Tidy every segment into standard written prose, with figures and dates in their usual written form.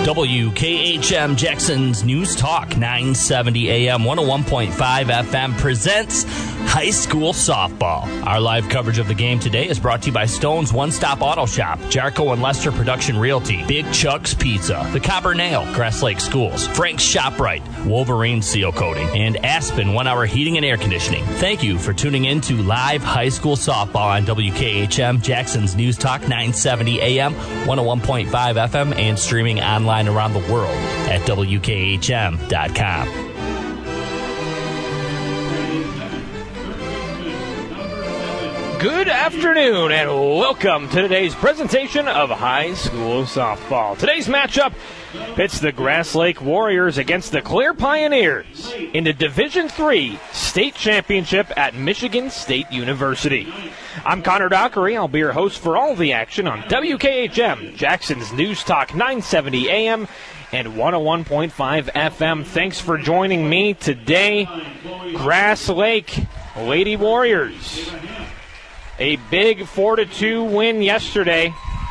WKHM Jackson's News Talk 970 AM 101.5 FM presents High School Softball. Our live coverage of the game today is brought to you by Stone's One Stop Auto Shop, Jarko and Lester Production Realty, Big Chuck's Pizza, The Copper Nail, Grass Lake Schools, Frank's ShopRite, Wolverine Seal Coating, and Aspen 1 Hour Heating and Air Conditioning. Thank you for tuning in to live high school softball on WKHM Jackson's News Talk 970 AM 101.5 FM and streaming online around the world at WKHM.com. Good afternoon and welcome to today's presentation of high school softball. Today's matchup pits the Grass Lake Warriors against the Clare Pioneers in the Division III State Championship at Michigan State University. I'm Connor Dockery. I'll be your host for all the action on WKHM, Jackson's News Talk 970 AM and 101.5 FM. Thanks for joining me today. Grass Lake Lady Warriors. A big 4-2 win yesterday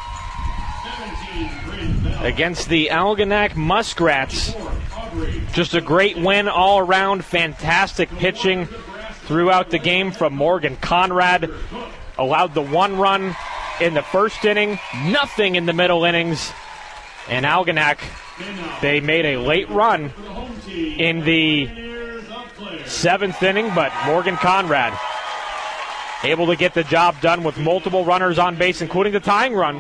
against the Algonac Muskrats. Just a great win all around. Fantastic pitching throughout the game from Morgan Conrad. Allowed the 1 run in the first inning, nothing in the middle innings. And Algonac, they made a late run in the 7th inning, but Morgan Conrad able to get the job done with multiple runners on base, including the tying run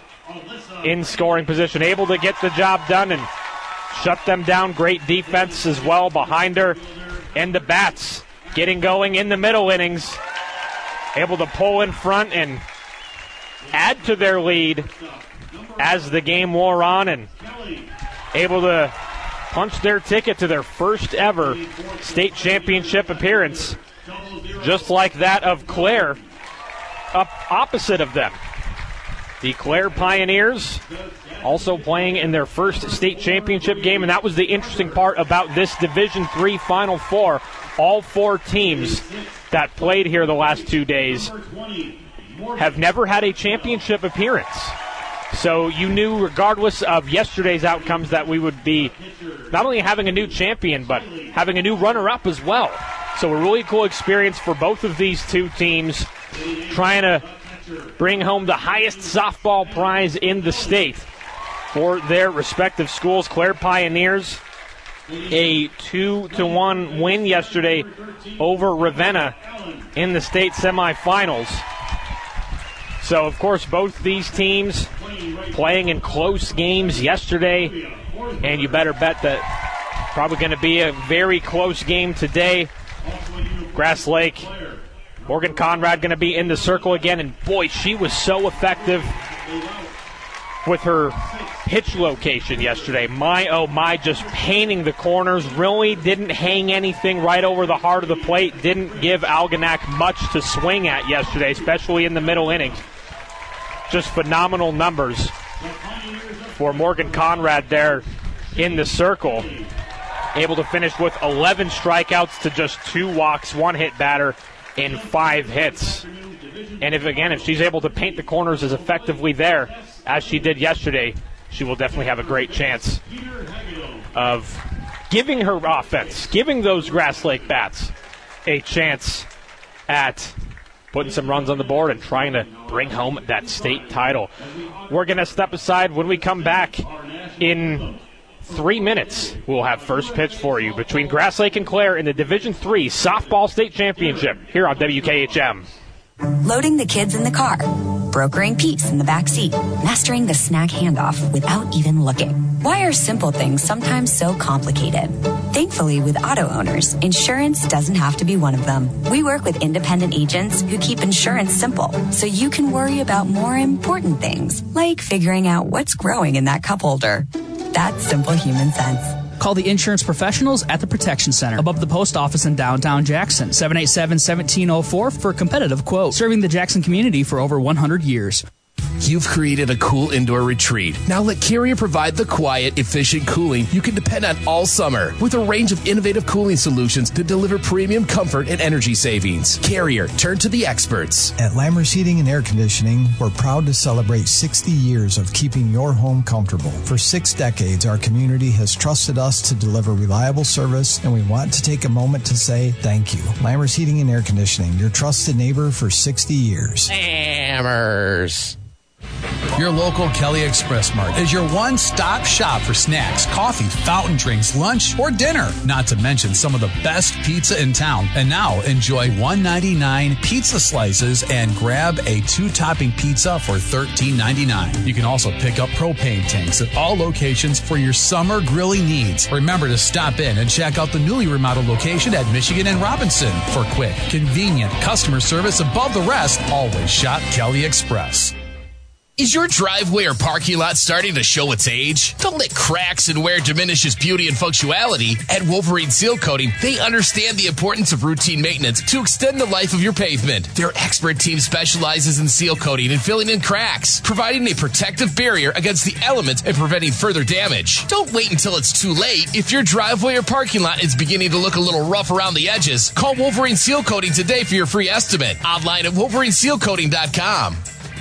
in scoring position. Able to get the job done and shut them down. Great defense as well behind her. And the Bats getting going in the middle innings. Able to pull in front and add to their lead as the game wore on, and able to punch their ticket to their first ever state championship appearance, just like that of Clare, up opposite of them. The Clare Pioneers also playing in their first state championship game, and that was the interesting part about this Division III Final Four. All 4 teams that played here the last 2 days have never had a championship appearance. So you knew, regardless of yesterday's outcomes, that we would be not only having a new champion, but having a new runner-up as well. So a really cool experience for both of these 2 teams, trying to bring home the highest softball prize in the state for their respective schools. Clare Pioneers, a 2-1 win yesterday over Ravenna in the state semifinals. So, of course, both these teams playing in close games yesterday, and you better bet that probably going to be a very close game today. Grass Lake, Morgan Conrad going to be in the circle again, and boy, she was so effective with her pitch location yesterday. My, oh my, just painting the corners. Really didn't hang anything right over the heart of the plate. Didn't give Algonac much to swing at yesterday, especially in the middle innings. Just phenomenal numbers for Morgan Conrad there in the circle. Able to finish with 11 strikeouts to just 2 walks, 1 hit batter, and 5 hits. And if she's able to paint the corners as effectively there as she did yesterday, she will definitely have a great chance of giving her offense, giving those Grass Lake Bats a chance at putting some runs on the board and trying to bring home that state title. We're going to step aside. When we come back in 3 minutes, we'll have first pitch for you between Grass Lake and Clare in the Division III Softball State Championship here on WKHM. Loading the kids in the car, brokering peace in the back seat, mastering the snack handoff without even looking. Why are simple things sometimes so complicated? Thankfully, with auto owners, insurance doesn't have to be one of them. We work with independent agents who keep insurance simple, so you can worry about more important things, like figuring out what's growing in that cup holder. That's simple human sense. Call the insurance professionals at the Protection Center above the post office in downtown Jackson. 787-1704 for a competitive quote. Serving the Jackson community for over 100 years. you've created a cool indoor retreat. Now let Carrier provide the quiet, efficient cooling you can depend on all summer with a range of innovative cooling solutions to deliver premium comfort and energy savings. Carrier, turn to the experts. At Lammers Heating and Air Conditioning, we're proud to celebrate 60 years of keeping your home comfortable. For 6 decades, our community has trusted us to deliver reliable service, and we want to take a moment to say thank you. Lammers Heating and Air Conditioning, your trusted neighbor for 60 years. Lammers. Your local Kelly Express Mart is your one-stop shop for snacks, coffee, fountain drinks, lunch, or dinner. Not to mention some of the best pizza in town. And now enjoy $1.99 pizza slices and grab a 2-topping pizza for $13.99. You can also pick up propane tanks at all locations for your summer grilling needs. Remember to stop in and check out the newly remodeled location at Michigan and Robinson. For quick, convenient customer service above the rest, always shop Kelly Express. Is your driveway or parking lot starting to show its age? Don't let cracks and wear diminish its beauty and functionality. At Wolverine Seal Coating, they understand the importance of routine maintenance to extend the life of your pavement. Their expert team specializes in seal coating and filling in cracks, providing a protective barrier against the elements and preventing further damage. Don't wait until it's too late. If your driveway or parking lot is beginning to look a little rough around the edges, call Wolverine Seal Coating today for your free estimate. Online at WolverineSealCoating.com.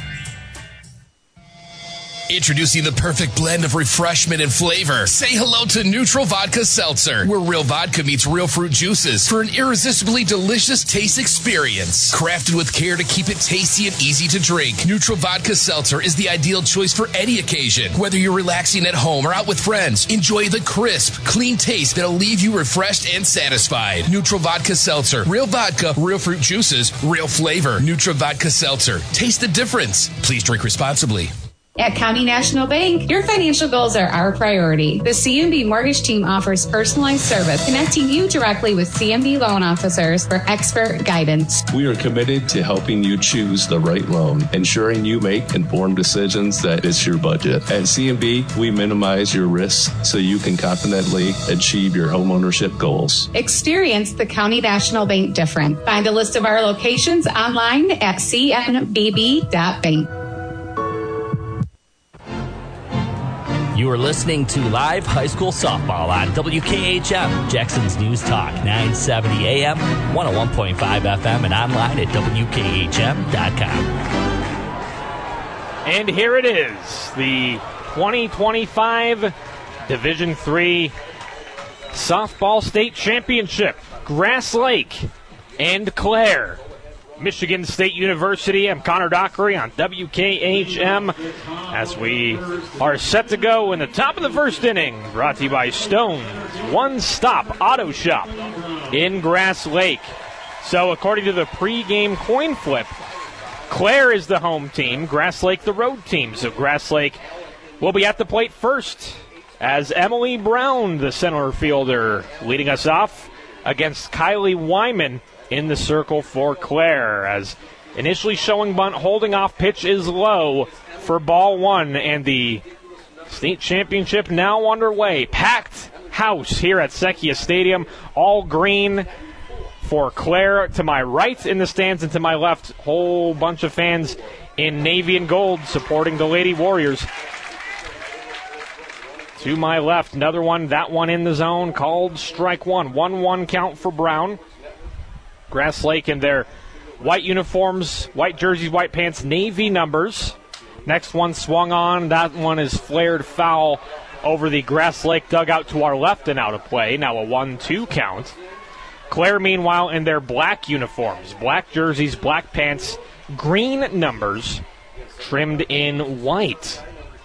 Introducing the perfect blend of refreshment and flavor. Say hello to Neutral Vodka Seltzer, where real vodka meets real fruit juices for an irresistibly delicious taste experience. Crafted with care to keep it tasty and easy to drink, Neutral Vodka Seltzer is the ideal choice for any occasion. Whether you're relaxing at home or out with friends, enjoy the crisp, clean taste that'll leave you refreshed and satisfied. Neutral Vodka Seltzer. Real vodka, real fruit juices, real flavor. Neutral Vodka Seltzer. Taste the difference. Please drink responsibly. At County National Bank, your financial goals are our priority. The CNB Mortgage Team offers personalized service, connecting you directly with CNB loan officers for expert guidance. We are committed to helping you choose the right loan, ensuring you make informed decisions that fit your budget. At CNB, we minimize your risks so you can confidently achieve your homeownership goals. Experience the County National Bank difference. Find a list of our locations online at cnbb.bank. You are listening to live high school softball on WKHM, Jackson's News Talk, 970 AM, 101.5 FM, and online at WKHM.com. And here it is, the 2025 Division III Softball State Championship. Grass Lake and Clare. Michigan State University. I'm Connor Dockery on WKHM as we are set to go in the top of the first inning. Brought to you by Stone's One Stop Auto Shop in Grass Lake. So according to the pregame coin flip, Clare is the home team, Grass Lake the road team. So Grass Lake will be at the plate first as Emily Brown, the center fielder, leading us off against Kylie Wyman in the circle for Clare, as initially showing bunt, holding off pitch is low for ball one, and the state championship now underway. Packed house here at Sekia Stadium, all green for Clare to my right in the stands, and to my left, whole bunch of fans in navy and gold supporting the Lady Warriors. To my left, another one, that one in the zone, called strike one. 1-1 count for Brown. Grass Lake in their white uniforms, white jerseys, white pants, navy numbers. Next one swung on. That one is flared foul over the Grass Lake dugout to our left and out of play. Now a 1-2 count. Clare, meanwhile, in their black uniforms, black jerseys, black pants, green numbers, trimmed in white.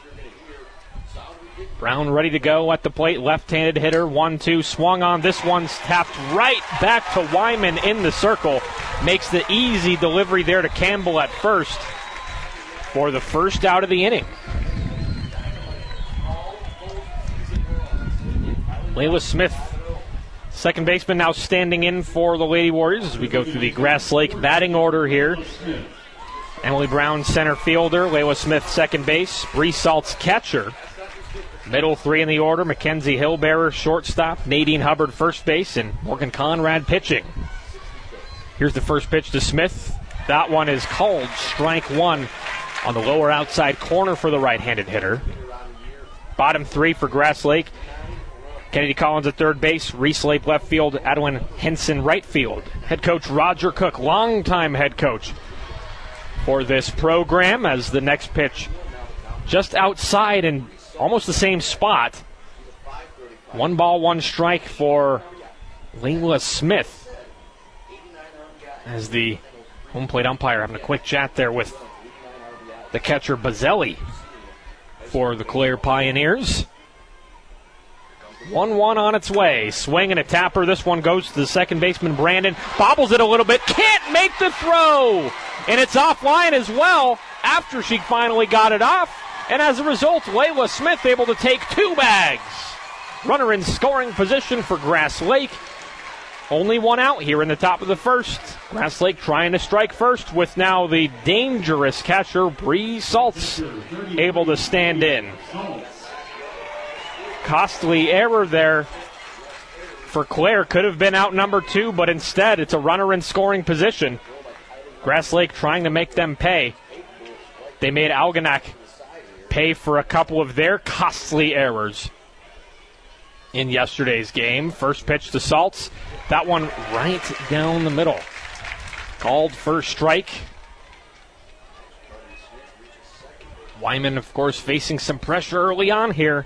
Brown ready to go at the plate, left-handed hitter, 1-2, swung on. This one's tapped right back to Wyman in the circle. Makes the easy delivery there to Campbell at first for the first out of the inning. Layla Smith, second baseman, now standing in for the Lady Warriors as we go through the Grass Lake batting order here. Emily Brown, center fielder. Layla Smith, second base. Bree Saltz, catcher. Middle three in the order, Mackenzie Hillbearer, shortstop, Nadine Hubbard, first base, and Morgan Conrad pitching. Here's the first pitch to Smith. That one is called strike one. on the lower outside corner for the right-handed hitter. Bottom three for Grass Lake. Kennedy Collins at third base, Reese Lape left field, Adeline Henson right field. Head coach Roger Cook, longtime head coach for this program, as the next pitch just outside and almost the same spot. 1 ball, 1 strike for Layla Smith, as the home plate umpire having a quick chat there with the catcher Bazzelli for the Clare Pioneers. 1-1 on its way. Swing and a tapper. This one goes to the second baseman, Brandon. Bobbles it a little bit. Can't make the throw. And it's offline as well after she finally got it off. And as a result, Layla Smith able to take 2 bags. Runner in scoring position for Grass Lake. Only 1 out here in the top of the first. Grass Lake trying to strike first with now the dangerous catcher, Bree Saltz, able to stand in. Costly error there for Clare. Could have been out number 2, but instead it's a runner in scoring position. Grass Lake trying to make them pay. They made Algonac pay for a couple of their costly errors in yesterday's game. First pitch to Saltz. That one right down the middle. Called for strike. Wyman, of course, facing some pressure early on here.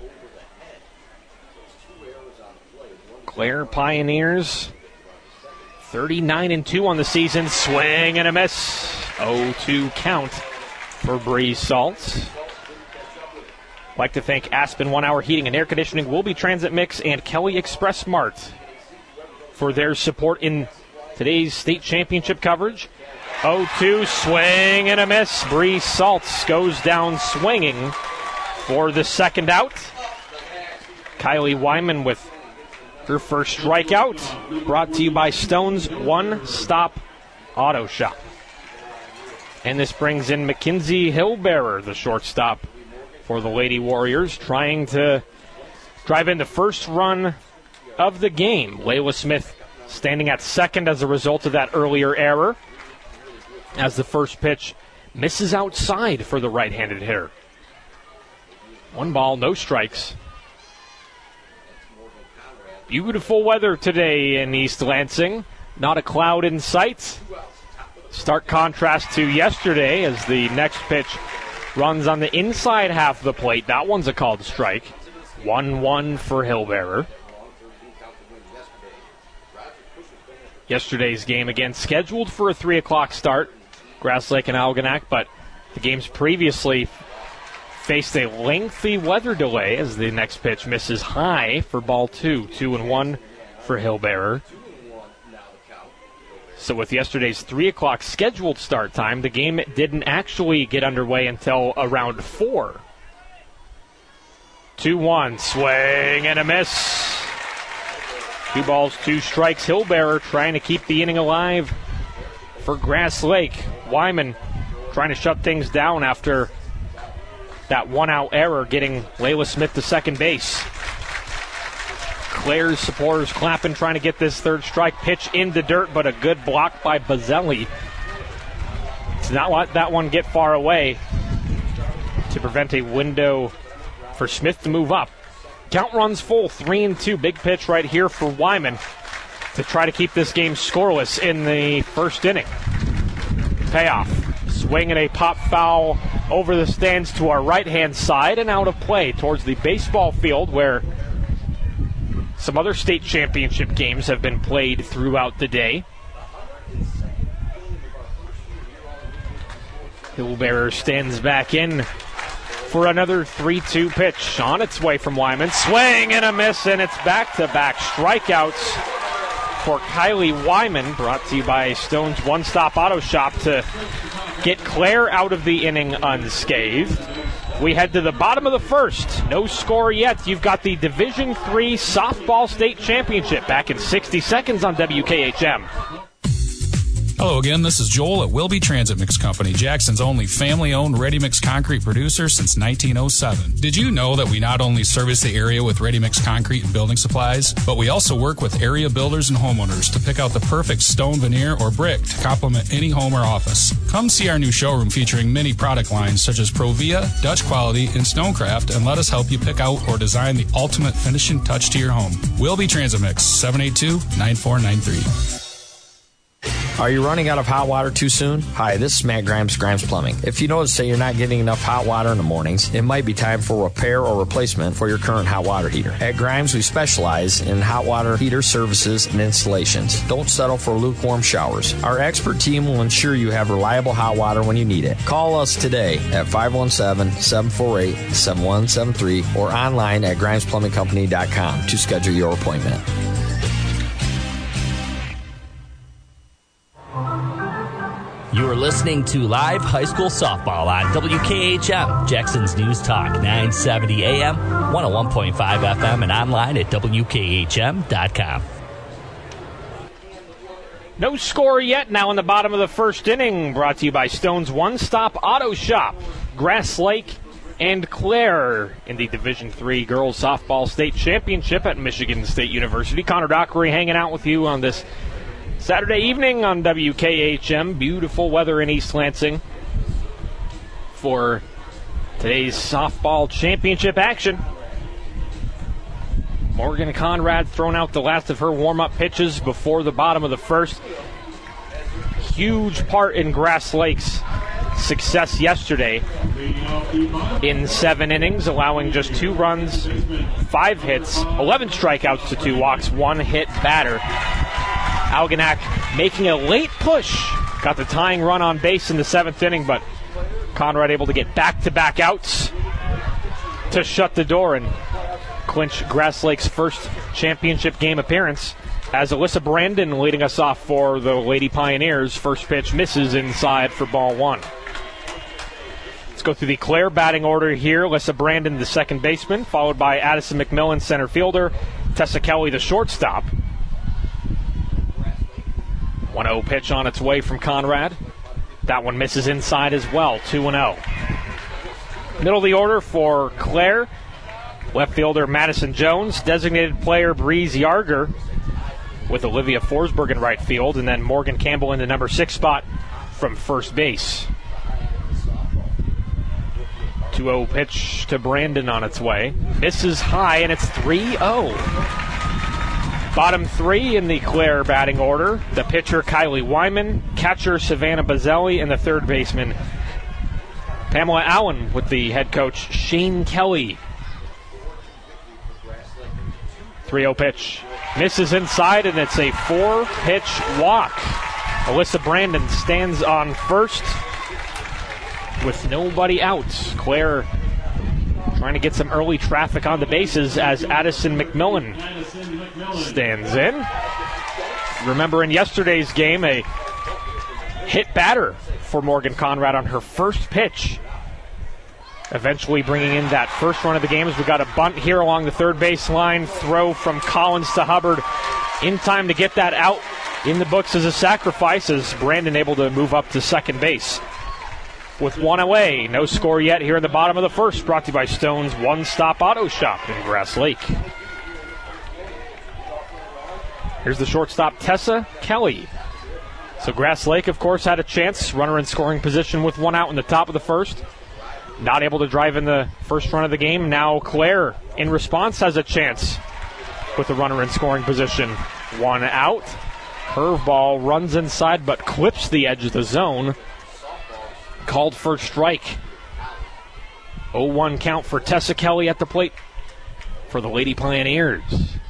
Clare Pioneers 39-2 on the season. Swing and a miss. 0-2 count for Bree Saltz. I'd like to thank Aspen 1 Hour Heating and Air Conditioning, Wilby Transit Mix, and Kelly Express Mart for their support in today's state championship coverage. 0-2, swing and a miss. Bree Saltz goes down swinging for the second out. Kylie Wyman with her first strikeout, brought to you by Stone's One Stop Auto Shop. And this brings in Mackenzie Hillbearer, the shortstop for the Lady Warriors, trying to drive in the first run of the game. Layla Smith standing at second as a result of that earlier error, as the first pitch misses outside for the right-handed hitter. 1 ball, no strikes. Beautiful weather today in East Lansing. Not a cloud in sight. Stark contrast to yesterday, as the next pitch runs on the inside half of the plate. That one's a called strike. 1-1 for Hillbearer. Yesterday's game, again, scheduled for a 3 o'clock start. Grass Lake and Algonac, but the games previously faced a lengthy weather delay as the next pitch misses high for ball 2. 2-1 for Hillbearer. So with yesterday's 3 o'clock scheduled start time, the game didn't actually get underway until around 4. 2-1, swing and a miss. 2 balls, 2 strikes. Hillbearer trying to keep the inning alive for Grass Lake. Wyman trying to shut things down after that 1-out error, getting Layla Smith to second base. Clare's supporters clapping, trying to get this third strike. Pitch in the dirt, but a good block by Bazzelli to not let that one get far away to prevent a window for Smith to move up. Count runs full, 3-2. Big pitch right here for Wyman to try to keep this game scoreless in the first inning. Payoff. Swing and a pop foul over the stands to our right-hand side and out of play towards the baseball field, where some other state championship games have been played throughout the day. Hillbearer stands back in for another 3-2 pitch on its way from Wyman. Swing and a miss, and it's back-to-back strikeouts for Kylie Wyman, brought to you by Stone's One Stop Auto Shop to get Clare out of the inning unscathed. We head to the bottom of the first. No score yet. You've got the Division III Softball State Championship back in 60 seconds on WKHM. Hello again, this is Joel at Wilby Transit Mix Company, Jackson's only family-owned ready-mix concrete producer since 1907. Did you know that we not only service the area with ready-mix concrete and building supplies, but we also work with area builders and homeowners to pick out the perfect stone, veneer, or brick to complement any home or office. Come see our new showroom featuring many product lines such as Provia, Dutch Quality, and Stonecraft, and let us help you pick out or design the ultimate finishing touch to your home. Wilby Transit Mix, 782-9493. Are you running out of hot water too soon? Hi, this is Matt Grimes, Grimes Plumbing. If you notice that you're not getting enough hot water in the mornings, it might be time for repair or replacement for your current hot water heater. At Grimes, we specialize in hot water heater services and installations. Don't settle for lukewarm showers. Our expert team will ensure you have reliable hot water when you need it. Call us today at 517-748-7173 or online at GrimesPlumbingCompany.com to schedule your appointment. You are listening to live high school softball on WKHM, Jackson's News Talk, 970 AM, 101.5 FM, and online at WKHM.com. No score yet. Now in the bottom of the first inning, brought to you by Stone's One Stop Auto Shop, Grass Lake and Clare in the Division III Girls Softball State Championship at Michigan State University. Connor Dockery hanging out with you on this Saturday evening on WKHM. Beautiful weather in East Lansing for today's softball championship action. Morgan Conrad throwing out the last of her warm-up pitches before the bottom of the first. Huge part in Grass Lake's success yesterday in 7 innings, allowing just 2 runs, 5 hits, 11 strikeouts to 2 walks, 1 hit batter. Algonac making a late push. Got the tying run on base in the 7th inning, but Conrad able to get back-to-back outs to shut the door and clinch Grass Lake's first championship game appearance, as Alyssa Brandon leading us off for the Lady Pioneers. First pitch misses inside for ball 1. Let's go through the Clare batting order here. Alyssa Brandon, the second baseman, followed by Addison McMillan, center fielder, Tessa Kelly, the shortstop. 1-0 pitch on its way from Conrad. That one misses inside as well, 2-0. Middle of the order for Clare, left fielder Madison Jones, designated player Breeze Yarger, with Olivia Forsberg in right field, and then Morgan Campbell in the number 6 spot from first base. 2-0 pitch to Brandon on its way. Misses high, and it's 3-0. Bottom 3 in the Clare batting order. The pitcher, Kylie Wyman, catcher, Savannah Bazzelli, and the third baseman, Pamela Allen, with the head coach, Shane Kelly. 3-0 pitch. Misses inside, and it's a 4-pitch walk. Alyssa Brandon stands on first with nobody out. Clare trying to get some early traffic on the bases as Addison McMillan stands in. Remember in yesterday's game, a hit batter for Morgan Conrad on her first pitch, eventually bringing in that first run of the game, as we got a bunt here along the third base line. Throw from Collins to Hubbard in time to get that out in the books as a sacrifice, as Brandon able to move up to second base. With 1 away, no score yet here in the bottom of the first, brought to you by Stone's One Stop Auto Shop in Grass Lake. Here's the shortstop, Tessa Kelly. So Grass Lake, of course, had a chance. Runner in scoring position with 1 out in the top of the first. Not able to drive in the first run of the game. Now Clare, in response, has a chance with the runner in scoring position. 1 out. Curveball runs inside but clips the edge of the zone. Called for strike. 0-1 count for Tessa Kelly at the plate for the Lady Pioneers.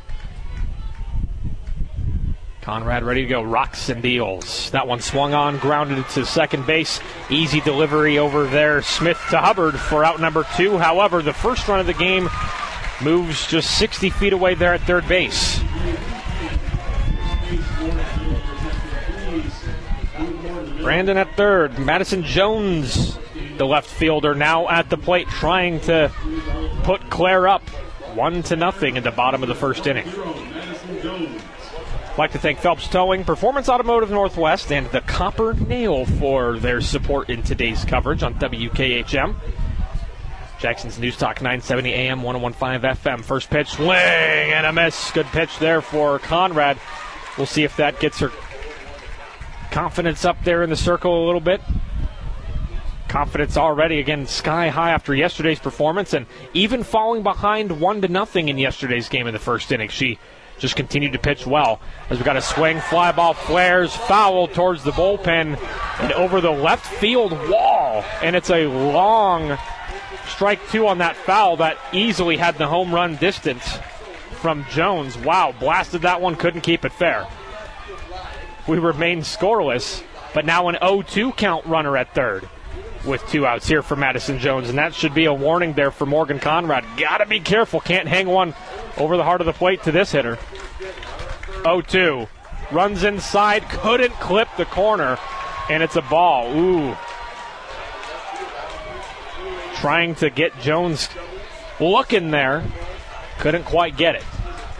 Conrad ready to go, rocks and deals. That one swung on, grounded to second base. Easy delivery over there. Smith to Hubbard for out number 2. However, the first run of the game moves just 60 feet away there at third base. Brandon at third. Madison Jones, the left fielder, now at the plate, trying to put Clare up 1-0 in the bottom of the first inning. I'd like to thank Phelps Towing, Performance Automotive Northwest, and the Copper Nail for their support in today's coverage on WKHM. Jackson's News Talk 970 AM, 101.5 FM. First pitch, swing and a miss. Good pitch there for Conrad. We'll see if that gets her confidence up there in the circle a little bit. Confidence already, again, sky high after yesterday's performance, and even falling behind 1-0 in yesterday's game in the first inning. She just continued to pitch well. As we got a swing, fly ball flares, foul towards the bullpen and over the left field wall. And it's a long strike two on that foul that easily had the home run distance from Jones. Wow, blasted that one, couldn't keep it fair. We remain scoreless, but now an 0-2 count runner at third with 2 outs here for Madison Jones. And that should be a warning there for Morgan Conrad. Got to be careful, can't hang one over the heart of the plate to this hitter. 0-2. Runs inside, couldn't clip the corner, and it's a ball. Ooh. Trying to get Jones looking there. Couldn't quite get it.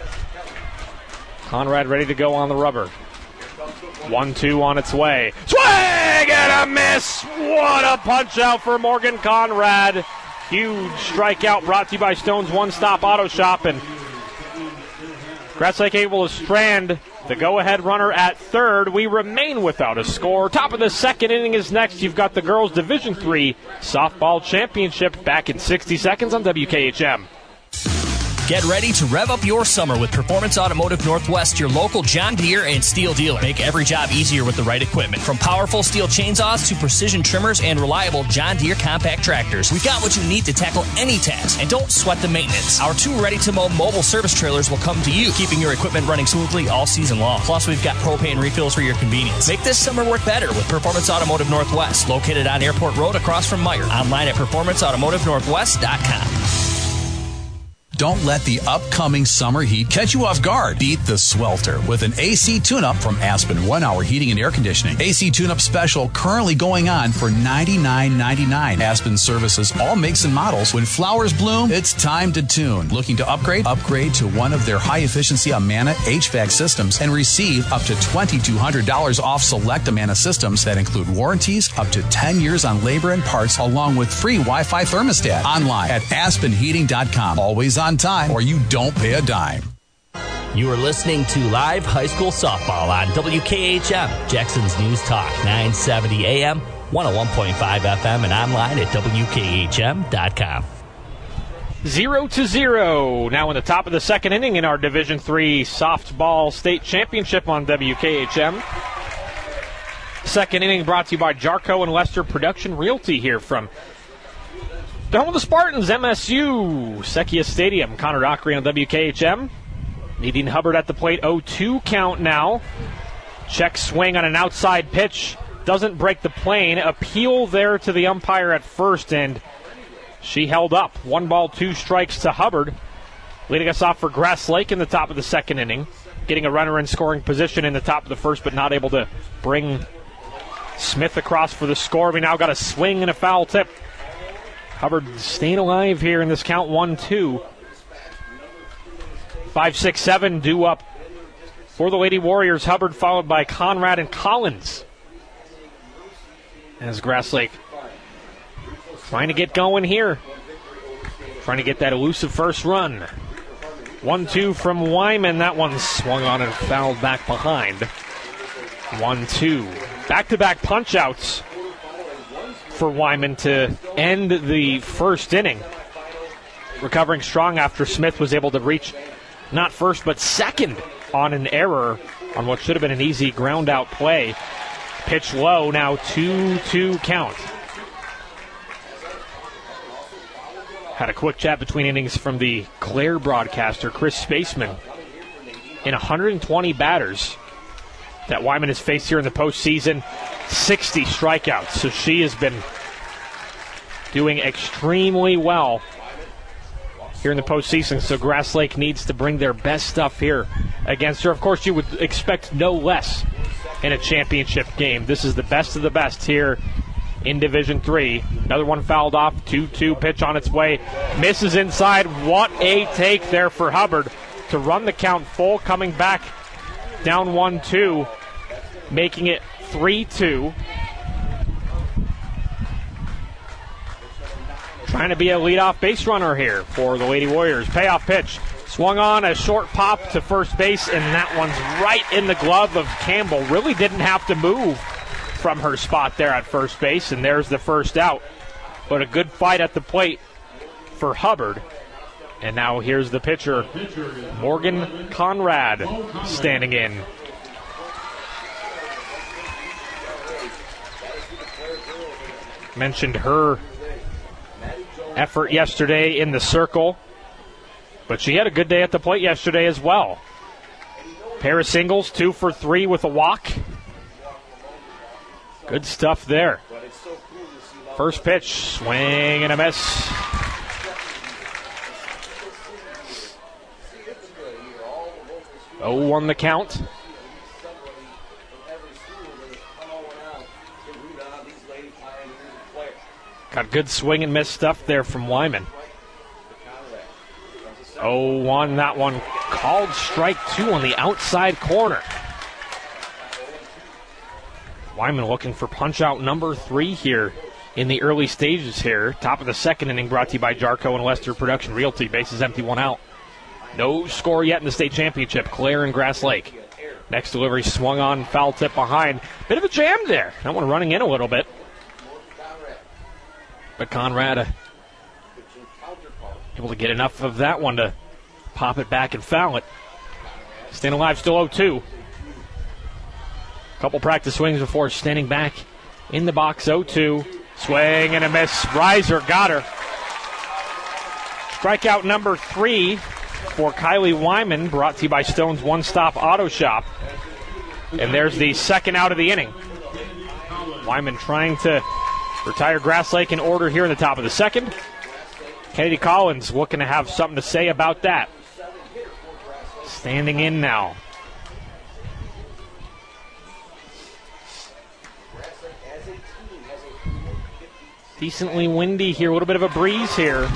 Conrad ready to go on the rubber. 1-2 on its way. Swing and a miss! What a punch out for Morgan Conrad. Huge strikeout brought to you by Stone's One Stop Auto Shop, and Grass Lake able to strand the go-ahead runner at third. We remain without a score. Top of the second inning is next. You've got the girls' Division III softball championship back in 60 seconds on WKHM. Get ready to rev up your summer with Performance Automotive Northwest, your local John Deere and Steel dealer. Make every job easier with the right equipment. From powerful steel chainsaws to precision trimmers and reliable John Deere compact tractors, we've got what you need to tackle any task. And don't sweat the maintenance. Our 2 ready-to-mow mobile service trailers will come to you, keeping your equipment running smoothly all season long. Plus, we've got propane refills for your convenience. Make this summer work better with Performance Automotive Northwest, located on Airport Road across from Meyer. Online at performanceautomotivenorthwest.com. Don't let the upcoming summer heat catch you off guard. Beat the swelter with an AC tune-up from Aspen 1 Hour Heating and Air Conditioning. AC tune-up special currently going on for $99.99. Aspen services all makes and models. When flowers bloom, it's time to tune. Looking to upgrade? Upgrade to one of their high-efficiency Amana HVAC systems and receive up to $2,200 off select Amana systems that include warranties up to 10 years on labor and parts, along with free Wi-Fi thermostat. Online at aspenheating.com. Always on time, or you don't pay a dime. You are listening to live high school softball on WKHM, Jackson's News Talk, 970 AM, 101.5 FM, and online at WKHM.com. 0-0. Now in the top of the second inning in our Division III softball state championship on WKHM. Second inning brought to you by Jarko and Lester Production Realty here from the home of the Spartans, MSU, Sekia Stadium. Connor Dockery on WKHM. Needing Hubbard at the plate, 0-2 count now. Check swing on an outside pitch. Doesn't break the plane. Appeal there to the umpire at first, and she held up. 1 ball, 2 strikes to Hubbard. Leading us off for Grass Lake in the top of the second inning. Getting a runner in scoring position in the top of the first, but not able to bring Smith across for the score. We now got a swing and a foul tip. Hubbard staying alive here in this count, 1-2. 5, 6, 7 due up for the Lady Warriors. Hubbard followed by Conrad and Collins. As Grass Lake trying to get going here. Trying to get that elusive first run. 1-2 from Wyman. That one swung on and fouled back behind. 1-2. Back-to-back punch-outs for Wyman to end the first inning. Recovering strong after Smith was able to reach not first but second on an error on what should have been an easy ground out play. Pitch low, now 2-2 count. Had a quick chat between innings from the Clare broadcaster, Chris Spaceman. In 120 batters that Wyman has faced here in the postseason, 60 strikeouts. So she has been doing extremely well here in the postseason. So Grass Lake needs to bring their best stuff here against her. Of course, you would expect no less in a championship game. This is the best of the best here in Division III. Another one fouled off. 2-2 pitch on its way. Misses inside. What a take there for Hubbard to run the count full. Coming back down 1-2, making it 3-2. Trying to be a leadoff base runner here for the Lady Warriors. Payoff pitch. Swung on, a short pop to first base, and that one's right in the glove of Campbell. Really didn't have to move from her spot there at first base, and there's the first out. But a good fight at the plate for Hubbard. And now here's the pitcher, Morgan Conrad, standing in. Mentioned her effort yesterday in the circle, but she had a good day at the plate yesterday as well. Pair of singles, 2 for 3 with a walk. Good stuff there. First pitch, swing and a miss. 0-1 the count. Got good swing and miss stuff there from Wyman. 0-1, that one called strike 2 on the outside corner. Wyman looking for punch out number 3 here in the early stages here. Top of the second inning, brought to you by Jarco and Lester Production Realty. Bases empty, 1 out. No score yet in the state championship. Clare and Grass Lake. Next delivery swung on, foul tip behind. Bit of a jam there. That one running in a little bit. But Conrad able to get enough of that one to pop it back and foul it. Staying alive, still 0-2. Couple practice swings before standing back in the box. 0-2. Swing and a miss. Riser got her. Strikeout number 3 for Kylie Wyman, brought to you by Stone's One Stop Auto Shop. And there's the second out of the inning. Wyman trying to retire Grass Lake in order here in the top of the second. Kennedy Collins looking to have something to say about that. Standing in now. Decently windy here, a little bit of a breeze here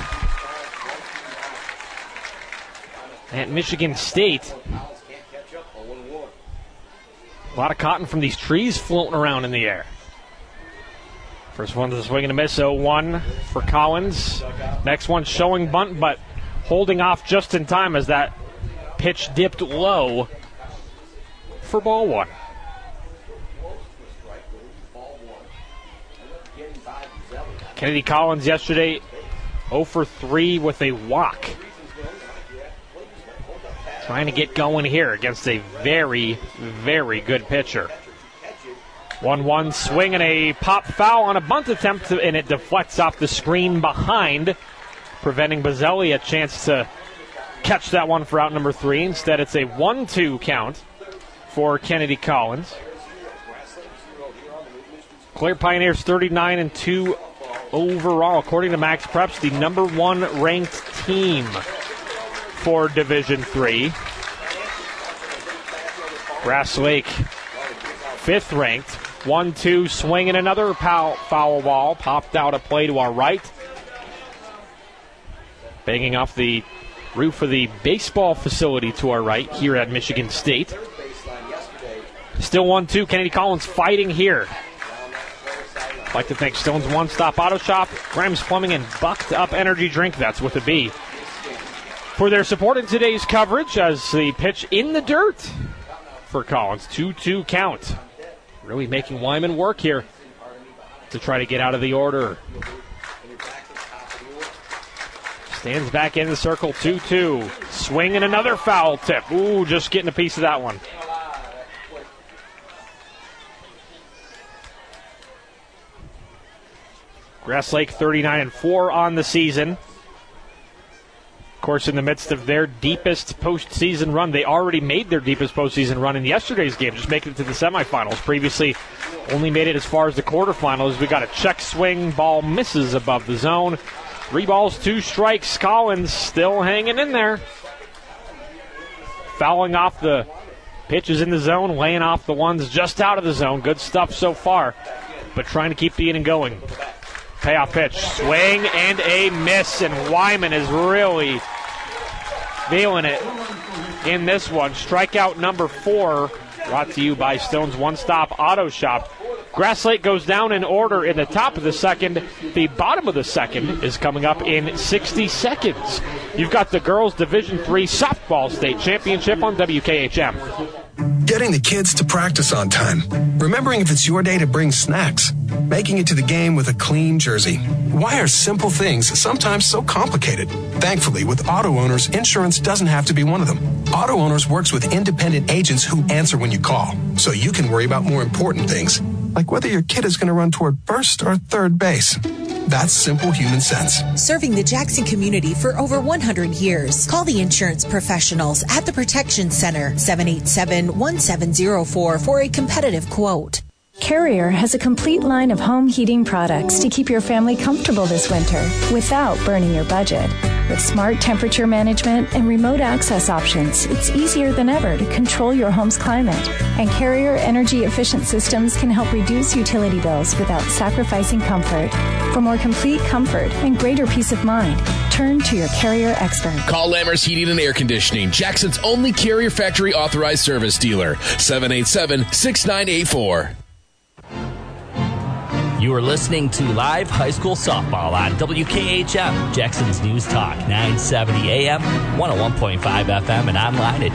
at Michigan State. A lot of cotton from these trees floating around in the air. First one's a swing and a miss, 0-1 for Collins. Next one showing bunt, but holding off just in time as that pitch dipped low for ball 1. Kennedy Collins yesterday 0 for 3 with a walk. Trying to get going here against a very, very good pitcher. 1-1 swing and a pop foul on a bunt attempt, and it deflects off the screen behind, preventing Bazzelli a chance to catch that one for out number 3. Instead, it's a 1-2 count for Kennedy Collins. Clare Pioneers 39-2 overall, according to Max Preps, the number 1 ranked team for Division III. Grass Lake 5th ranked. 1-2 swing and another foul ball popped out of play to our right. Banging off the roof of the baseball facility to our right here at Michigan State. Still 1-2. Kennedy Collins fighting here. I'd like to thank Stone's One Stop Auto Shop, Grimes Plumbing, and Bucked Up Energy Drink, that's with a B, for their support in today's coverage as the pitch in the dirt for Collins. 2-2 count. Really making Wyman work here to try to get out of the order. Stands back in the circle, 2-2. Swing and another foul tip. Ooh, just getting a piece of that one. Grass Lake 39-4 on the season. Of course, in the midst of their deepest postseason run. They already made their deepest postseason run in yesterday's game, just making it to the semifinals. Previously, only made it as far as the quarterfinals. We got a check swing, ball misses above the zone. 3 balls, 2 strikes. Collins still hanging in there. Fouling off the pitches in the zone, laying off the ones just out of the zone. Good stuff so far, but trying to keep the inning going. Payoff pitch, swing and a miss, and Wyman is really feeling it in this one. Strikeout number 4, brought to you by Stone's One Stop Auto Shop. Grass Lake goes down in order in the top of the second. The bottom of the second is coming up in 60 seconds. You've got the girls' Division III softball state championship on WKHM. Getting the kids to practice on time. Remembering if it's your day to bring snacks. Making it to the game with a clean jersey. Why are simple things sometimes so complicated? Thankfully, with Auto Owners, insurance doesn't have to be one of them. Auto Owners works with independent agents who answer when you call, so you can worry about more important things, like whether your kid is going to run toward first or third base. That's simple human sense. Serving the Jackson community for over 100 years. Call the insurance professionals at the Protection Center, 787-1704 for a competitive quote. Carrier has a complete line of home heating products to keep your family comfortable this winter without burning your budget. With smart temperature management and remote access options, it's easier than ever to control your home's climate. And Carrier energy-efficient systems can help reduce utility bills without sacrificing comfort. For more complete comfort and greater peace of mind, turn to your Carrier expert. Call Lammers Heating and Air Conditioning, Jackson's only Carrier factory authorized service dealer. 787-6984. You are listening to live high school softball on WKHM, Jackson's News Talk, 970 AM, 101.5 FM, and online at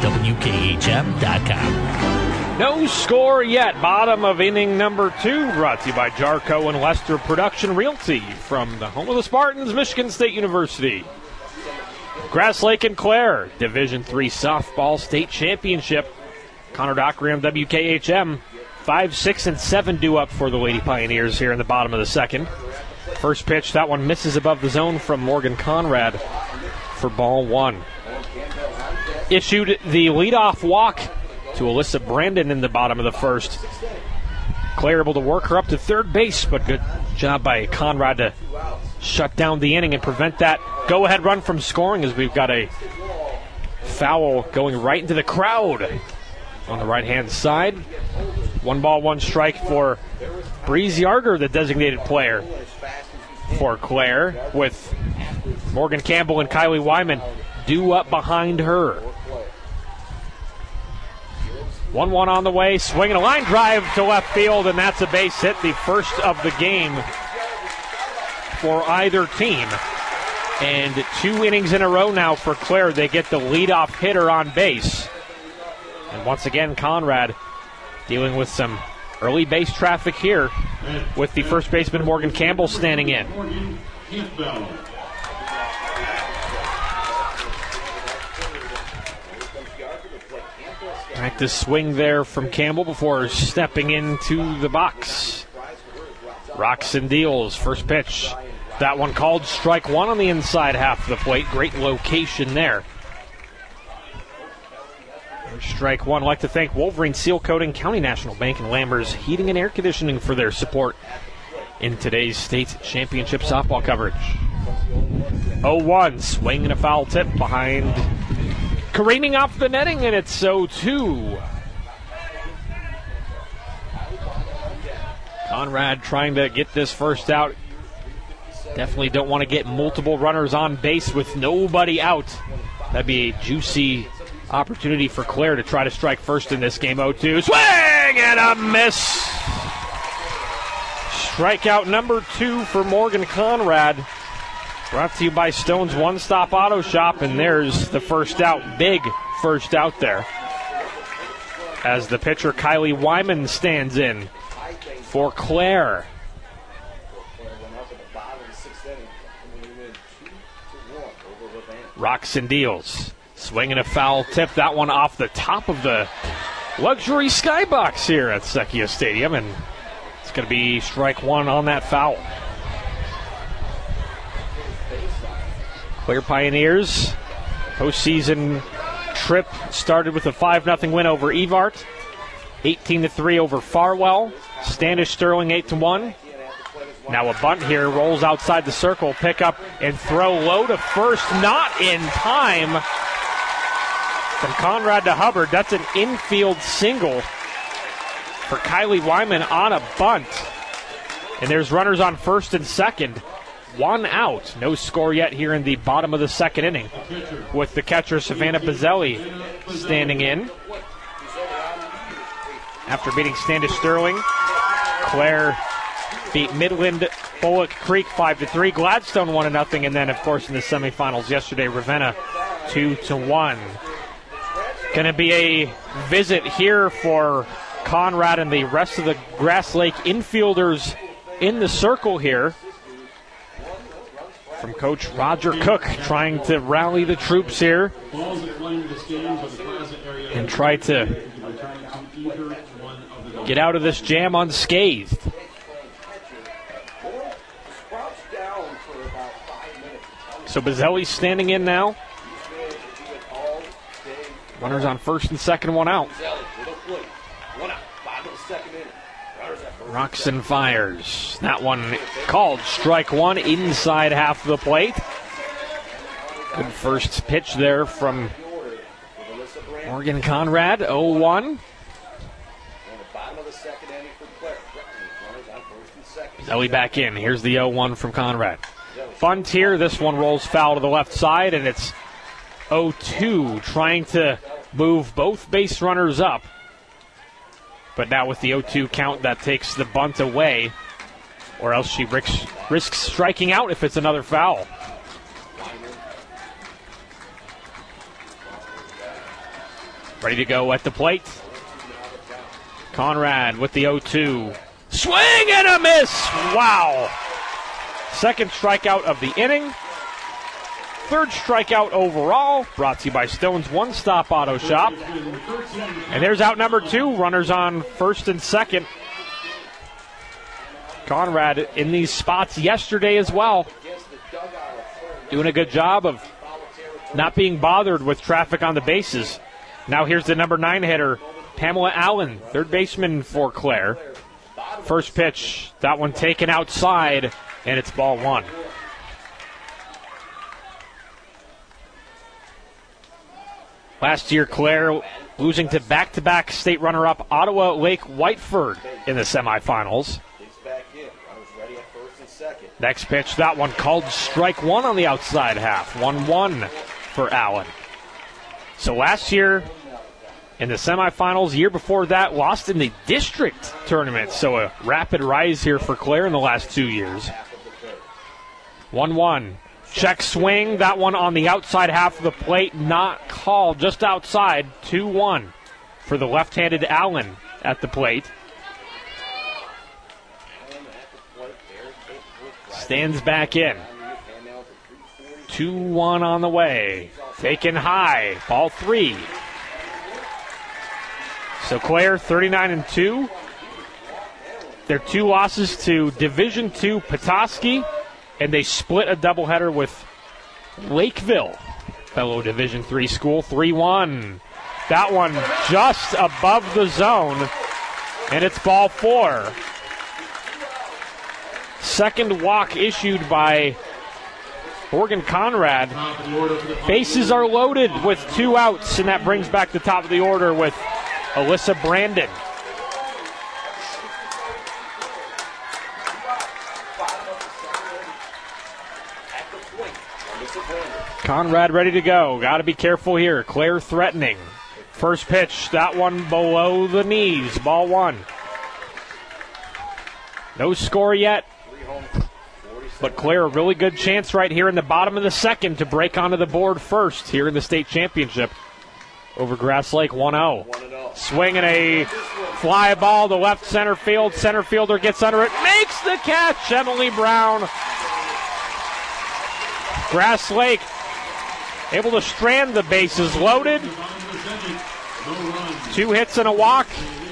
WKHM.com. No score yet. Bottom of inning number 2, brought to you by Jarco and Lester Production Realty from the home of the Spartans, Michigan State University. Grass Lake and Clare, Division III softball state championship. Connor Dockery on WKHM. 5, 6, and 7 due up for the Lady Pioneers here in the bottom of the second. First pitch, that one misses above the zone from Morgan Conrad for ball 1. Issued the leadoff walk to Alyssa Brandon in the bottom of the first. Claire able to work her up to third base, but good job by Conrad to shut down the inning and prevent that go-ahead run from scoring, as we've got a foul going right into the crowd on the right-hand side. 1 ball, 1 strike for Breeze Yarger, the designated player for Clare, with Morgan Campbell and Kylie Wyman due up behind her. 1-1 on the way, swinging a line drive to left field, and that's a base hit, the first of the game for either team. And 2 innings in a row now for Clare. They get the leadoff hitter on base. And once again, Conrad dealing with some early base traffic here with the first baseman Morgan Campbell standing in. Practice swing there from Campbell before stepping into the box. Rocks and deals, first pitch. That one called strike 1 on the inside half of the plate. Great location there. Strike 1. I'd like to thank Wolverine Seal Coating, County National Bank, and Lammers Heating and Air Conditioning for their support in today's state championship softball coverage. 0-1, swing and a foul tip behind, careening off the netting, and it's 0-2. Conrad trying to get this first out. Definitely don't want to get multiple runners on base with nobody out. That'd be a juicy opportunity for Clare to try to strike first in this game. 0-2. Swing and a miss. Strikeout number 2 for Morgan Conrad. Brought to you by Stone's One Stop Auto Shop, and there's the first out. Big first out there, as the pitcher Kylie Wyman stands in for Clare. Rocks and deals. Swinging a foul tip. That one off the top of the luxury skybox here at Sekia Stadium, and it's going to be strike 1 on that foul. Clare Pioneers postseason trip started with a 5-0 win over Evart, 18-3 over Farwell. Standish Sterling 8-1. Now a bunt here, rolls outside the circle, pick up and throw low to first, not in time. From Conrad to Hubbard, that's an infield single for Kylie Wyman on a bunt. And there's runners on first and second. 1 out. No score yet here in the bottom of the second inning, with the catcher Savannah Bazzelli standing in. After beating Standish Sterling, Clare beat Midland Bullock Creek 5-3. Gladstone 1-0, and then, of course, in the semifinals yesterday, Ravenna 2-1. Going to be a visit here for Conrad and the rest of the Grass Lake infielders in the circle here, from Coach Roger Cook, trying to rally the troops here and try to get out of this jam unscathed. So Bazzelli's standing in now. Runners on first and second, 1 out. Roxon fires. That one called strike 1, inside half of the plate. Good first pitch there from Morgan Conrad, 0-1. Bazzelli back in. Here's the 0-1 from Conrad. Bunt here. This one rolls foul to the left side, and it's 0-2, trying to move both base runners up. But now with the 0-2 count, that takes the bunt away, or else she risks striking out if it's another foul. Ready to go at the plate. Conrad with the 0-2. Swing and a miss! Wow! Second strikeout of the inning. Third strikeout overall. Brought to you by Stone's One Stop Auto Shop. And there's out number 2. Runners on first and second. Conrad in these spots yesterday as well. Doing a good job of not being bothered with traffic on the bases. Now here's the number 9 hitter, Pamela Allen, third baseman for Clare. First pitch, that one taken outside, and it's ball 1. Last year, Clare losing to back-to-back state runner-up Ottawa Lake Whiteford in the semifinals. Next pitch, that one called strike 1 on the outside half. 1-1 for Allen. So last year, in the semifinals, year before that, lost in the district tournament. So a rapid rise here for Clare in the last 2 years. 1-1. Check swing. That one on the outside half of the plate. Not called. Just outside. 2-1 for the left-handed Allen at the plate. Stands back in. 2-1 on the way. Taken high. Ball 3. So Clare 39-2. Their 2 losses to Division II Petoskey, and they split a doubleheader with Lakeville, fellow Division III school, 3-1. That one just above the zone, and it's ball 4. Second walk issued by Morgan Conrad. Bases are loaded with 2 outs, and that brings back the top of the order with Alyssa Brandon. Conrad ready to go. Got to be careful here. Clare threatening. First pitch, that one below the knees. Ball 1. No score yet, but Clare a really good chance right here in the bottom of the second to break onto the board first here in the state championship over Grass Lake. 1-0. Swinging a fly ball to left center field. Center fielder gets under it, makes the catch. Emily Brown. Grass Lake able to strand the bases loaded. 2 hits and a walk.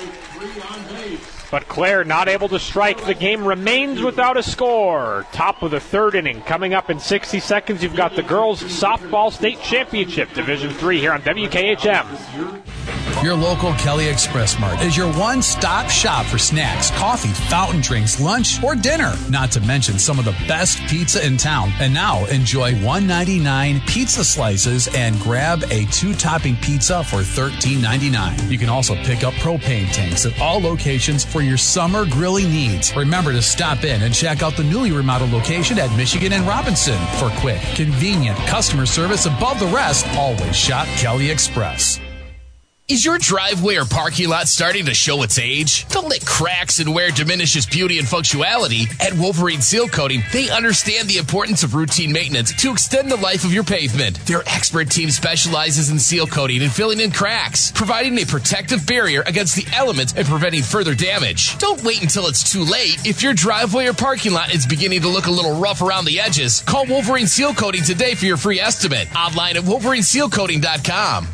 But Clare not able to strike. The game remains without a score. Top of the third inning. Coming up in 60 seconds, you've got the girls softball state championship, Division III, here on WKHM. Your local Kelly Express Mart is your one-stop shop for snacks, coffee, fountain drinks, lunch, or dinner. Not to mention some of the best pizza in town. And now enjoy $1.99 pizza slices and grab a 2-topping pizza for $13.99. You can also pick up propane tanks at all locations for your summer grilling needs. Remember to stop in and check out the newly remodeled location at Michigan and Robinson. For quick, convenient customer service above the rest, always shop Kelly Express. Is your driveway or parking lot starting to show its age? Don't let cracks and wear diminish its beauty and functionality. At Wolverine Seal Coating, they understand the importance of routine maintenance to extend the life of your pavement. Their expert team specializes in seal coating and filling in cracks, providing a protective barrier against the elements and preventing further damage. Don't wait until it's too late. If your driveway or parking lot is beginning to look a little rough around the edges, call Wolverine Seal Coating today for your free estimate. Online at WolverineSealCoating.com.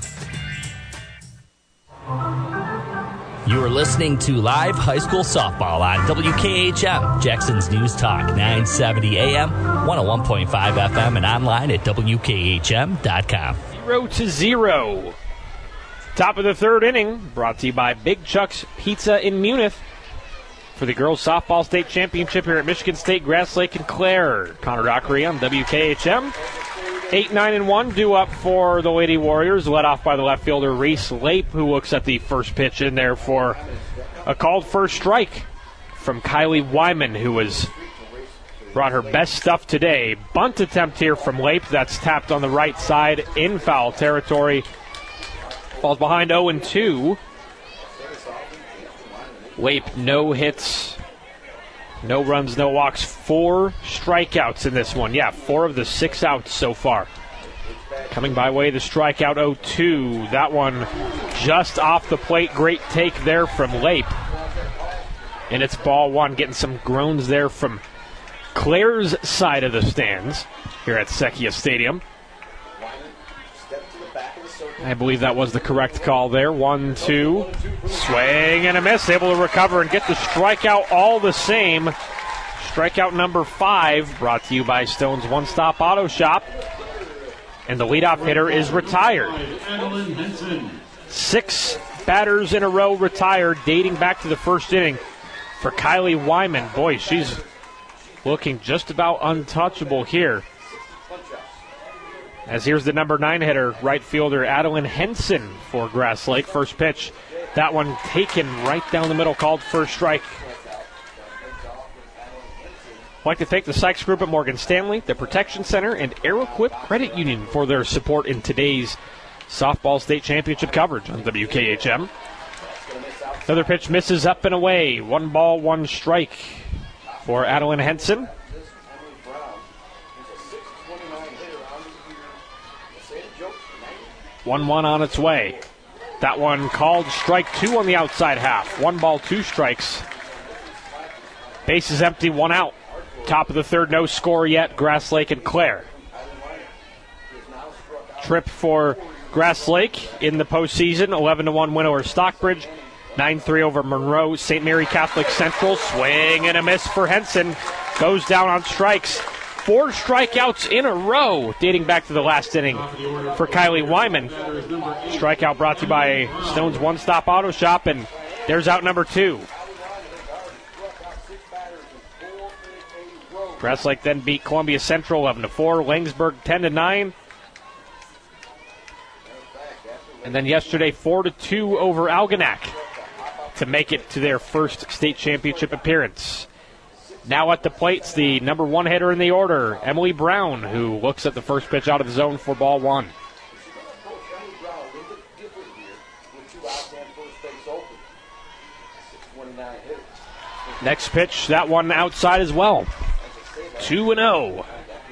You are listening to live high school softball on WKHM, Jackson's News Talk, 970 AM, 101.5 FM, and online at WKHM.com. 0-0. Top of the third inning, brought to you by Big Chuck's Pizza in Munith for the girls softball state championship here at Michigan State, Grass Lake, and Clare. Connor Dockery on WKHM. 8-9-1 due up for the Lady Warriors, led off by the left fielder Reese Lape, who looks at the first pitch in there for a called first strike from Kylie Wyman, who has brought her best stuff today. Bunt attempt here from Lape. That's tapped on the right side in foul territory. Falls behind 0-2. Lape, no hits, no runs, no walks, 4 strikeouts in this one. Yeah, 4 of the 6 outs so far. Coming by way of the strikeout, 0-2. That one just off the plate. Great take there from Lape. And it's ball 1. Getting some groans there from Clare's side of the stands here at Sekia Stadium. I believe that was the correct call there. 1-2. Swing and a miss. Able to recover and get the strikeout all the same. Strikeout number 5, brought to you by Stone's One Stop Auto Shop. And the leadoff hitter is retired. 6 batters in a row retired, dating back to the first inning for Kylie Wyman. Boy, she's looking just about untouchable here. As here's the number 9 hitter, right fielder Adeline Henson for Grass Lake. First pitch, that one taken right down the middle, called first strike. I'd like to thank the Sykes Group at Morgan Stanley, the Protection Center, and Aeroquip Credit Union for their support in today's softball state championship coverage on WKHM. Another pitch misses up and away. 1 ball, 1 strike for Adeline Henson. 1-1 on its way. That one called strike 2 on the outside half. 1 ball, 2 strikes. Bases empty, 1 out. Top of the third, no score yet. Grass Lake and Clare. Trip for Grass Lake in the postseason. 11-1 win over Stockbridge. 9-3 over Monroe. St. Mary Catholic Central. Swing and a miss for Henson. Goes down on strikes. 4 strikeouts in a row, dating back to the last inning for Kylie Wyman. Strikeout brought to you by Stone's One Stop Auto Shop, and there's out number 2. Grass Lake then beat Columbia Central 11-4, Langsburg 10-9. And then yesterday 4-2 over Algonac to make it to their first state championship appearance. Now at the plates, the number 1 hitter in the order, Emily Brown, who looks at the first pitch out of the zone for ball 1. Next pitch, that one outside as well. 2-0.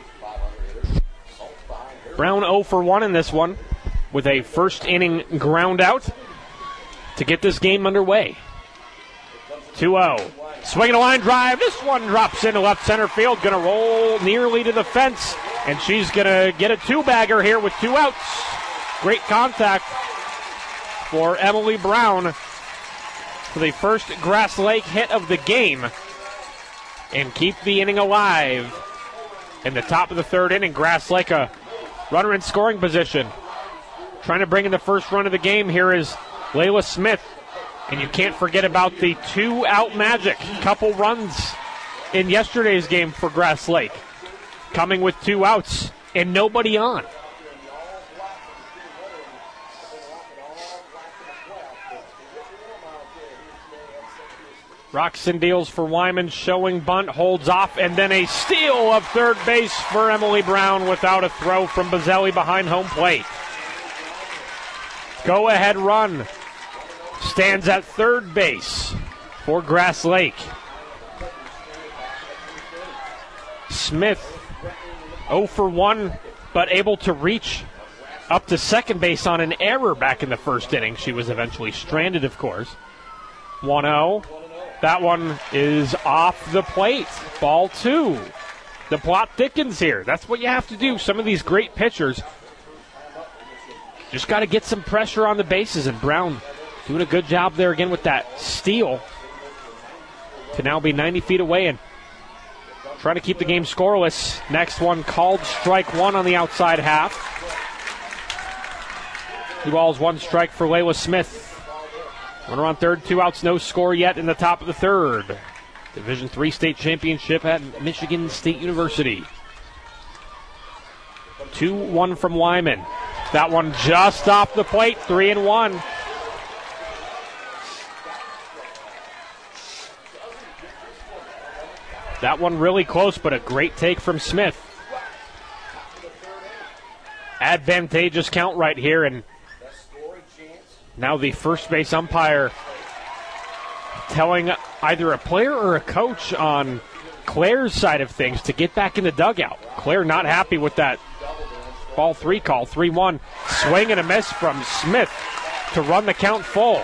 Brown 0 for 1 in this one with a first inning ground out to get this game underway. 2-0. Swinging a line drive. This one drops into left center field. Going to roll nearly to the fence. And she's going to get a 2-bagger here with 2 outs. Great contact for Emily Brown for the first Grass Lake hit of the game. And keep the inning alive. In the top of the third inning, Grass Lake a runner in scoring position. Trying to bring in the first run of the game here is Layla Smith. And you can't forget about the 2-out magic. Couple runs in yesterday's game for Grass Lake. Coming with 2 outs and nobody on. Roxon deals for Wyman, showing bunt, holds off, and then a steal of third base for Emily Brown without a throw from Bazzelli behind home plate. Go-ahead run stands at third base for Grass Lake. Smith 0 for 1, but able to reach up to second base on an error back in the first inning. She was eventually stranded, of course. 1-0. That one is off the plate. Ball 2. The plot thickens here. That's what you have to do. Some of these great pitchers just got to get some pressure on the bases, and Brown doing a good job there again with that steal to now be 90 feet away and trying to keep the game scoreless. Next one called strike 1 on the outside half. 2 balls, 1 strike for Layla Smith. Runner on third, 2 outs, no score yet in the top of the third. Division III state championship at Michigan State University. 2-1 from Wyman. That one just off the plate, 3-1. That one really close, but a great take from Smith. Advantageous count right here, and now the first base umpire telling either a player or a coach on Claire's side of things to get back in the dugout. Claire not happy with that ball 3 call. 3-1. Swing and a miss from Smith to run the count full.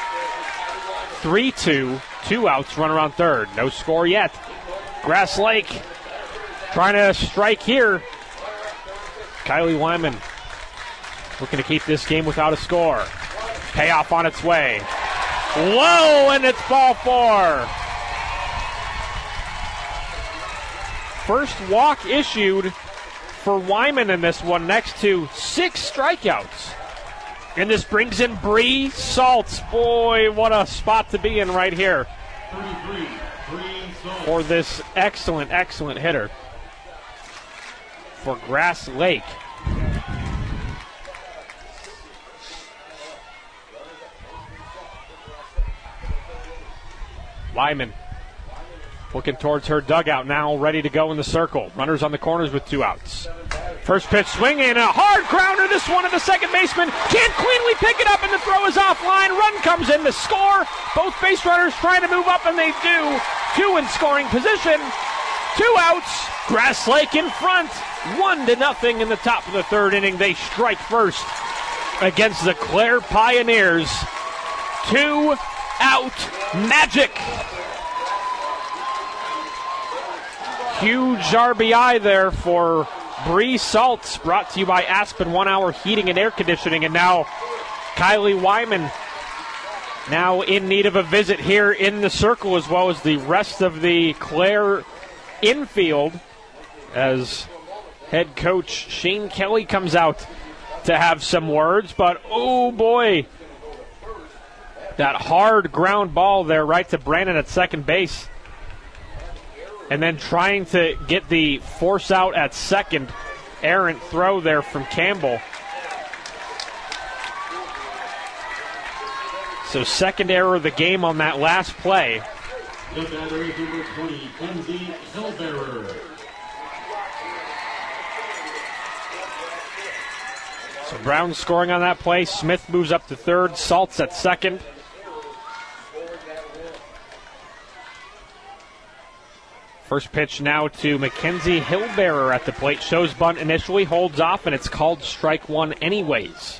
3-2. 2 outs, runner on third. No score yet. Grass Lake trying to strike here. Kylie Wyman looking to keep this game without a score. Payoff on its way. Low, and it's ball 4. First walk issued for Wyman in this one, next to 6 strikeouts. And this brings in Bree Saltz. Boy, what a spot to be in right here for this excellent, excellent hitter for Grass Lake. Wyman looking towards her dugout now, ready to go in the circle. Runners on the corners with 2 outs. First pitch swing and a hard grounder. This one to the second baseman. Can't cleanly pick it up, and the throw is offline. Run comes in to score. Both base runners trying to move up, and they do. 2 in scoring position. 2 outs. Grass Lake in front. 1-0 in the top of the third inning. They strike first against the Clare Pioneers. 2-out magic. Huge RBI there for Bree Saltz, brought to you by Aspen 1 Hour Heating and Air Conditioning. And now Kylie Wyman now in need of a visit here in the circle, as well as the rest of the Clare infield, as head coach Shane Kelly comes out to have some words. But oh boy, that hard ground ball there right to Brandon at second base. And then trying to get the force out at second. Errant throw there from Campbell. So second error of the game on that last play. The batter is number 20, Kenzie Hillbearer. So Brown scoring on that play. Smith moves up to third. Saltz at second. First pitch now to Mackenzie Hillbearer at the plate. Shows bunt initially, holds off, and it's called strike 1 anyways.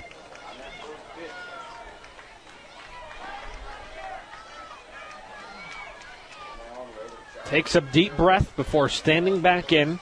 Takes a deep breath before standing back in.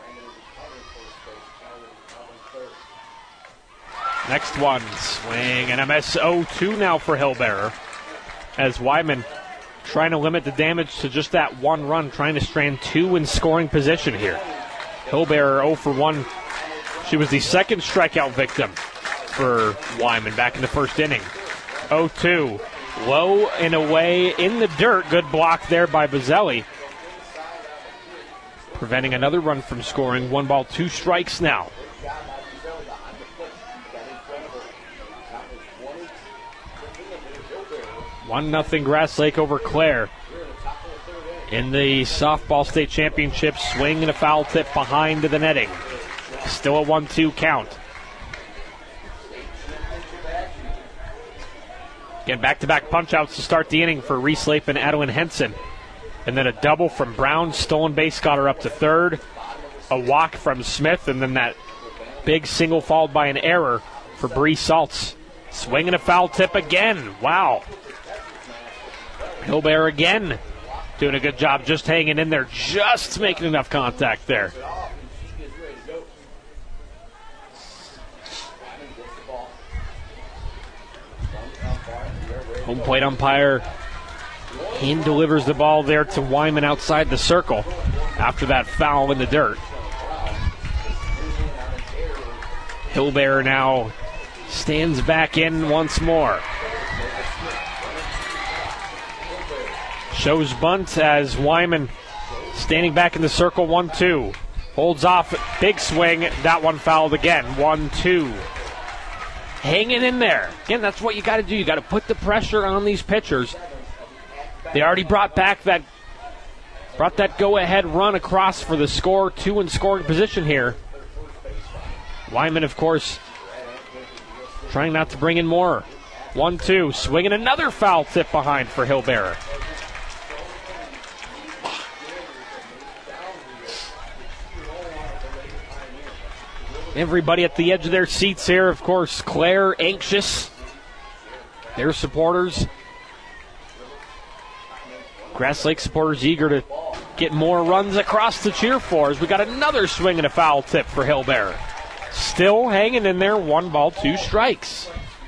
Next one, swing and a miss. 0-2 now for Hillbearer, as Wyman trying to limit the damage to just that 1 run, trying to strand 2 in scoring position here. Hillbearer 0 for 1. She was the second strikeout victim for Wyman back in the first inning. 0-2. Low and away in the dirt. Good block there by Bazzelli. Preventing another run from scoring. 1 ball, 2 strikes now. One 0 Grass Lake over Clare. In the softball state championship, swing and a foul tip behind the netting. Still a 1-2 count. Again, back-to-back punch-outs to start the inning for Reese Lape and Adeline Henson. And then a double from Brown. Stolen base got her up to third. A walk from Smith, and then that big single followed by an error for Bree Saltz. Swing and a foul tip again. Wow. Hilbear again doing a good job just hanging in there, just making enough contact there. Home plate umpire hand delivers the ball there to Wyman outside the circle after that foul in the dirt. Hilbear now stands back in once more. Shows bunt as Wyman standing back in the circle, 1-2. Holds off, big swing, that one fouled again, 1-2. Hanging in there. Again, that's what you got to do. You got to put the pressure on these pitchers. They already brought that go-ahead run across for the score, 2 in scoring position here. Wyman, of course, trying not to bring in more. 1-2, swinging another foul tip behind for Hilbear. Everybody at the edge of their seats here. Of course, Clare anxious. Their supporters. Grass Lake supporters eager to get more runs across to cheer for as we got another swing and a foul tip for Hilbear. Still hanging in there, 1 ball, 2 strikes.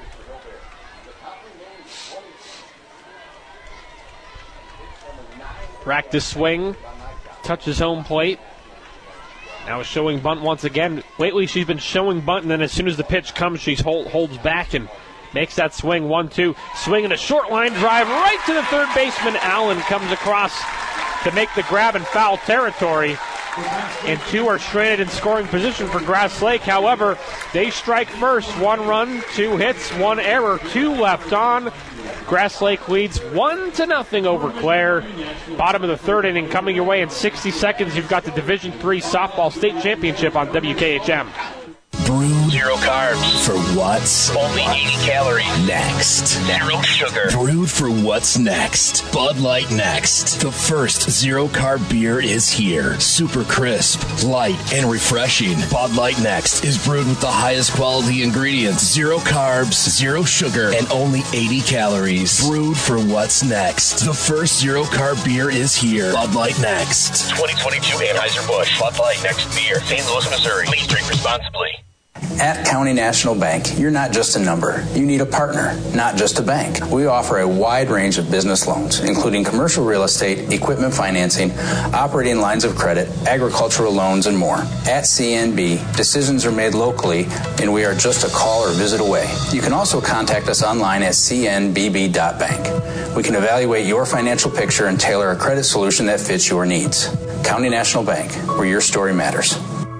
Practice swing. Touches home plate. Now showing bunt once again. Lately she's been showing bunt, and then as soon as the pitch comes, she holds back and makes that swing. 1-2. Swinging a short line drive right to the third baseman. Allen comes across to make the grab in foul territory. And 2 are stranded in scoring position for Grass Lake. However, they strike first. 1 run, 2 hits, 1 error, 2 left on. Grass Lake leads 1-0 over Clare. Bottom of the third inning coming your way in 60 seconds. You've got the Division III Softball State Championship on WKHM. Brewed 0 carbs. for what's Only 80 calories. next. 0 sugar. Brewed for what's next. Bud Light Next. The first zero-carb beer is here. Super crisp, light, and refreshing. Bud Light Next is brewed with the highest quality ingredients. 0 carbs, 0 sugar, and only 80 calories. Brewed for what's next. The first zero-carb beer is here. Bud Light Next. 2022 Anheuser-Busch Bud Light Next beer. St. Louis, Missouri. Please drink responsibly. At County National Bank, you're not just a number. You need a partner, not just a bank. We offer a wide range of business loans, including commercial real estate, equipment financing, operating lines of credit, agricultural loans, and more. At CNB, decisions are made locally, and we are just a call or visit away. You can also contact us online at cnbb.bank. We can evaluate your financial picture and tailor a credit solution that fits your needs. County National Bank, where your story matters.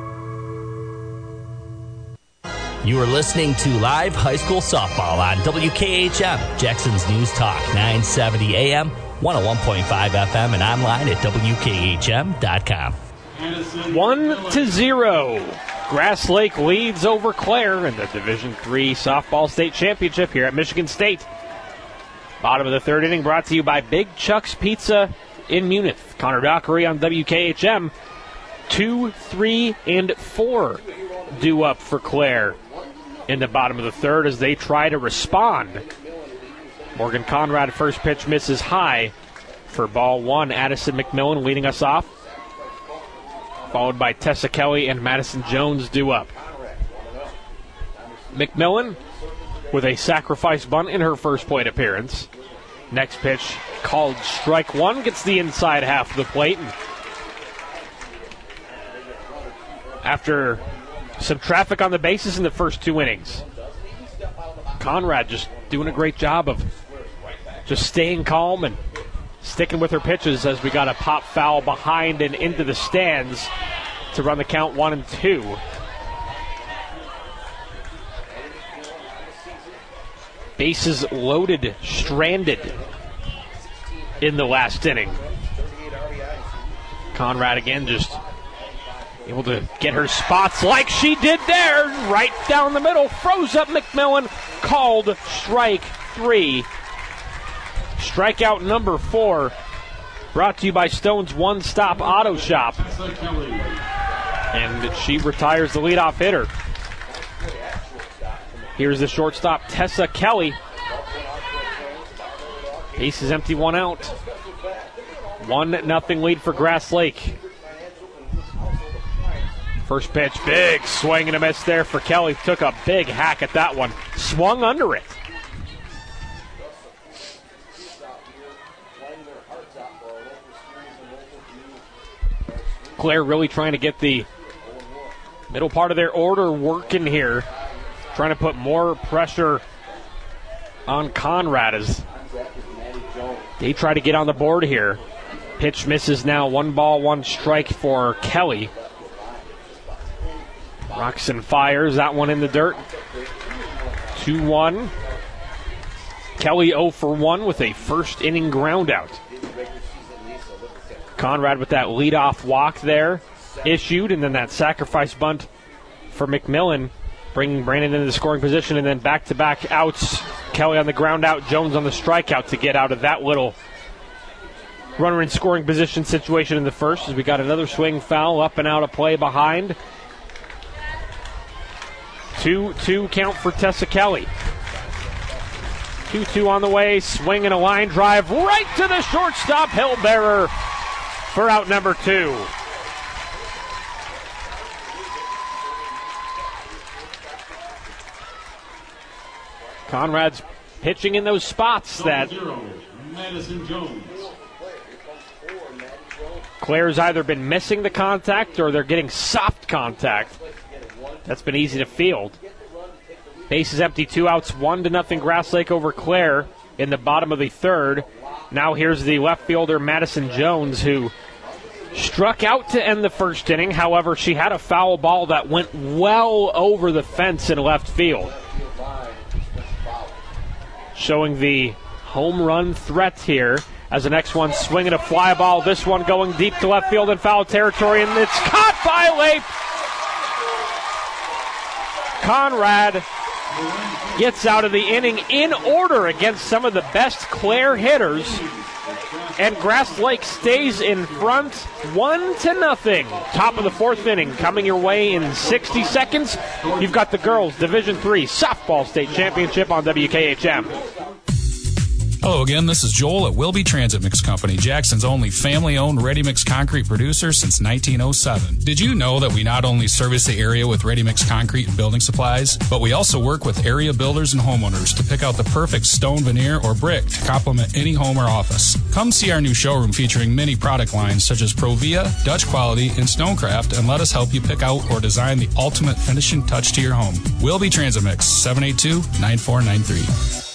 You are listening to live high school softball on WKHM, Jackson's News Talk, 970 AM, 101.5 FM, and online at WKHM.com. 1-0. Grass Lake leads over Clare in the Division III Softball State Championship here at Michigan State. Bottom of the third inning brought to you by Big Chuck's Pizza in Munich. Connor Dockery on WKHM. 2, 3, and 4 due up for Clare in the bottom of the third as they try to respond. Morgan Conrad, first pitch misses high for ball 1. Addison McMillan leading us off, followed by Tessa Kelly and Madison Jones due up. McMillan with a sacrifice bunt in her first plate appearance. Next pitch called strike 1, gets the inside half of the plate. And after some traffic on the bases in the first 2 innings, Conrad just doing a great job of just staying calm and sticking with her pitches as we got a pop foul behind and into the stands to run the count 1-2. Bases loaded, stranded in the last inning. Conrad again just able to get her spots like she did there, right down the middle, froze up McMillan, called strike 3. Strikeout number 4, brought to you by Stone's One Stop Auto Shop. And she retires the leadoff hitter. Here's the shortstop, Tessa Kelly. Base is empty, 1 out. 1-0 lead for Grass Lake. First pitch, big swing and a miss there for Kelly. Took a big hack at that one. Swung under it. Claire really trying to get the middle part of their order working here. Trying to put more pressure on Conrad as they try to get on the board here. Pitch misses now. 1 ball, 1 strike for Kelly. Roxon fires that one in the dirt. 2-1. Kelly 0 for 1 with a first inning ground out. Conrad with that leadoff walk there issued, and then that sacrifice bunt for McMillan, bringing Brandon into the scoring position, and then back-to-back outs. Kelly on the ground out, Jones on the strikeout to get out of that little runner in scoring position situation in the first, as we got another swing foul up and out of play behind. 2-2 count for Tessa Kelly. 2-2 on the way, swing and a line drive right to the shortstop, Hillbearer, for out number 2. Conrad's pitching in those spots that Madison Jones. Claire's either been missing the contact or they're getting soft contact. That's been easy to field. Base is empty, 2 outs, 1-0 Grass Lake over Claire in the bottom of the third. Now here's the left fielder, Madison Jones, who struck out to end the first inning. However, she had a foul ball that went well over the fence in left field, showing the home run threat here as the next one swinging a fly ball. This one going deep to left field in foul territory, and it's caught by Lape. Conrad gets out of the inning in order against some of the best Claire hitters, and Grass Lake stays in front 1-0. Top of the fourth inning coming your way in 60 seconds. You've got the girls Division III Softball State Championship on WKHM. Hello again, this is Joel at Wilby Transit Mix Company, Jackson's only family-owned ready-mix concrete producer since 1907. Did you know that we not only service the area with ready-mix concrete and building supplies, but we also work with area builders and homeowners to pick out the perfect stone, veneer, or brick to complement any home or office. Come see our new showroom featuring many product lines such as Provia, Dutch Quality, and Stonecraft, and let us help you pick out or design the ultimate finishing touch to your home. Wilby Transit Mix, 782-9493.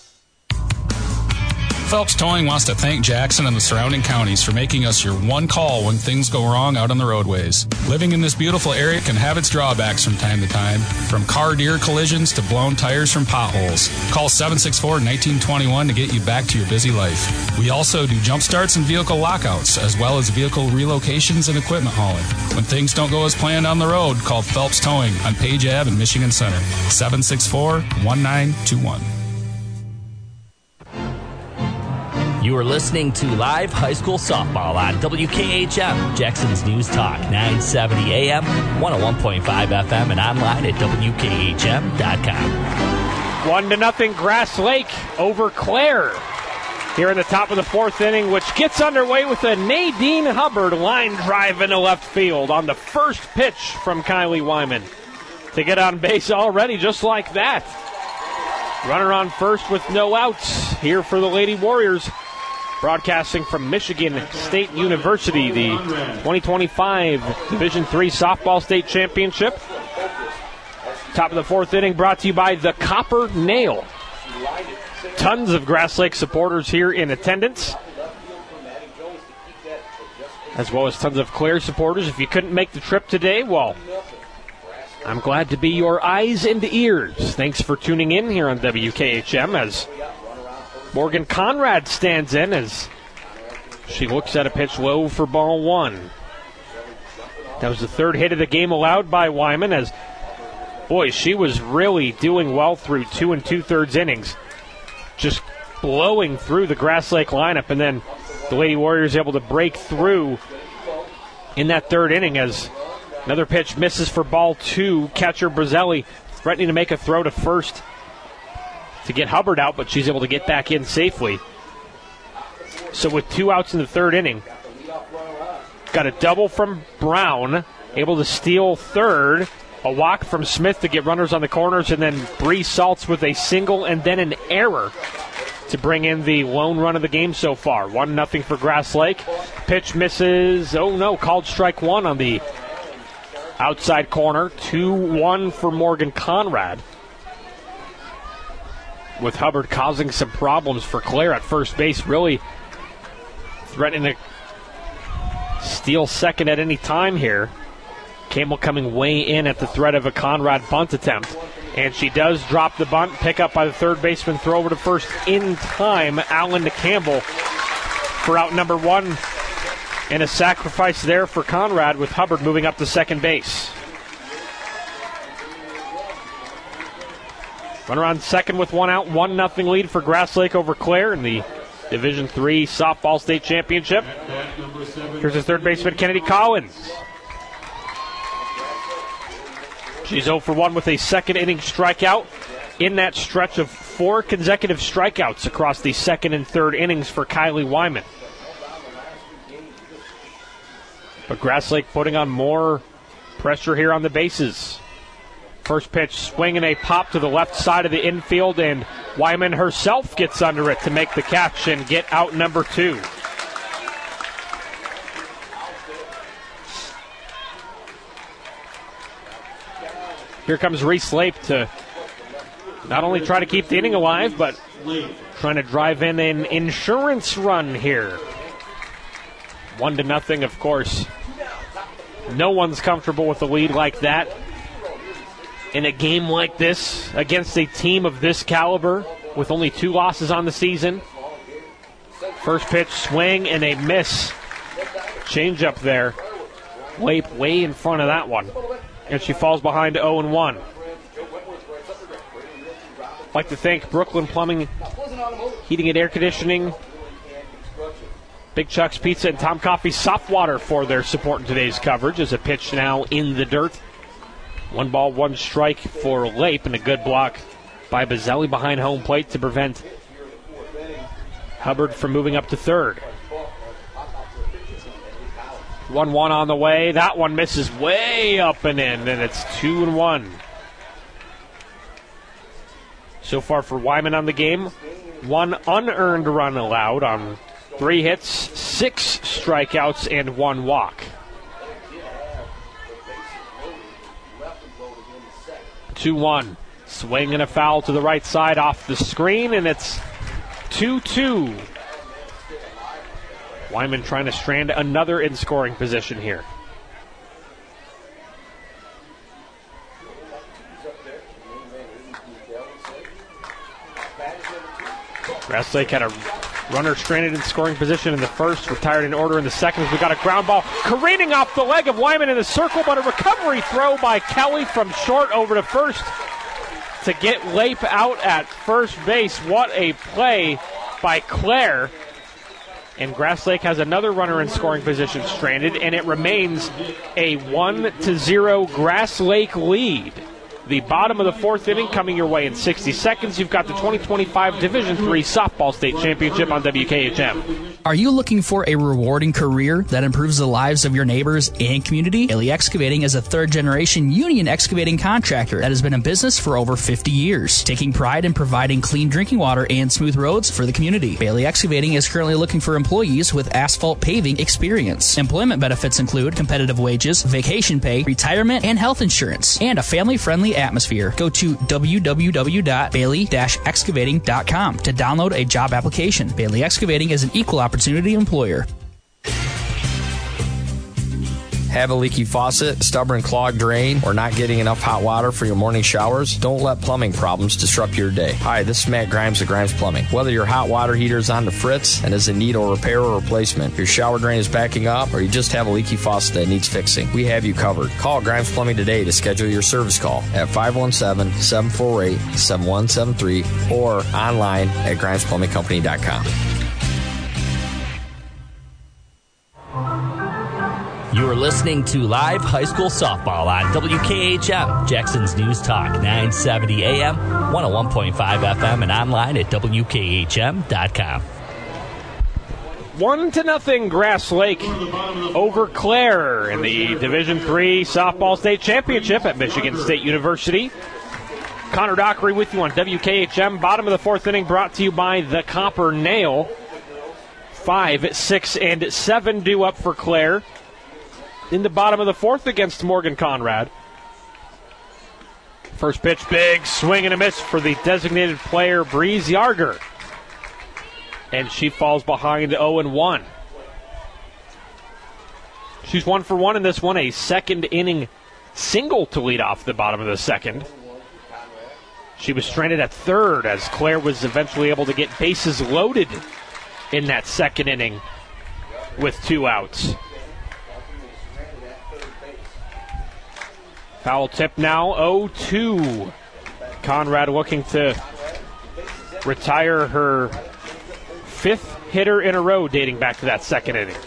Phelps Towing wants to thank Jackson and the surrounding counties for making us your one call when things go wrong out on the roadways. Living in this beautiful area can have its drawbacks from time to time, from car deer collisions to blown tires from potholes. Call 764-1921 to get you back to your busy life. We also do jump starts and vehicle lockouts, as well as vehicle relocations and equipment hauling. When things don't go as planned on the road, call Phelps Towing on Page Ave in Michigan Center, 764-1921. You are listening to live high school softball on WKHM, Jackson's News Talk, 970 AM, 101.5 FM, and online at WKHM.com. 1-0 Grass Lake over Claire here in the top of the fourth inning, which gets underway with a Nadine Hubbard line drive into left field on the first pitch from Kylie Wyman to get on base already just like that. Runner on first with no outs here for the Lady Warriors. Broadcasting from Michigan State University, the 2025 Division III Softball State Championship. Top of the fourth inning brought to you by the Copper Nail. Tons of Grass Lake supporters here in attendance, as well as tons of Clare supporters. If you couldn't make the trip today, well, I'm glad to be your eyes and ears. Thanks for tuning in here on WKHM as Morgan Conrad stands in as she looks at a pitch low for ball one. That was the third hit of the game allowed by Wyman as, boy, she was really doing well through 2 2/3 innings, just blowing through the Grass Lake lineup, and then the Lady Warriors able to break through in that third inning as another pitch misses for ball two. Catcher Brazelli threatening to make a throw to first to get Hubbard out, but she's able to get back in safely. So with 2 outs in the third inning, got a double from Brown, able to steal third, a walk from Smith to get runners on the corners, and then Bree Saltz with a single and then an error to bring in the lone run of the game so far. 1-0 for Grass Lake. Pitch misses. Oh no, called strike one on the outside corner. 2-1 for Morgan Conrad, with Hubbard causing some problems for Clare at first base, really threatening to steal second at any time here. Campbell coming way in at the threat of a Conrad bunt attempt. And she does drop the bunt, pick up by the third baseman, throw over to first in time. Allen to Campbell for out number one. And a sacrifice there for Conrad, with Hubbard moving up to second base. Runner on second with 1 out, 1-0 lead for Grass Lake over Clare in the Division III Softball State Championship. Here's his third baseman, Kennedy Collins. She's 0 for 1 with a second inning strikeout in that stretch of 4 consecutive strikeouts across the second and third innings for Kylie Wyman. But Grass Lake putting on more pressure here on the bases. First pitch, swing and a pop to the left side of the infield, and Wyman herself gets under it to make the catch and get out number 2. Here comes Reese Lape to not only try to keep the inning alive, but trying to drive in an insurance run here. 1-0, of course. No one's comfortable with a lead like that in a game like this against a team of this caliber with only 2 losses on the season. First pitch, swing and a miss. Change up there. Lape way in front of that one. And she falls behind 0-1. I'd like to thank Brooklyn Plumbing, Heating and Air Conditioning, Big Chuck's Pizza, and Tom Coffee Soft Water for their support in today's coverage. As a pitch now in the dirt. 1 ball, 1 strike for Lape, and a good block by Bazzelli behind home plate to prevent Hubbard from moving up to third. 1-1 on the way. That one misses way up and in, and it's 2-1. So far for Wyman on the game, 1 unearned run allowed on 3 hits, 6 strikeouts, and 1 walk. 2-1. Swing and a foul to the right side off the screen, and it's 2-2. Wyman trying to strand another in scoring position here. Grass Lake had a runner stranded in scoring position in the first, retired in order in the second. We got a ground ball careening off the leg of Wyman in the circle, but a recovery throw by Kelly from short over to first to get Lape out at first base. What a play by Clare. And Grass Lake has another runner in scoring position stranded, and it remains a 1-0 Grass Lake lead. The bottom of the fourth inning coming your way in 60 seconds. You've got the 2025 Division III Softball State Championship on WKHM. Are you looking for a rewarding career that improves the lives of your neighbors and community? Bailey Excavating is a third-generation union excavating contractor that has been in business for over 50 years, taking pride in providing clean drinking water and smooth roads for the community. Bailey Excavating is currently looking for employees with asphalt paving experience. Employment benefits include competitive wages, vacation pay, retirement, and health insurance, and a family-friendly atmosphere. Go to www.bailey-excavating.com to download a job application. Bailey Excavating is an equal opportunity employer. Have a leaky faucet, stubborn clogged drain, or not getting enough hot water for your morning showers? Don't let plumbing problems disrupt your day. Hi, this is Matt Grimes of Grimes Plumbing. Whether your hot water heater is on the fritz and is in need of repair or replacement, your shower drain is backing up, or you just have a leaky faucet that needs fixing, we have you covered. Call Grimes Plumbing today to schedule your service call at 517-748-7173 or online at GrimesPlumbingCompany.com. You are listening to live high school softball on WKHM, Jackson's News Talk, 970 AM, 101.5 FM, and online at WKHM.com. 1-0 Grass Lake over Clare in the Division III Softball State Championship at Michigan State University. Connor Dockery with you on WKHM. Bottom of the fourth inning brought to you by the Copper Nail. 5, 6, and 7 due up for Clare in the bottom of the fourth against Morgan Conrad. First pitch, big swing and a miss for the designated player, Breeze Yarger. And she falls behind 0-1. She's 1 for 1 in this one, a second inning single to lead off the bottom of the second. She was stranded at third as Clare was eventually able to get bases loaded in that second inning with 2 outs. Foul tip now, 0-2. Conrad looking to retire her 5th hitter in a row dating back to that second inning.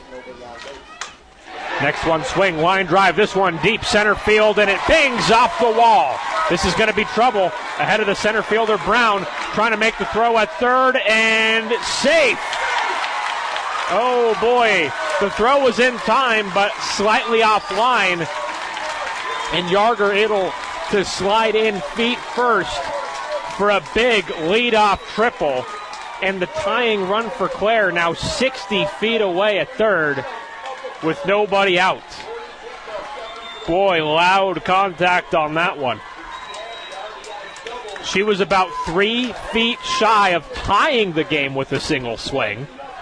Next one, swing, line drive. This one deep center field, and it bangs off the wall. This is going to be trouble ahead of the center fielder, Brown, trying to make the throw at third, and safe. Oh, boy. The throw was in time, but slightly offline. And Yarger able to slide in feet first for a big leadoff triple. And the tying run for Clare now 60 feet away at third with nobody out. Boy, loud contact on that one. She was about 3 feet shy of tying the game with a single swing.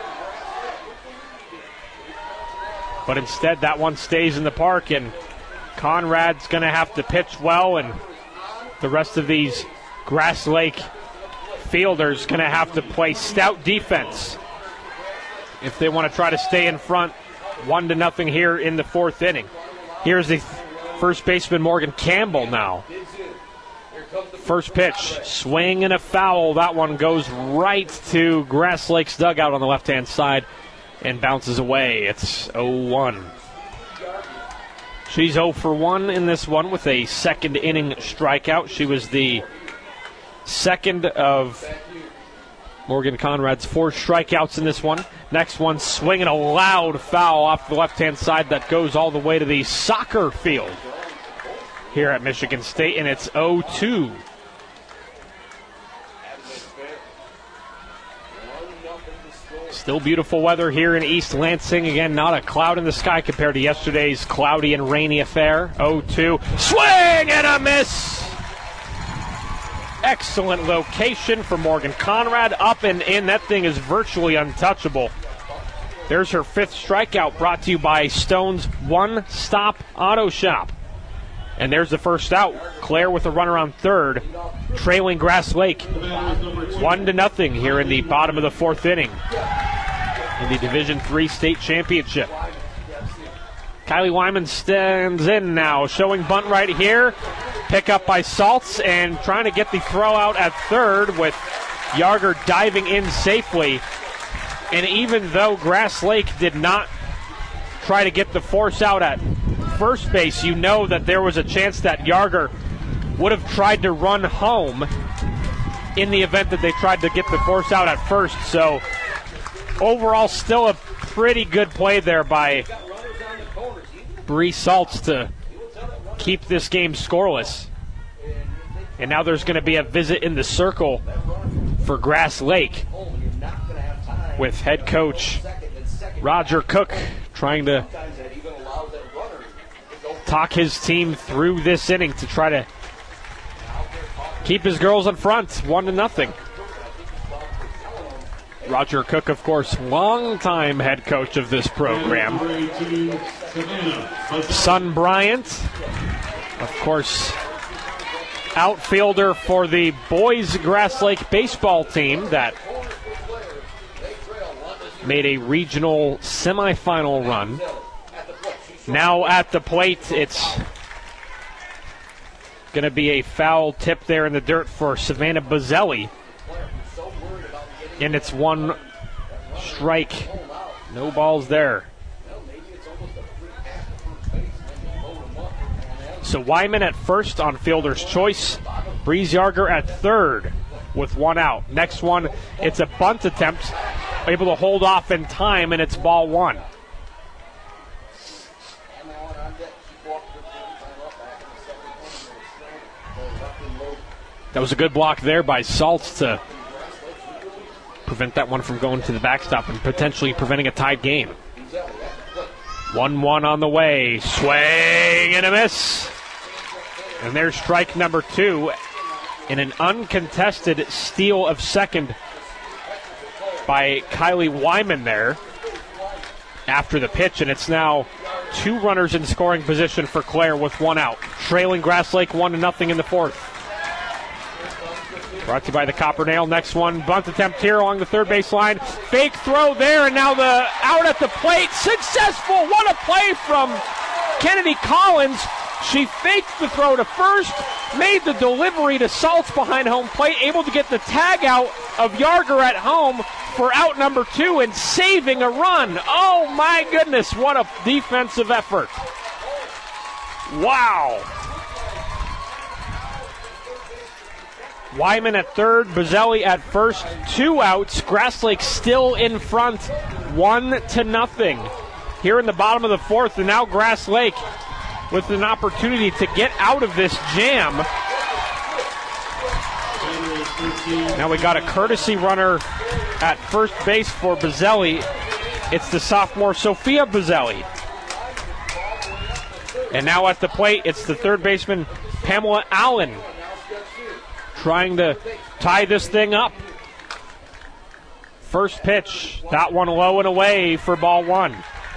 But instead, that one stays in the park, and Conrad's going to have to pitch well, and the rest of these Grass Lake fielders going to have to play stout defense if they want to try to stay in front 1-0 here in the fourth inning. Here's the first baseman, Morgan Campbell, now. First pitch, swing and a foul. That one goes right to Grass Lake's dugout on the left-hand side and bounces away. It's 0-1. She's 0 for 1 in this one with a second inning strikeout. She was the second of Morgan Conrad's 4 strikeouts in this one. Next one, swinging a loud foul off the left-hand side that goes all the way to the soccer field here at Michigan State, and it's 0-2. Still beautiful weather here in East Lansing. Again, not a cloud in the sky compared to yesterday's cloudy and rainy affair. 0-2. Swing and a miss! Excellent location for Morgan Conrad. Up and in. That thing is virtually untouchable. There's her 5th strikeout, brought to you by Stone's One Stop Auto Shop. And there's the first out. Clare with a runner on third, trailing Grass Lake 1-0 here in the bottom of the fourth inning in the Division III State Championship. Kylie Wyman stands in now, showing bunt right here. Pick up by Saltz and trying to get the throw out at third with Yarger diving in safely. And even though Grass Lake did not try to get the force out at first base, you know that there was a chance that Yarger would have tried to run home in the event that they tried to get the force out at first. So overall, still a pretty good play there by Bree Saltz to keep this game scoreless. And now there's going to be a visit in the circle for Grass Lake with head coach Roger Cook trying to talk his team through this inning to try to keep his girls in front, 1-0. Roger Cook, of course, longtime head coach of this program. Son Bryant, of course, outfielder for the boys Grass Lake baseball team that made a regional semifinal run. Now at the plate, it's going to be a foul tip there in the dirt for Savannah Bazzelli. And it's 1 strike. No balls there. So Wyman at first on fielder's choice. Breeze Yarger at third with 1 out. Next one, it's a bunt attempt. Able to hold off in time, and it's ball 1. That was a good block there by Saltz to prevent that one from going to the backstop and potentially preventing a tied game. 1-1 on the way. Swing and a miss. And there's strike number 2 in an uncontested steal of second by Kylie Wyman there after the pitch. And it's now 2 runners in scoring position for Clare with 1 out. Trailing Grass Lake 1-0 in the 4th. Brought to you by the Copper Nail. Next one, bunt attempt here along the third base line. Fake throw there, and now the out at the plate. Successful. What a play from Kennedy Collins. She faked the throw to first, made the delivery to Saltz behind home plate, able to get the tag out of Yarger at home for out number 2 and saving a run. Oh, my goodness, what a defensive effort. Wow. Wyman at third, Bazzelli at first, 2 outs. Grass Lake still in front, 1-0. Here in the bottom of the 4th, and now Grass Lake with an opportunity to get out of this jam. Now we got a courtesy runner at first base for Bazzelli. It's the sophomore Sophia Bazzelli. And now at the plate, it's the third baseman Pamela Allen, trying to tie this thing up. First pitch, that one low and away for ball 1.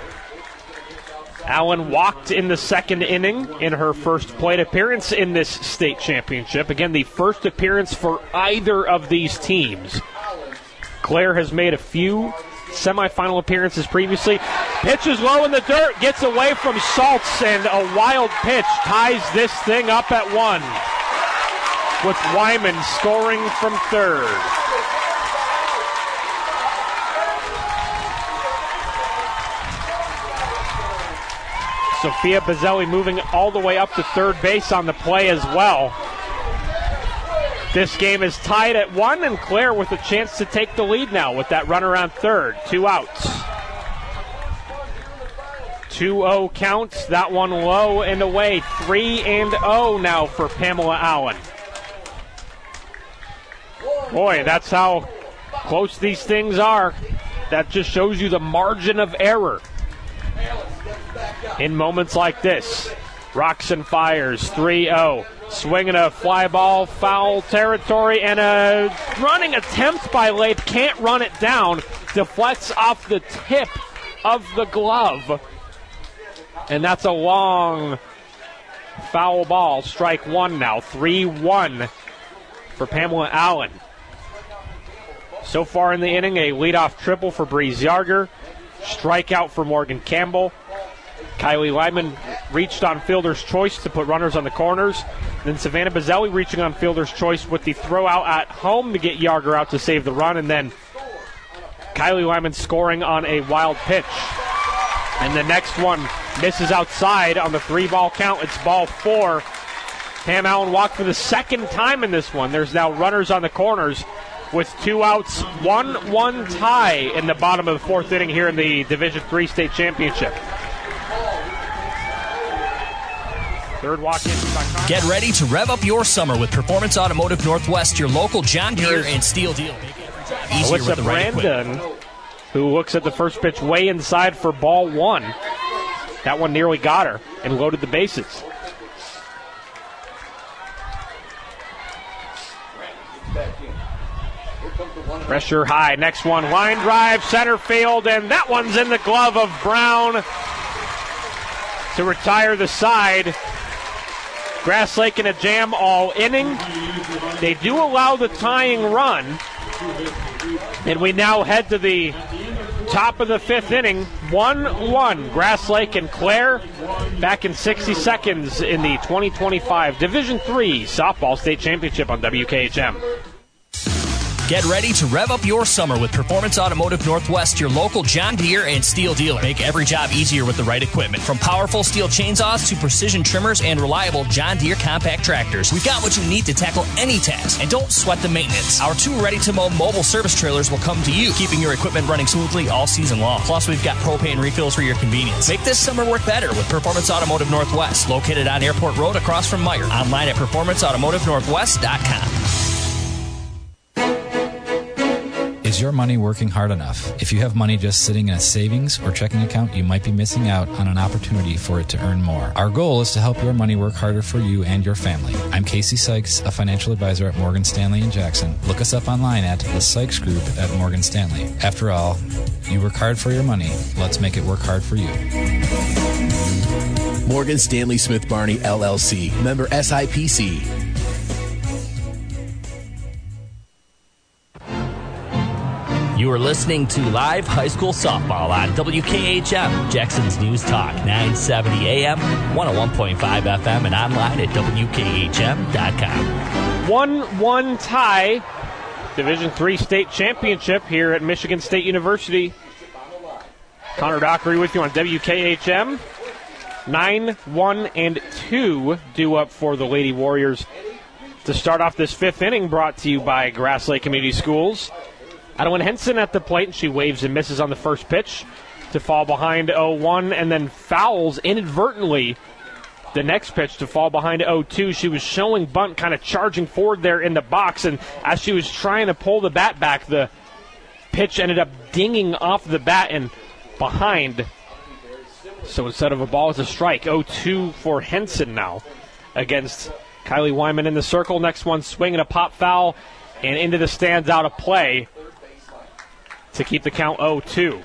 Allen walked in the second inning in her first plate appearance in this state championship. Again, the first appearance for either of these teams. Clare has made a few semifinal appearances previously. Pitches low in the dirt, gets away from Saltz, and a wild pitch ties this thing up at 1. With Wyman scoring from third. Sophia Bazzelli moving all the way up to third base on the play as well. This game is tied at 1, and Clare with a chance to take the lead now with that runner on third. 2 outs. 2-0 count. That one low and away. 3-0 now for Pamela Allen. Boy, that's how close these things are. That just shows you the margin of error in moments like this. Rocks and fires, 3-0. Swinging a fly ball, foul territory, and a running attempt by Lape. Can't run it down. Deflects off the tip of the glove. And that's a long foul ball. Strike 1 now. 3-1 for Pamela Allen. So far in the inning, a leadoff triple for Breeze Yarger. Strikeout for Morgan Campbell. Kylie Lyman reached on fielder's choice to put runners on the corners. Then Savannah Bazzelli reaching on fielder's choice with the throw out at home to get Yarger out to save the run. And then Kylie Lyman scoring on a wild pitch. And the next one misses outside on the 3-ball count. It's ball 4. Pam Allen walked for the second time in this one. There's now runners on the corners. with 2 outs, 1-1 tie in the bottom of the 4th inning here in the Division III state championship. Third walk in. Get ready to rev up your summer with Performance Automotive Northwest, your local John Deere and Steel dealer. Easier with the right Brandon, who looks at the first pitch way inside for ball 1. That one nearly got her and loaded the bases. Pressure high. Next one, line drive, center field, and that one's in the glove of Brown to retire the side. Grass Lake in a jam all inning. They do allow the tying run, and we now head to the top of the 5th inning. 1-1, Grass Lake and Clare, back in 60 seconds in the 2025 Division III Softball State Championship on WKHM. Get ready to rev up your summer with Performance Automotive Northwest, your local John Deere and Steel dealer. Make every job easier with the right equipment. From powerful steel chainsaws to precision trimmers and reliable John Deere compact tractors, we've got what you need to tackle any task. And don't sweat the maintenance. Our 2 ready-to-mow mobile service trailers will come to you, keeping your equipment running smoothly all season long. Plus, we've got propane refills for your convenience. Make this summer work better with Performance Automotive Northwest, located on Airport Road across from Meyer. Online at performanceautomotivenorthwest.com. Is your money working hard enough? If you have money just sitting in a savings or checking account, you might be missing out on an opportunity for it to earn more. Our goal is to help your money work harder for you and your family. I'm Casey Sykes, a financial advisor at Morgan Stanley in Jackson. Look us up online at the Sykes Group at Morgan Stanley. After all, you work hard for your money. Let's make it work hard for you. Morgan Stanley Smith Barney, LLC. Member SIPC. You are listening to live high school softball on WKHM, Jackson's News Talk, 970 AM, 101.5 FM, and online at WKHM.com. 1-1 tie, Division III state championship here at Michigan State University. Connor Dockery with you on WKHM. 9-1-2 due up for the Lady Warriors to start off this 5th inning, brought to you by Grass Lake Community Schools. Adeline Henson at the plate, and she waves and misses on the first pitch to fall behind 0-1, and then fouls inadvertently the next pitch to fall behind 0-2. She was showing bunt, kind of charging forward there in the box, and as she was trying to pull the bat back, the pitch ended up dinging off the bat and behind. So instead of a ball, it's a strike. 0-2 for Henson now against Kylie Wyman in the circle. Next one, swinging a pop foul and into the stands, out of play to keep the count 0-2.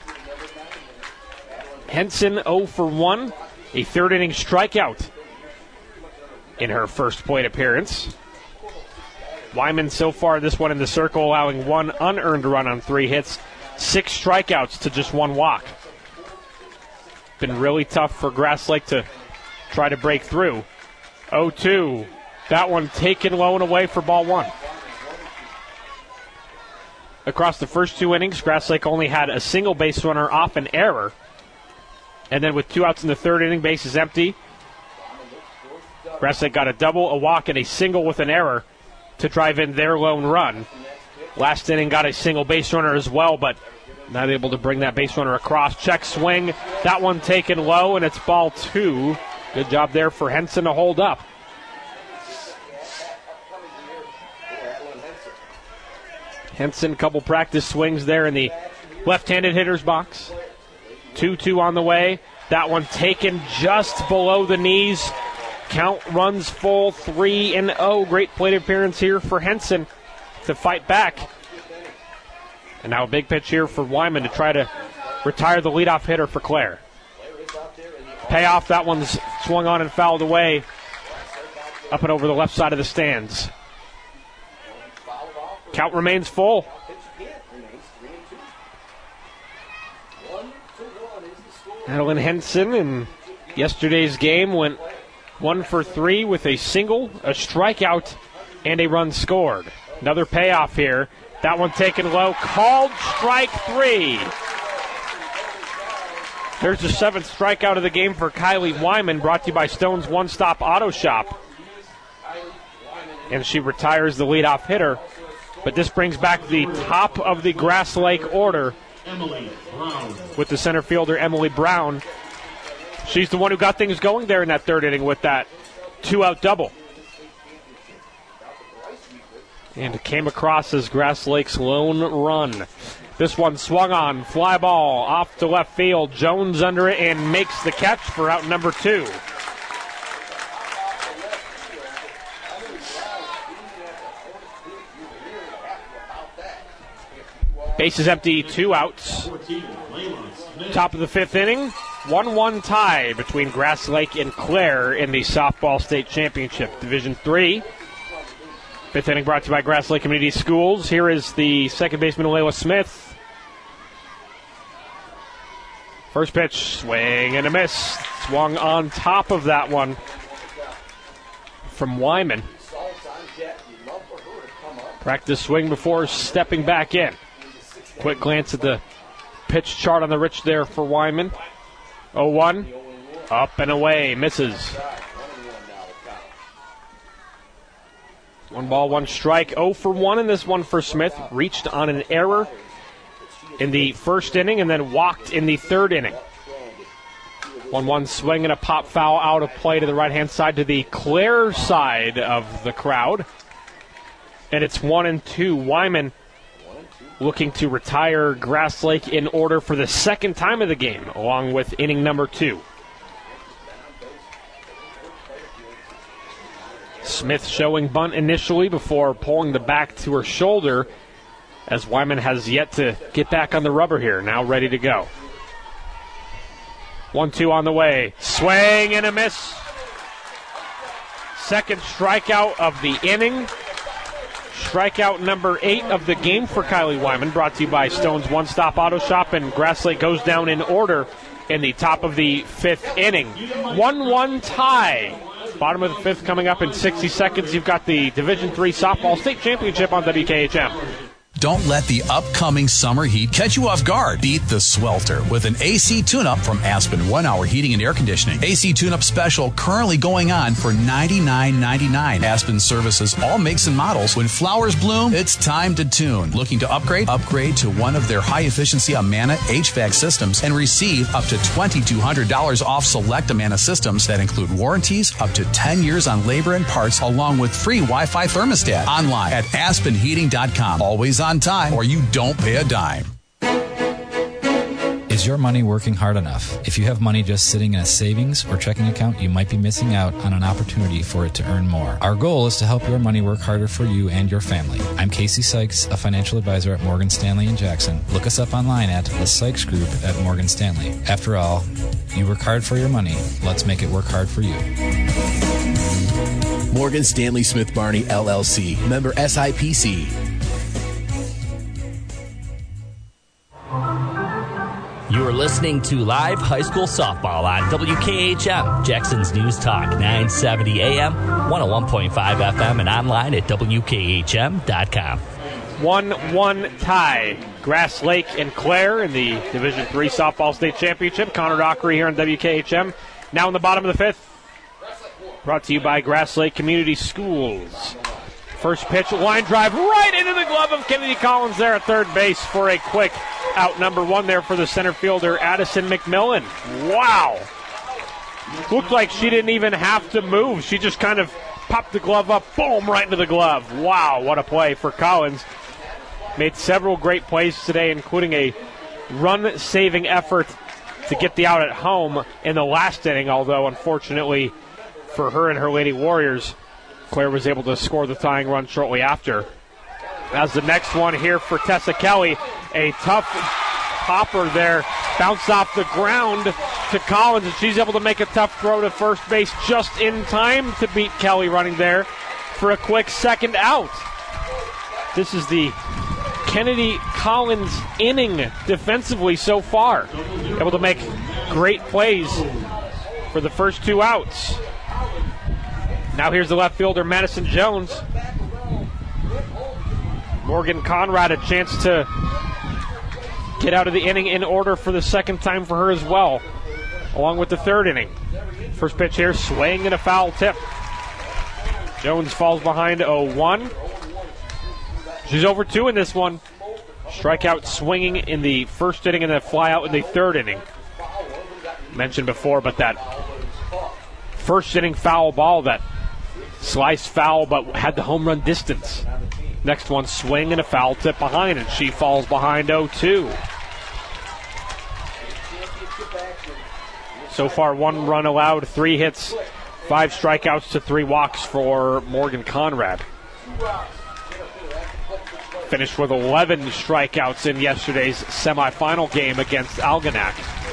Henson 0 for 1, a 3rd inning strikeout in her first plate appearance. Wyman so far this one in the circle, allowing 1 unearned run on 3 hits, 6 strikeouts to just 1 walk. Been really tough for Grass Lake to try to break through. 0-2. That one taken low and away for ball 1. Across the first 2 innings, Grass Lake only had a single base runner off an error. And then with 2 outs in the 3rd inning, bases empty, Grass Lake got a double, a walk, and a single with an error to drive in their lone run. Last inning got a single base runner as well, but not able to bring that base runner across. Check swing. That one taken low, and it's ball 2. Good job there for Henson to hold up. Henson, couple practice swings there in the left-handed hitter's box. 2-2 on the way. That one taken just below the knees. Count runs full, 3-0. Great plate appearance here for Henson to fight back. And now a big pitch here for Wyman to try to retire the leadoff hitter for Clare. Payoff, that one's swung on and fouled away up and over the left side of the stands. Count remains full. Adeline Henson in yesterday's game went 1 for 3 with a single, a strikeout, and a run scored. Another payoff here. That one taken low, called strike 3. There's the 7th strikeout of the game for Kylie Wyman, brought to you by Stone's One Stop Auto Shop. And she retires the leadoff hitter But this brings back the top of the Grass Lake order with the center fielder, Emily Brown. She's the one who got things going there in that third inning with that 2-out double. And it came across as Grass Lake's lone run. This one swung on, fly ball off to left field. Jones under it and makes the catch for out number 2. Bases empty, 2 outs. Top of the 5th inning, 1-1 tie between Grass Lake and Clare in the Softball State Championship, Division III. 5th inning brought to you by Grass Lake Community Schools. Here is the second baseman, Layla Smith. First pitch, swing and a miss. Swung on top of that one from Wyman. Practice swing before stepping back in. Quick glance at the pitch chart on the Rich there for Wyman. 0-1, up and away, misses. 1 ball, 1 strike. 0 for 1 in this one for Smith. Reached on an error in the first inning and then walked in the third inning. 1-1 swing and a pop foul out of play to the right-hand side to the Clare side of the crowd. And it's 1-2. Wyman looking to retire Grass Lake in order for the second time of the game, along with inning number 2. Smith showing bunt initially before pulling the back to her shoulder, as Wyman has yet to get back on the rubber here, now ready to go. 1-2 on the way. Swing and a miss. Second strikeout of the inning. Strikeout number 8 of the game for Kylie Wyman, brought to you by Stone's One Stop Auto Shop, and Grass Lake goes down in order in the top of the 5th inning. 1-1 tie. Bottom of the 5th coming up in 60 seconds. You've got the Division III Softball State Championship on WKHM. Don't let the upcoming summer heat catch you off guard. Beat the swelter with an AC tune-up from Aspen 1 Hour Heating and Air Conditioning. AC tune-up special currently going on for $99.99. Aspen services all makes and models. When flowers bloom, it's time to tune. Looking to upgrade? Upgrade to one of their high-efficiency Amana HVAC systems and receive up to $2,200 off select Amana systems that include warranties up to 10 years on labor and parts, along with free Wi-Fi thermostat. Online at aspenheating.com. Always on time, or you don't pay a dime. Is your money working hard enough? If you have money just sitting in a savings or checking account, you might be missing out on an opportunity for it to earn more. Our goal is to help your money work harder for you and your family. I'm Casey Sykes, a financial advisor at Morgan Stanley in Jackson. Look us up online at the Sykes Group at Morgan Stanley. After all, you work hard for your money. Let's make it work hard for you. Morgan Stanley Smith Barney, LLC. Member SIPC. You are listening to live high school softball on WKHM, Jackson's News Talk, 970 AM, 101.5 FM, and online at WKHM.com. 1-1 tie. Grass Lake and Clare in the Division III Softball State Championship. Connor Dockery here on WKHM. Now in the bottom of the 5th. Brought to you by Grass Lake Community Schools. First pitch, line drive right into the glove of Kennedy Collins there at third base for a quick out number 1 there for the center fielder, Addison McMillan. Wow. Looked like she didn't even have to move. She just kind of popped the glove up, boom, right into the glove. Wow, what a play for Collins. Made several great plays today, including a run-saving effort to get the out at home in the last inning, although unfortunately for her and her Lady Warriors, Clare was able to score the tying run shortly after. As the next one here for Tessa Kelly, a tough popper there, bounced off the ground to Collins, and she's able to make a tough throw to first base just in time to beat Kelly running there for a quick second out. This is the Kennedy Collins inning defensively so far. Able to make great plays for the first 2 outs. Now here's the left fielder, Madison Jones. Morgan Conrad, a chance to get out of the inning in order for the second time for her as well, along with the third inning. First pitch here, swing and a foul tip. Jones falls behind 0-1. She's over 2 in this one. Strikeout swinging in the first inning and then fly out in the third inning. Mentioned before, but that first inning foul ball, that sliced foul but had the home run distance. Next one, swing and a foul tip behind, and she falls behind 0-2. So far, 1 run allowed, 3 hits, 5 strikeouts to 3 walks for Morgan Conrad. Finished with 11 strikeouts in yesterday's semifinal game against Algonac.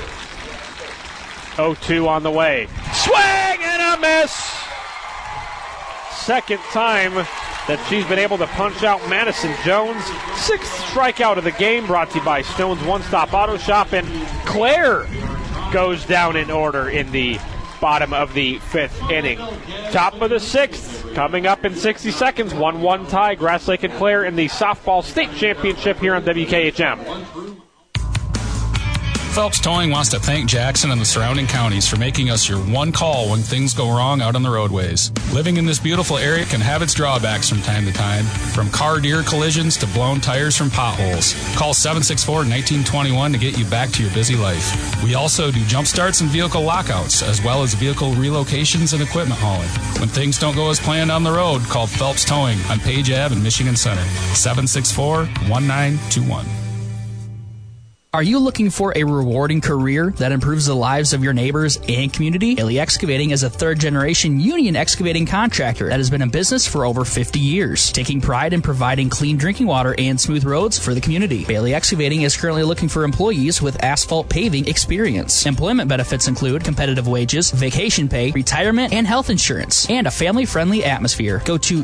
0-2 on the way. Swing and a miss! Second time that she's been able to punch out Madison Jones. 6th strikeout of the game, brought to you by Stone's One Stop Auto Shop. And Claire goes down in order in the bottom of the 5th inning. Top of the 6th, coming up in 60 seconds. 1-1 tie, Grass Lake and Claire in the softball state championship here on WKHM. Phelps Towing wants to thank Jackson and the surrounding counties for making us your one call when things go wrong out on the roadways. Living in this beautiful area can have its drawbacks from time to time, from car-deer collisions to blown tires from potholes. Call 764-1921 to get you back to your busy life. We also do jump starts and vehicle lockouts, as well as vehicle relocations and equipment hauling. When things don't go as planned on the road, call Phelps Towing on Page Ave in Michigan Center, 764-1921. Are you looking for a rewarding career that improves the lives of your neighbors and community? Bailey Excavating is a third-generation union excavating contractor that has been in business for over 50 years, taking pride in providing clean drinking water and smooth roads for the community. Bailey Excavating is currently looking for employees with asphalt paving experience. Employment benefits include competitive wages, vacation pay, retirement, and health insurance, and a family-friendly atmosphere. Go to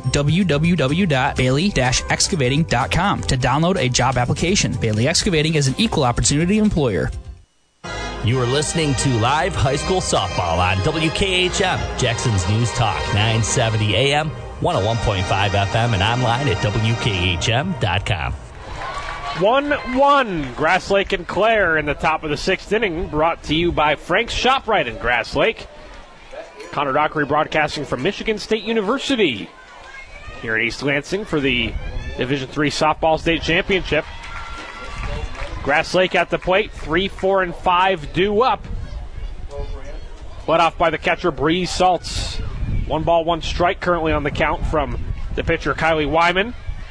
www.bailey-excavating.com to download a job application. Bailey Excavating is an equal opportunity employer. You are listening to live high school softball on WKHM, Jackson's News Talk, 970 AM, 101.5 FM, and online at WKHM.com. 1-1, Grass Lake and Claire in the top of the 6th inning, brought to you by Frank's ShopRite in Grass Lake. Connor Dockery broadcasting from Michigan State University here in East Lansing for the Division III Softball State Championship. Grass Lake at the plate, 3, 4, and 5 due up. Led off by the catcher, Bree Saltz. 1 ball, 1 strike currently on the count from the pitcher, Kylie Wyman.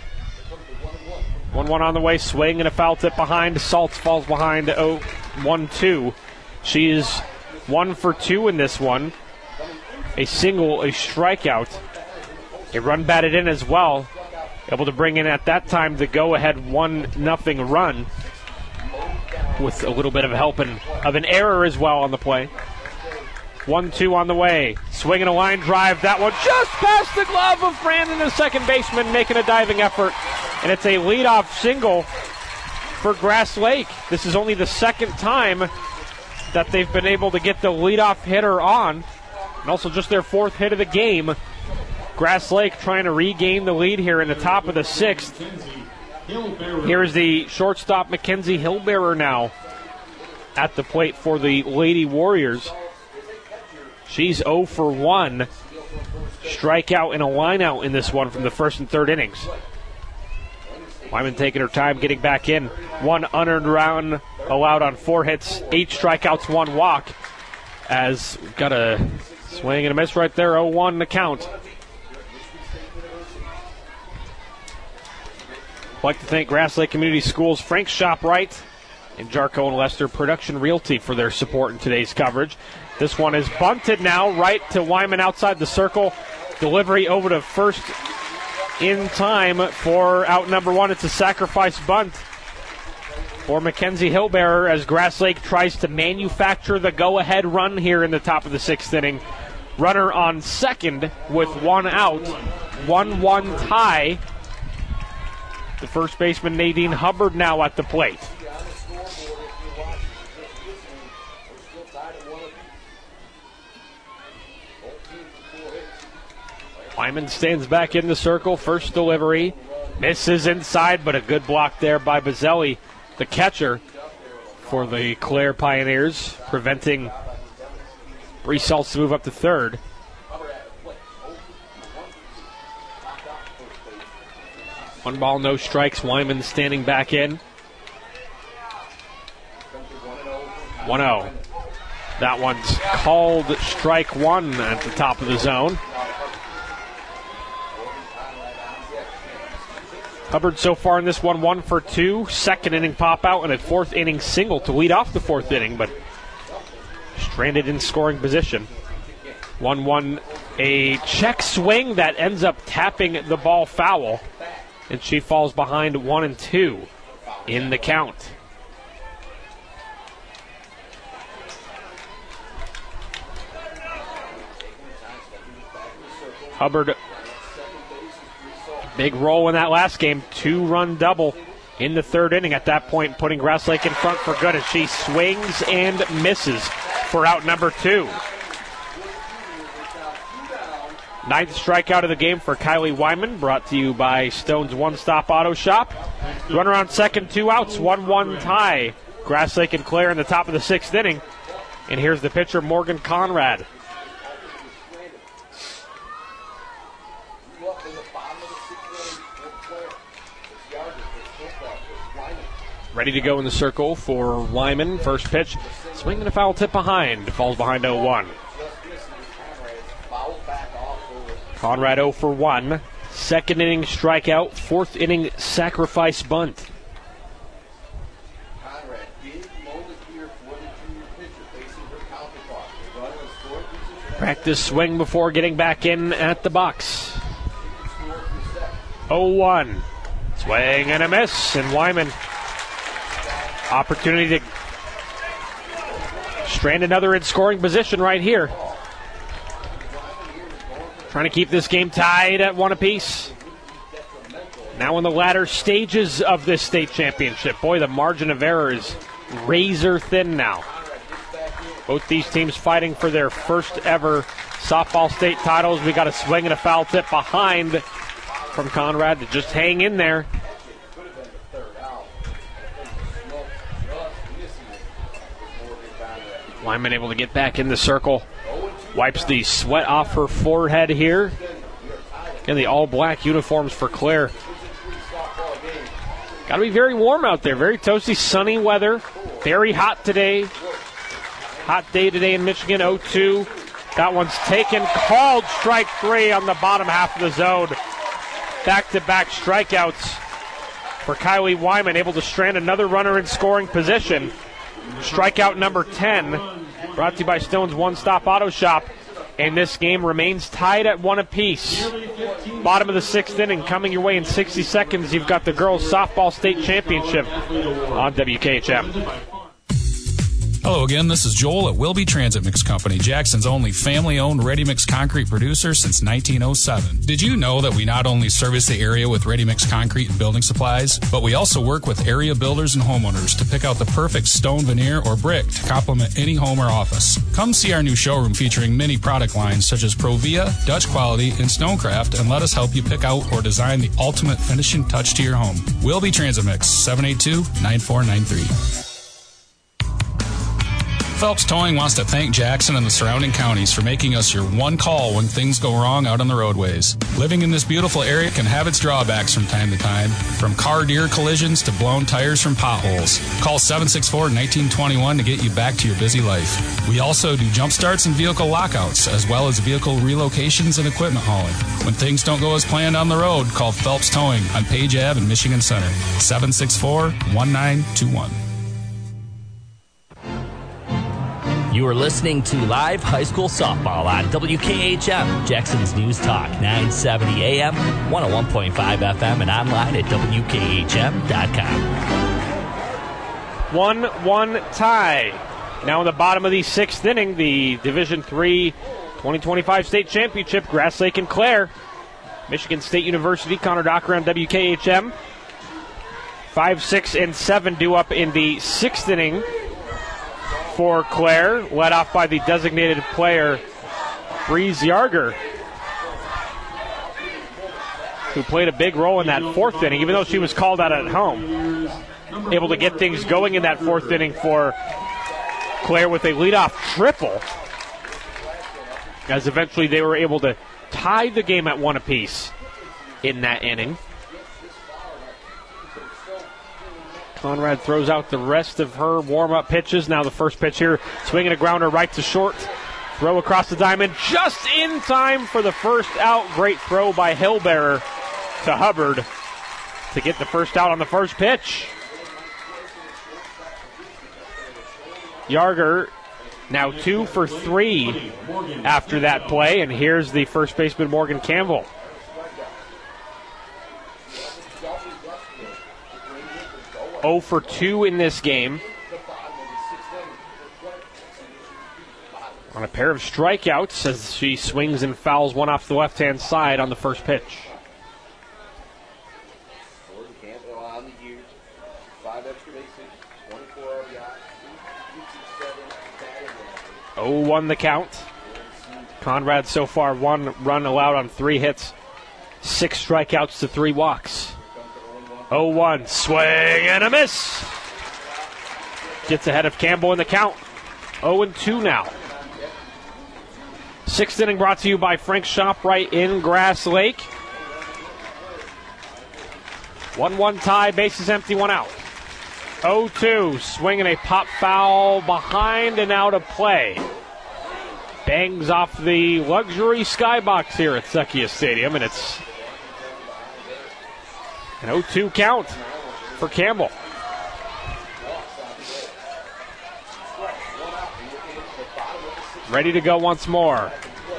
1-1 on the way, swing and a foul tip behind. Saltz falls behind 1-2. She is 1 for 2 in this one. A single, a strikeout. A run batted in as well. Able to bring in at that time the go-ahead 1-0 run, with a little bit of help of an error as well on the play. 1-2 on the way. Swinging a line drive. That one just past the glove of Brandon, the second baseman, making a diving effort. And it's a leadoff single for Grass Lake. This is only the second time that they've been able to get the leadoff hitter on. And also just their 4th hit of the game. Grass Lake trying to regain the lead here in the top of the 6th. Here is the shortstop, Mackenzie Hillbearer, now at the plate for the Lady Warriors. She's 0 for 1. Strikeout and a lineout in this one from the 1st and 3rd innings. Wyman taking her time getting back in. 1 unearned run allowed on 4 hits, 8 strikeouts, 1 walk. As we've got a swing and a miss right there, 0-1 the count. I'd like to thank Grass Lake Community Schools, Frank's ShopRite, and Jarko and Lester Production Realty for their support in today's coverage. This one is bunted now, right to Wyman outside the circle. Delivery over to first in time for out number 1. It's a sacrifice bunt for Mackenzie Hillbearer as Grass Lake tries to manufacture the go-ahead run here in the top of the 6th inning. Runner on second with 1 out. 1-1 tie. The first baseman, Nadine Hubbard, now at the plate. Wyman stands back in the circle. First delivery. Misses inside, but a good block there by Bazzelli, the catcher for the Clare Pioneers, preventing Bree Saltz to move up to third. 1 ball, no strikes. Wyman standing back in. 1-0. That one's called strike one at the top of the zone. Hubbard so far in this one, 1 for 2. Second inning pop out and a fourth inning single to lead off the fourth inning, but stranded in scoring position. 1-1, a check swing that ends up tapping the ball foul, and she falls behind 1-2 in the count. Hubbard, big role in that last game, 2-run double in the third inning at that point, putting Grass Lake in front for good as she swings and misses for out number 2. 9th strikeout of the game for Kylie Wyman, brought to you by Stone's One Stop Auto Shop. Run around second, 2 outs, 1-1 tie. Grass Lake and Clare in the top of the 6th inning. And here's the pitcher, Morgan Conrad. Ready to go in the circle for Wyman. First pitch, swing and a foul tip behind. Falls behind 0-1. Conrad 0 for 1. Second inning strikeout. Fourth inning sacrifice bunt. Practice swing before getting back in at the box. 0-1. Swing and a miss, and Wyman opportunity to strand another in scoring position right here. Trying to keep this game tied at 1 apiece. Now in the latter stages of this state championship. Boy, the margin of error is razor thin now. Both these teams fighting for their first ever softball state titles. We got a swing and a foul tip behind from Conrad to just hang in there. Wyman able to get back in the circle. Wipes the sweat off her forehead here. And the all-black uniforms for Clare. Got to be very warm out there. Very toasty, sunny weather. Very hot today. Hot day today in Michigan, 0-2. That one's taken. Called strike 3 on the bottom half of the zone. Back-to-back strikeouts for Kylie Wyman. Able to strand another runner in scoring position. Strikeout number 10, brought to you by Stone's One Stop Auto Shop. And this game remains tied at 1 apiece. Bottom of the 6th inning, coming your way in 60 seconds. You've got the girls softball state championship on WKHM. Hello again, this is Joel at Wilby Transit Mix Company, Jackson's only family-owned ready-mix concrete producer since 1907. Did you know that we not only service the area with ready-mix concrete and building supplies, but we also work with area builders and homeowners to pick out the perfect stone, veneer, or brick to complement any home or office. Come see our new showroom featuring many product lines such as Provia, Dutch Quality, and Stonecraft, and let us help you pick out or design the ultimate finishing touch to your home. Wilby Transit Mix, 782-9493. Phelps Towing wants to thank Jackson and the surrounding counties for making us your one call when things go wrong out on the roadways. Living in this beautiful area can have its drawbacks from time to time, from car deer collisions to blown tires from potholes. Call 764-1921 to get you back to your busy life. We also do jump starts and vehicle lockouts, as well as vehicle relocations and equipment hauling. When things don't go as planned on the road, call Phelps Towing on Page Ave in Michigan Center, 764-1921. You are listening to live high school softball on WKHM, Jackson's News Talk, 970 AM, 101.5 FM, and online at WKHM.com. 1-1 tie. Now in the bottom of the 6th inning, the Division III 2025 state championship, Grass Lake and Clare. Michigan State University, Connor Docker on WKHM. 5, 6, and 7 due up in the 6th inning for Clare, led off by the designated player, Breeze Yarger, who played a big role in that 4th inning, even though she was called out at home. Able to get things going in that 4th inning for Clare with a leadoff triple, as eventually they were able to tie the game at 1 apiece in that inning. Conrad throws out the rest of her warm-up pitches. Now the first pitch here, swinging a grounder right to short. Throw across the diamond, just in time for the first out. Great throw by Hillbearer to Hubbard to get the first out on the first pitch. Yarger now 2 for 3 after that play, and here's the first baseman, Morgan Campbell. Oh for 2 in this game. On a pair of strikeouts as she swings and fouls one off the left-hand side on the first pitch. Oh, 1 the count. Conrad so far 1 run allowed on 3 hits, 6 strikeouts to 3 walks. 0-1, swing and a miss. Gets ahead of Campbell in the count. 0-2 now. 6th inning brought to you by Frank's ShopRite in Grass Lake. 1-1 tie, bases empty, 1 out. 0-2, swinging a pop foul behind and out of play. Bangs off the luxury skybox here at Sekia Stadium, and it's an 0-2 count for Campbell. Ready to go once more.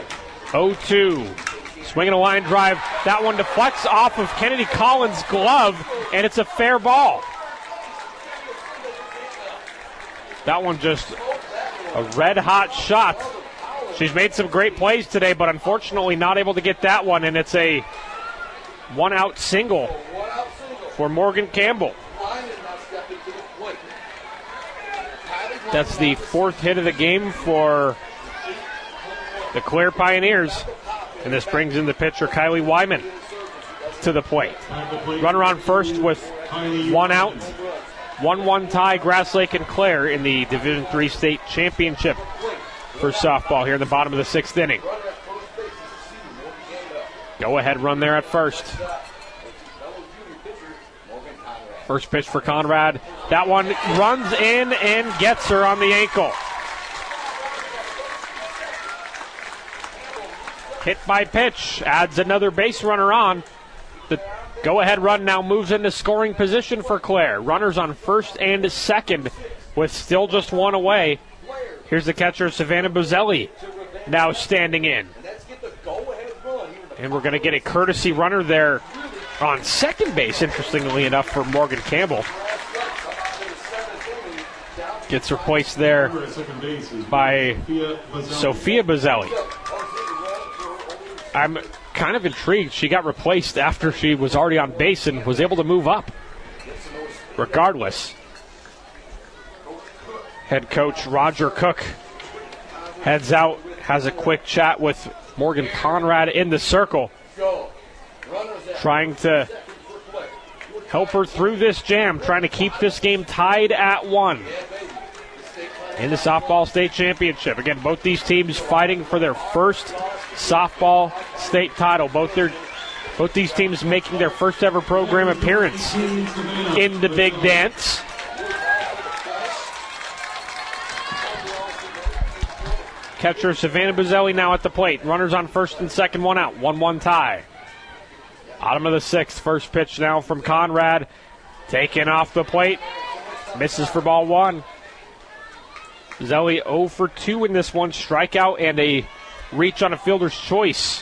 0-2. Swinging a line drive. That one deflects off of Kennedy Collins' glove, and it's a fair ball. That one just a red-hot shot. She's made some great plays today, but unfortunately not able to get that one, and it's a 1-out single for Morgan Campbell. That's the 4th hit of the game for the Clare Pioneers, and this brings in the pitcher Kylie Wyman to the plate. Runner on first with 1 out. 1-1 tie, Grass Lake and Clare in the Division III state championship for softball here in the bottom of the 6th inning. Go ahead run there at first. First pitch for Conrad. That one runs in and gets her on the ankle. Hit by pitch, adds another base runner on. The go-ahead run now moves into scoring position for Clare. Runners on first and second with still just 1 away. Here's the catcher, Savannah Buzzelli, now standing in. And we're going to get a courtesy runner there on second base, interestingly enough, for Morgan Campbell. Gets replaced there by Sophia Buzzelli. I'm kind of intrigued. She got replaced after she was already on base and was able to move up. Regardless, head coach Roger Cook heads out, has a quick chat with Morgan Conrad in the circle, trying to help her through this jam, trying to keep this game tied at 1 in the softball state championship. Again, both these teams fighting for their first softball state title. Both these teams making their first ever program appearance in the big dance. Catcher Savannah Buzzelli now at the plate. Runners on first and second, 1 out. 1-1 tie. Bottom of the 6th. First pitch now from Conrad. Taken off the plate. Misses for ball 1. Buzzelli 0 for 2 in this one. Strikeout and a reach on a fielder's choice.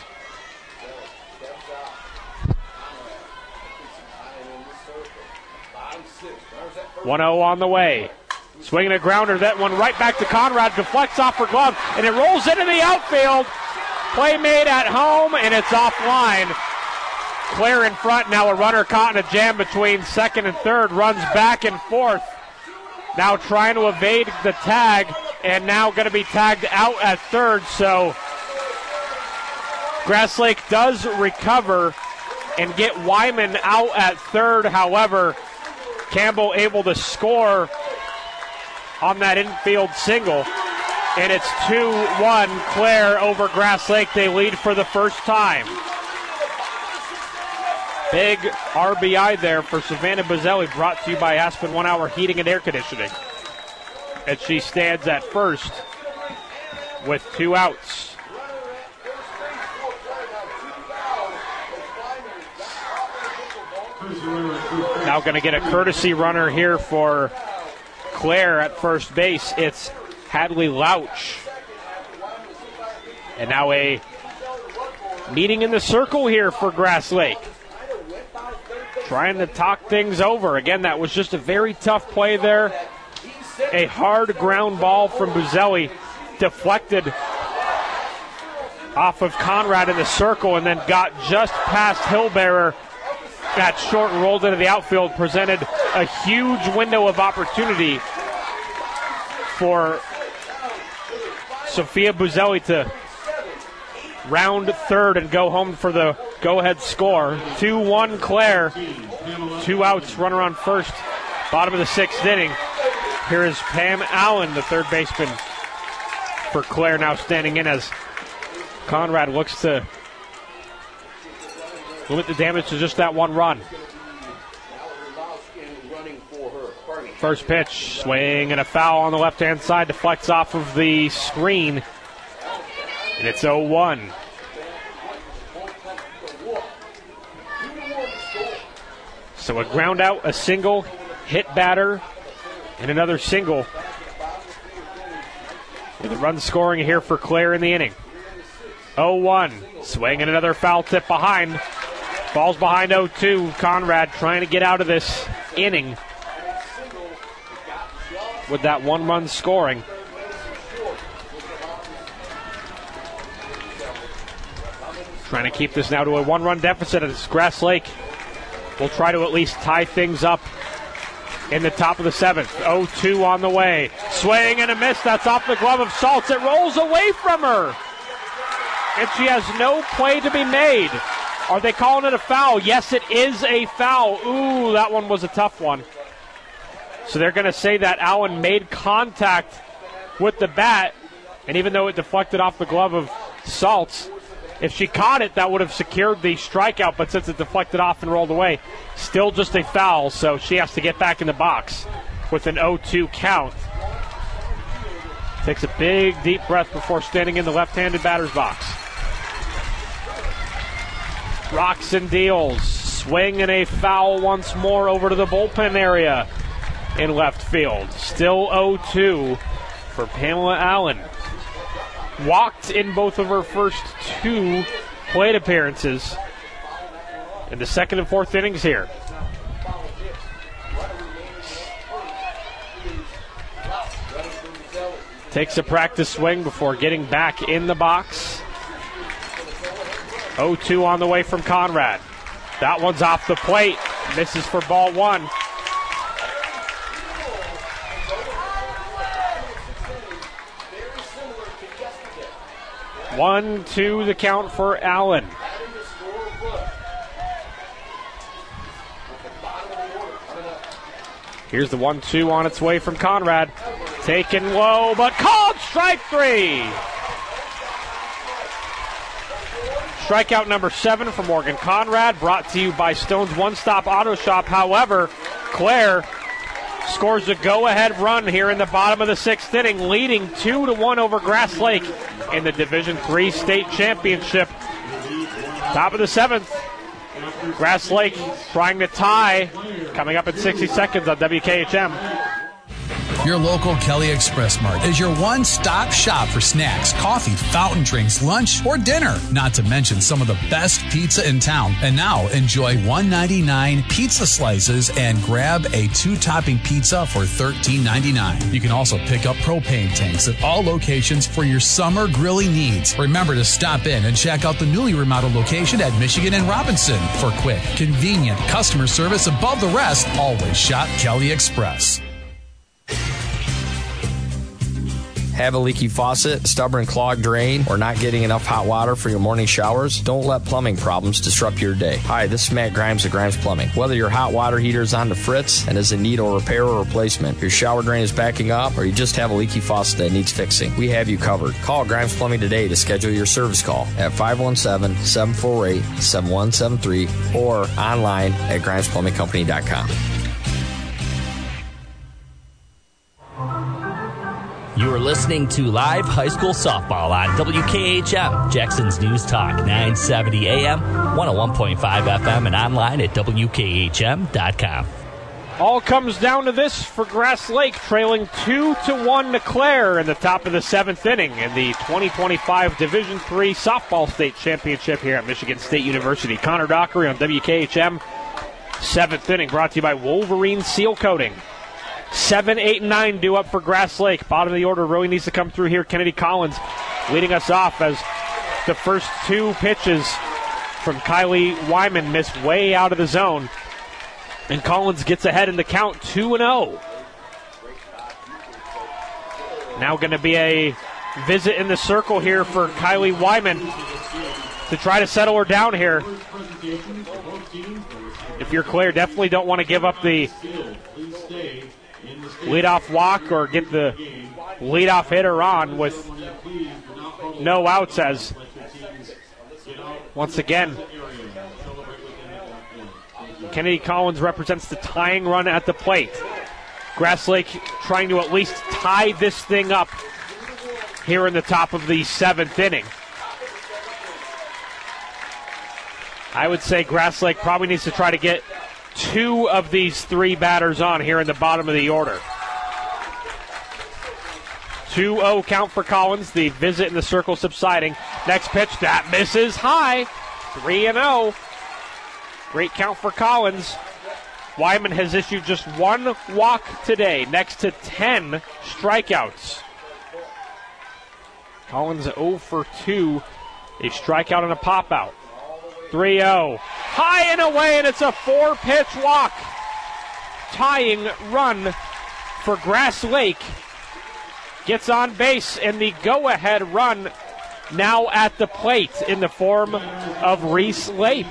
One 0 on the way. Swinging a grounder, that one right back to Conrad, deflects off her glove, and it rolls into the outfield. Play made at home, and it's offline. Clare in front, now a runner caught in a jam between second and third, runs back and forth. Now trying to evade the tag, and now going to be tagged out at third, so Grass Lake does recover and get Wyman out at third. However, Campbell able to score on that infield single, and it's 2-1 Clare over Grass Lake. They lead for the first time. Big RBI there for Savannah Buzzelli, brought to you by Aspen 1 Hour Heating and Air Conditioning. And she stands at first with 2 outs. Now going to get a courtesy runner here for Claire at first base. It's Hadley Louch. And now a meeting in the circle here for Grass Lake. Trying to talk things over. Again, that was just a very tough play there. A hard ground ball from Buzzelli, deflected off of Conrad in the circle, and then got just past Hillbearer. That short rolled into the outfield, presented a huge window of opportunity for Sophia Buzzelli to round third and go home for the go-ahead score. 2-1 Claire. 2 outs, runner on first. Bottom of the 6th inning. Here is Pam Allen, the third baseman for Claire, now standing in as Conrad looks to limit the damage to just that 1 run. First pitch, swing and a foul on the left-hand side, deflects off of the screen, and it's 0-1. So a ground out, a single, hit batter, and another single. And the run scoring here for Claire in the inning. 0-1. Swing and another foul tip behind. Ball's behind 0-2. Conrad trying to get out of this inning with that 1 run scoring. Trying to keep this now to a 1 run deficit as Grass Lake will try to at least tie things up in the top of the 7th. 0-2 on the way. Swing and a miss. That's off the glove of Saltz. It rolls away from her. And she has no play to be made. Are they calling it a foul? Yes, it is a foul. Ooh, that one was a tough one. So they're going to say that Allen made contact with the bat, and even though it deflected off the glove of Saltz, if she caught it, that would have secured the strikeout, but since it deflected off and rolled away, still just a foul, so she has to get back in the box with an 0-2 count. Takes a big, deep breath before standing in the left-handed batter's box. Rocks and deals. Swing and a foul once more over to the bullpen area in left field. Still 0-2 for Pamela Allen. Walked in both of her first 2 plate appearances in the 2nd and 4th innings here. Takes a practice swing before getting back in the box. 0-2 on the way from Conrad. That one's off the plate. Misses for ball 1. 1-2 the count for Allen. Here's the 1-2 on its way from Conrad. Taken low, but called strike 3. Strikeout number 7 for Morgan Conrad, brought to you by Stone's One Stop Auto Shop. However, Claire scores a go-ahead run here in the bottom of the 6th inning, leading 2-1 over Grass Lake in the Division III state championship. Top of the 7th, Grass Lake trying to tie, coming up in 60 seconds on WKHM. Your local Kelly Express Mart is your one-stop shop for snacks, coffee, fountain drinks, lunch, or dinner. Not to mention some of the best pizza in town. And now enjoy $1.99 pizza slices and grab a 2-topping pizza for $13.99. You can also pick up propane tanks at all locations for your summer grilling needs. Remember to stop in and check out the newly remodeled location at Michigan and Robinson. For quick, convenient customer service above the rest, always shop Kelly Express. Have a leaky faucet, stubborn clogged drain, or not getting enough hot water for your morning showers? Don't let plumbing problems disrupt your day. Hi, this is Matt Grimes of Grimes Plumbing. Whether your hot water heater is on the fritz and is in need of repair or replacement, your shower drain is backing up, or you just have a leaky faucet that needs fixing, we have you covered. Call Grimes Plumbing today to schedule your service call at 517-748-7173 or online at GrimesPlumbingCompany.com. You are listening to live high school softball on WKHM, Jackson's News Talk, 970 AM, 101.5 FM, and online at WKHM.com. All comes down to this for Grass Lake, trailing 2-1 to Clare in the top of the 7th inning in the 2025 Division III Softball State Championship here at Michigan State University. Connor Dockery on WKHM, 7th inning, brought to you by Wolverine Seal Coating. 7, 8, and 9 due up for Grass Lake. Bottom of the order really needs to come through here. Kennedy Collins leading us off as the first 2 pitches from Kylie Wyman miss way out of the zone. And Collins gets ahead in the count, 2-0. Now going to be a visit in the circle here for Kylie Wyman to try to settle her down here. If you're Clare, definitely don't want to give up the leadoff walk or get the leadoff hitter on with no outs, as once again Kennedy Collins represents the tying run at the plate. Grass Lake trying to at least tie this thing up here in the top of the 7th inning. I would say Grass Lake probably needs to try to get 2 of these 3 batters on here in the bottom of the order. 2-0 count for Collins. The visit in the circle subsiding. Next pitch, that misses high. 3-0. Great count for Collins. Wyman has issued just 1 walk today, next to 10 strikeouts. Collins 0 for 2. A strikeout and a pop-out. 3-0. High and away, and it's a 4-pitch walk. Tying run for Grass Lake. Gets on base, and the go-ahead run now at the plate in the form of Reese Lape.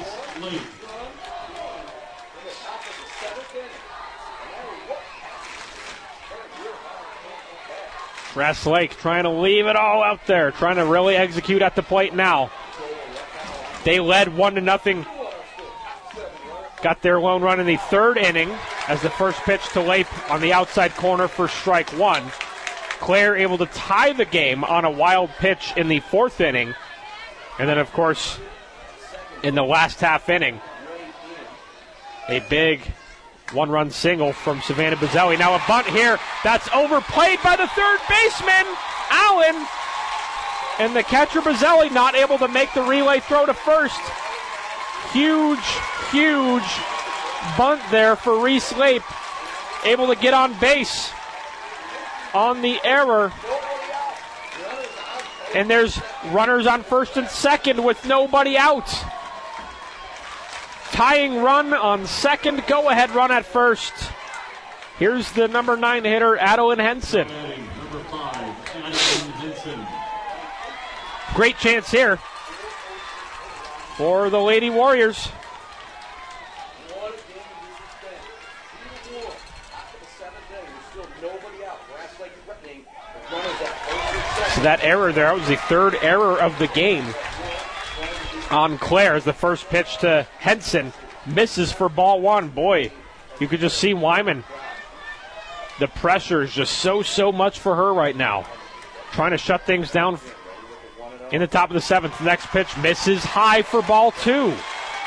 Grass Lake trying to leave it all out there, trying to really execute at the plate now. They led 1-0. Got their lone run in the 3rd inning as the first pitch to Lape on the outside corner for strike 1. Clare able to tie the game on a wild pitch in the 4th inning. And then, of course, in the last half inning, a big 1-run single from Savannah Bazzelli. Now a bunt here. That's overplayed by the 3rd baseman, Allen. And the catcher, Bazzelli, not able to make the relay throw to first. Huge bunt there for Reese Lape. Able to get on base on the error. And there's runners on first and second with nobody out. Tying run on second, go-ahead run at first. Here's the number 9 hitter, Adeline Henson. Great chance here for the Lady Warriors. So that error there, that was the 3rd error of the game on Clare. As the first pitch to Henson misses for ball 1. Boy, you could just see Wyman. The pressure is just so much for her right now. Trying to shut things down in the top of the 7th. Next pitch misses high for ball 2.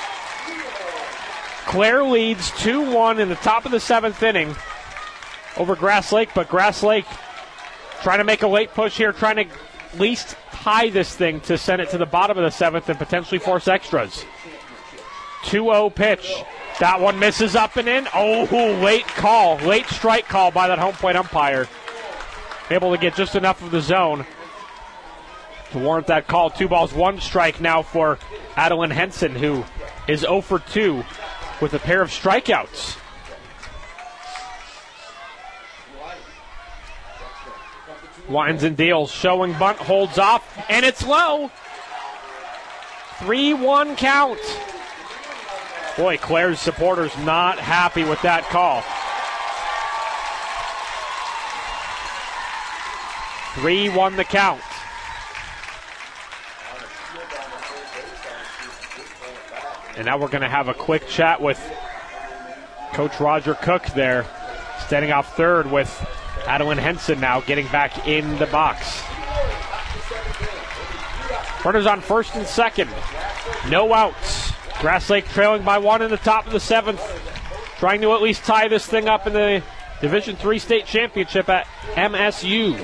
Clare leads 2-1 in the top of the 7th inning over Grass Lake, but Grass Lake trying to make a late push here, trying to at least tie this thing to send it to the bottom of the 7th and potentially force extras. 2-0 pitch. That one misses up and in. Oh, late strike call by that home plate umpire. Able to get just enough of the zone to warrant that call. 2 balls, 1 strike now for Adeline Henson, who is 0 for 2 with a pair of strikeouts. Winds and deals, showing bunt, holds off, and it's low. 3-1 count. Boy, Claire's supporters not happy with that call. 3-1 the count. And now we're going to have a quick chat with Coach Roger Cook there, standing off third with Adeline Henson now getting back in the box. Runners on first and second. No outs. Grass Lake trailing by 1 in the top of the 7th. Trying to at least tie this thing up in the Division III state championship at MSU.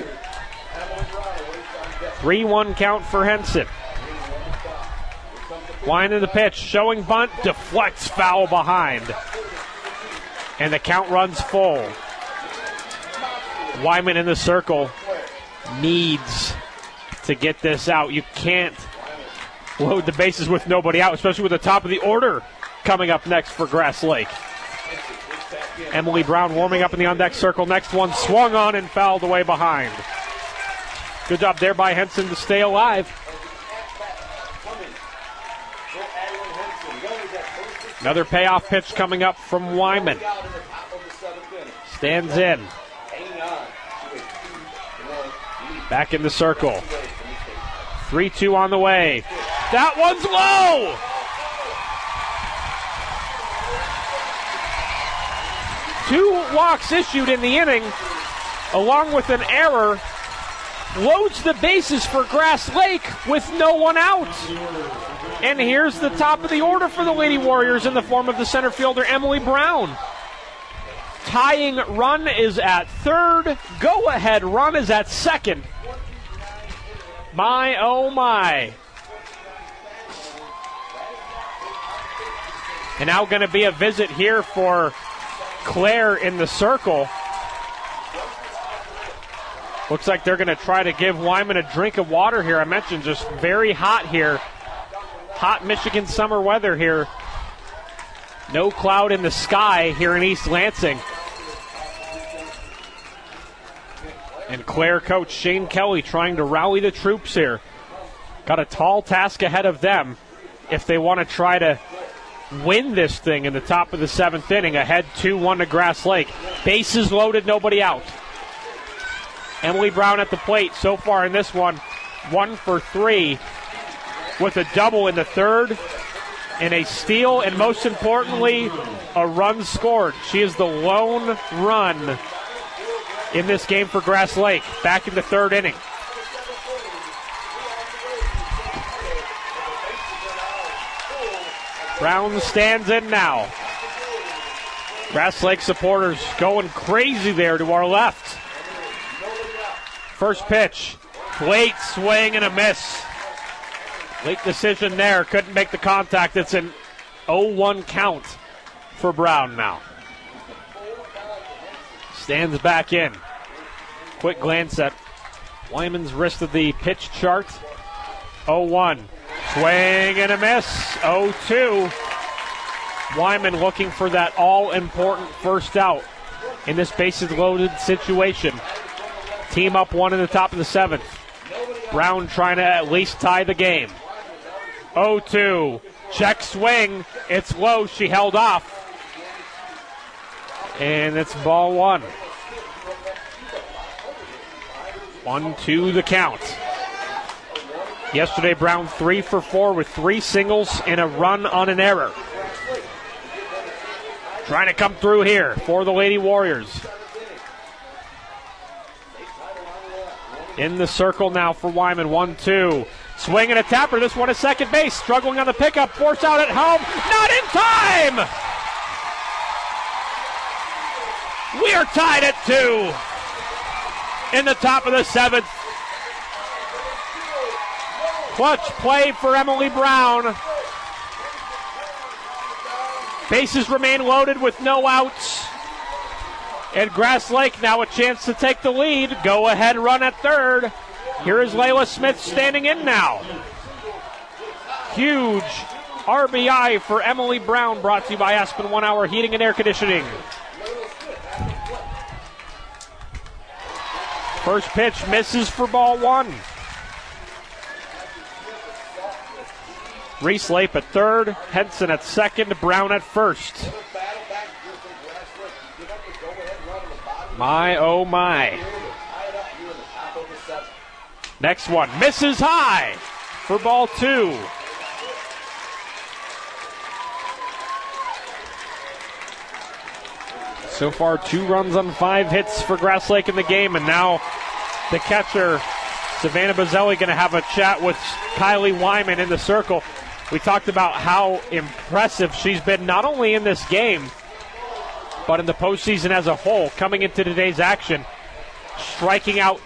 3-1 count for Henson. Winding the pitch, showing bunt, deflects foul behind. And the count runs full. Wyman in the circle needs to get this out. You can't load the bases with nobody out, especially with the top of the order coming up next for Grass Lake. Emily Brown warming up in the on-deck circle. Next one swung on and fouled away behind. Good job there by Henson to stay alive. Another payoff pitch coming up from Wyman. Stands in. Back in the circle. 3-2 on the way. That one's low! Two walks issued in the inning, along with an error, loads the bases for Grass Lake with no one out. And here's the top of the order for the Lady Warriors in the form of the center fielder, Emily Brown. Tying run is at third. Go-ahead run is at second. My, oh my. And now going to be a visit here for Claire in the circle. Looks like they're going to try to give Wyman a drink of water here. I mentioned just very hot here. Hot Michigan summer weather here. No cloud in the sky here in East Lansing. And Claire coach Shane Kelly trying to rally the troops here. Got a tall task ahead of them if they want to try to win this thing in the top of the 7th inning. Ahead 2-1 to Grass Lake. Bases loaded, nobody out. Emily Brown at the plate so far in this one. 1 for 3 with a double in the third and a steal, and most importantly, a run scored. She is the lone run in this game for Grass Lake. Back in the third inning. Brown stands in now. Grass Lake supporters going crazy there to our left. First pitch. Late swing and a miss. Late decision there. Couldn't make the contact. It's an 0-1 count for Brown now. Stands back in. Quick glance at Wyman's wrist of the pitch chart. 0-1. Swing and a miss. 0-2. Wyman looking for that all-important first out in this bases-loaded situation. Team up 1 in the top of the 7th. Brown trying to at least tie the game. 0-2. Check swing. It's low. She held off. And it's ball 1. 1-2 the count. Yesterday, Brown 3 for 4 with 3 singles and a run on an error. Trying to come through here for the Lady Warriors. In the circle now for Wyman. 1-2. Swing and a tapper. This one is second base. Struggling on the pickup. Force out at home. Not in time! We are tied at 2 in the top of the 7th. Clutch play for Emily Brown. Bases remain loaded with no outs. And Grass Lake now a chance to take the lead. Go ahead run at third. Here is Layla Smith standing in now. Huge RBI for Emily Brown, brought to you by Aspen 1 Hour Heating and Air Conditioning. First pitch misses for ball one. Reese Lape at third, Henson at second, Brown at first. My, oh my. Next one, misses high for ball two. So far, 2 runs on 5 hits for Grass Lake in the game, and now the catcher, Savannah Bazzelli, going to have a chat with Kylie Wyman in the circle. We talked about how impressive she's been, not only in this game, but in the postseason as a whole, coming into today's action, striking out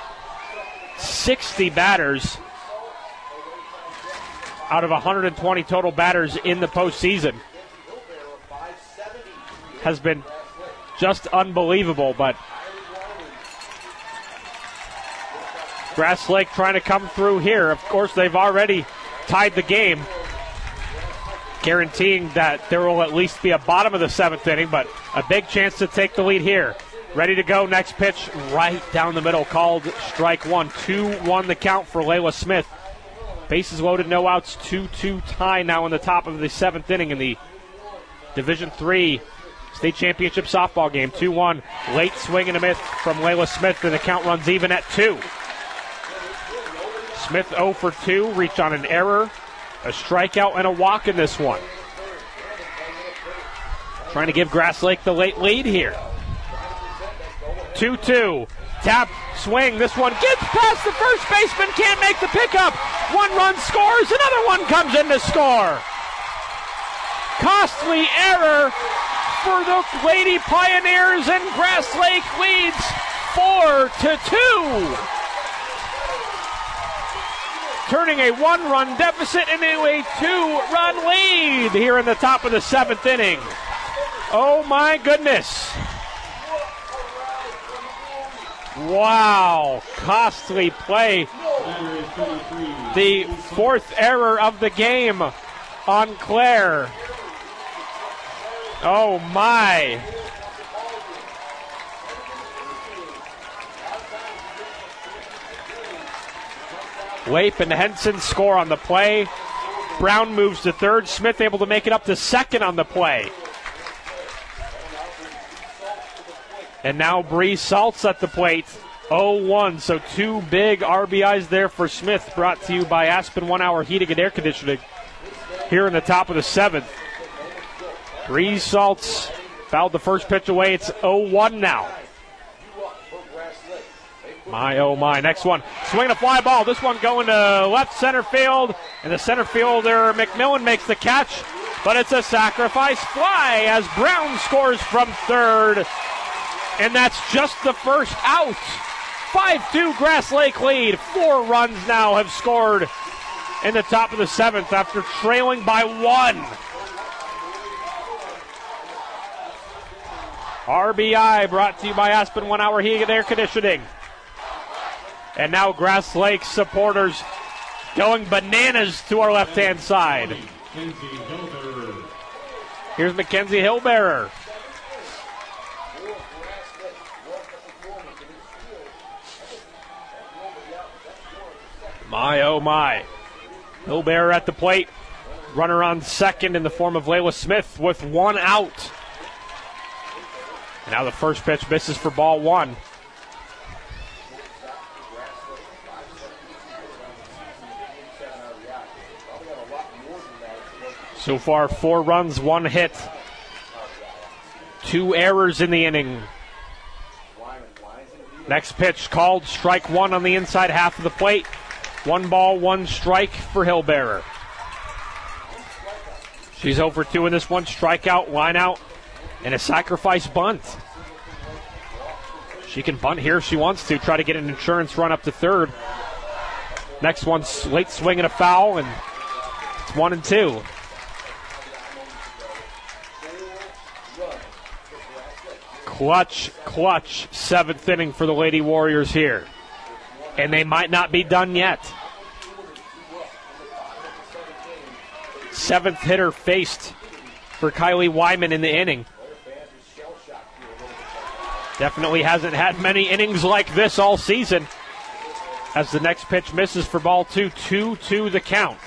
60 batters out of 120 total batters in the postseason. Has been just unbelievable, but Grass Lake trying to come through here. Of course, they've already tied the game, guaranteeing that there will at least be a bottom of the 7th inning, but a big chance to take the lead here. Ready to go, next pitch right down the middle, called strike one. 2-1 the count for Layla Smith. Bases loaded, no outs, 2-2 tie now in the top of the 7th inning in the Division III State Championship softball game. 2-1, late swing and a miss from Layla Smith, and the count runs even at 2. Smith 0 for 2, reach on an error, a strikeout, and a walk in this one. Trying to give Grass Lake the late lead here. 2-2, tap, swing, this one gets past the first baseman, can't make the pickup. 1 run scores, another one comes in to score. Costly error for the Lady Pioneers, and Grass Lake leads 4-2. Turning a 1-run deficit into a 2-run lead here in the top of the 7th inning. Oh my goodness. Wow, costly play. The 4th error of the game on Claire. Oh my. Lape and Henson score on the play. Brown moves to third. Smith able to make it up to second on the play. And now Bree Saltz at the plate. 0-1, so 2 big RBIs there for Smith, brought to you by Aspen 1 Hour Heating and Air Conditioning here in the top of the 7th. Bree Saltz fouled the first pitch away. It's 0-1 now. My, oh my. Next one. Swinging a fly ball. This one going to left center field. And the center fielder, McMillan, makes the catch. But it's a sacrifice fly as Brown scores from third. And that's just the first out. 5-2 Grass Lake lead. 4 runs now have scored in the top of the 7th after trailing by 1. RBI brought to you by Aspen 1 Hour Heating and Air Conditioning. And now Grass Lake supporters going bananas to our left-hand side. Here's Mackenzie Hillbearer. My, oh my. Hillbearer at the plate. Runner on second in the form of Layla Smith with 1 out. And now the first pitch misses for ball 1. So far, 4 runs, 1 hit. 2 errors in the inning. Next pitch called strike 1 on the inside half of the plate. 1 ball, 1 strike for Hillbearer. She's 0 for 2 in this one. Strikeout, line out, and a sacrifice bunt. She can bunt here if she wants to, try to get an insurance run up to third. Next one's late swing and a foul, and it's 1-2. Clutch 7th inning for the Lady Warriors here. And they might not be done yet. 7th hitter faced for Kylie Wyman in the inning. Definitely hasn't had many innings like this all season. As the next pitch misses for ball 2, 2-2 the count.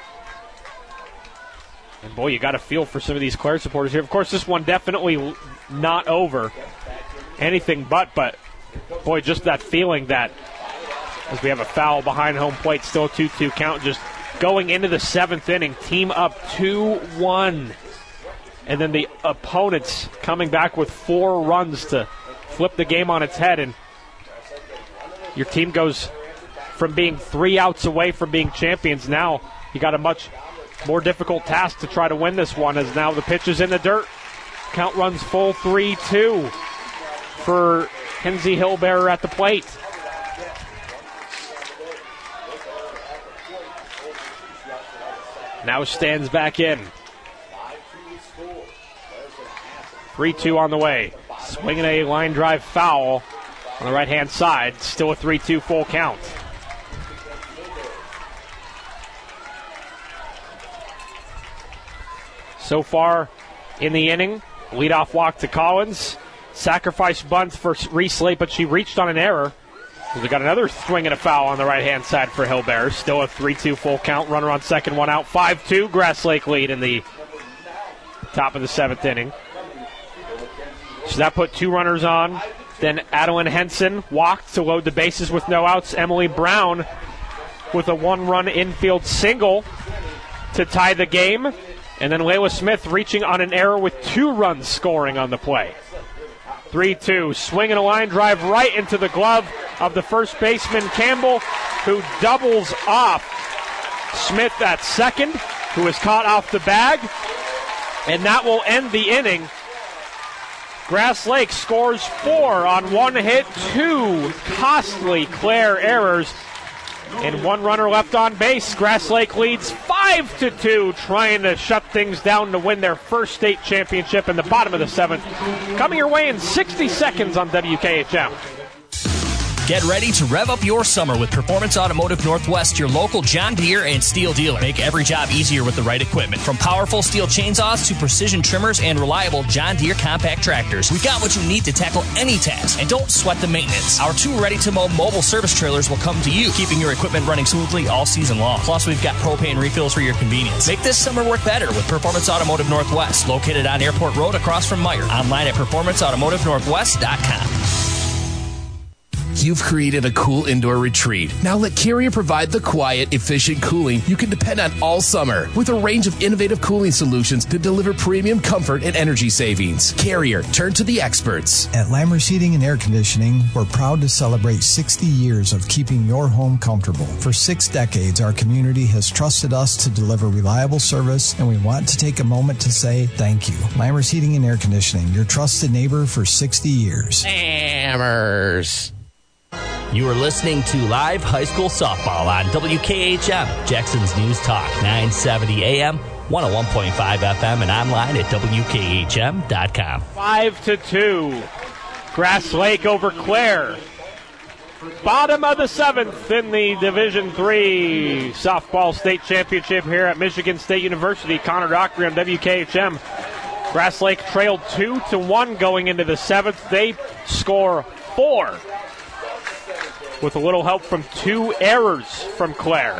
And boy, you got to feel for some of these Clare supporters here. Of course, this one definitely not over. Anything but boy, just that feeling that as we have a foul behind home plate, still a 2-2 count, just going into the 7th inning, team up 2-1. And then the opponents coming back with 4 runs to flip the game on its head. And your team goes from being 3 outs away from being champions. Now you got a much more difficult task to try to win this one, as now the pitch is in the dirt. Count runs full 3-2 for Kenzie Hillbearer at the plate. Now stands back in. 3-2 on the way. Swinging a line drive foul on the right-hand side. Still a 3-2 full count. So far in the inning, leadoff walk to Collins. Sacrifice bunt for Reese Lake, but she reached on an error. We got another swing and a foul on the right-hand side for Hillbearer. Still a 3-2 full count. Runner on second, 1 out. 5-2, Grass Lake lead in the top of the 7th inning. So that put 2 runners on. Then Adeline Henson walked to load the bases with no outs. Emily Brown with a 1-run infield single to tie the game. And then Layla Smith reaching on an error with 2 runs scoring on the play. 3-2, swinging a line drive right into the glove of the first baseman Campbell, who doubles off Smith at second, who is caught off the bag. And that will end the inning. Grass Lake scores 4 on 1 hit, 2 costly Clare errors, and 1 runner left on base. Grass Lake leads 5-2, trying to shut things down to win their first state championship in the bottom of the 7th. Coming your way in 60 seconds on WKHM. Get ready to rev up your summer with Performance Automotive Northwest, your local John Deere and Steel dealer. Make every job easier with the right equipment. From powerful steel chainsaws to precision trimmers and reliable John Deere compact tractors, we've got what you need to tackle any task. And don't sweat the maintenance. Our 2 ready-to-mow mobile service trailers will come to you, keeping your equipment running smoothly all season long. Plus, we've got propane refills for your convenience. Make this summer work better with Performance Automotive Northwest, located on Airport Road across from Meyer. Online at performanceautomotivenorthwest.com. You've created a cool indoor retreat. Now let Carrier provide the quiet, efficient cooling you can depend on all summer with a range of innovative cooling solutions to deliver premium comfort and energy savings. Carrier, turn to the experts. At Lammers Heating and Air Conditioning, we're proud to celebrate 60 years of keeping your home comfortable. For 6 decades, our community has trusted us to deliver reliable service, and we want to take a moment to say thank you. Lammers Heating and Air Conditioning, your trusted neighbor for 60 years. Lammers. You are listening to live high school softball on WKHM, Jackson's News Talk, 970 AM, 101.5 FM, and online at WKHM.com. 5-2, Grass Lake over Clare. Bottom of the 7th in the Division III softball state championship here at Michigan State University. Connor Dockery on WKHM. Grass Lake trailed 2-1 going into the 7th. They score 4. With a little help from 2 errors from Clare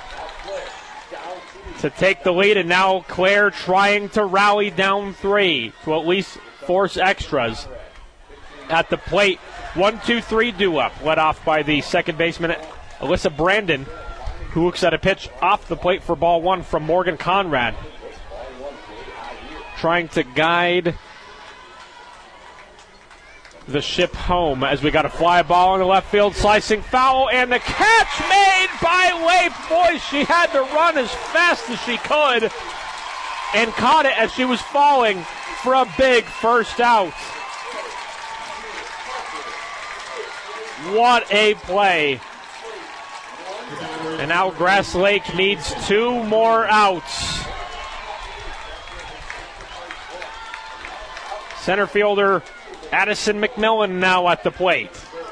to take the lead, and now Clare trying to rally down 3 to at least force extras at the plate. 1-2-3 due-up, led off by the second baseman Alyssa Brandon, who looks at a pitch off the plate for ball 1 from Morgan Conrad, trying to guide the ship home as we got a fly ball in the left field, slicing foul, and the catch made by Leif. Boy, she had to run as fast as she could and caught it as she was falling for a big first out. What a play. And now Grass Lake needs 2 more outs. Center fielder Addison McMillan now at the plate.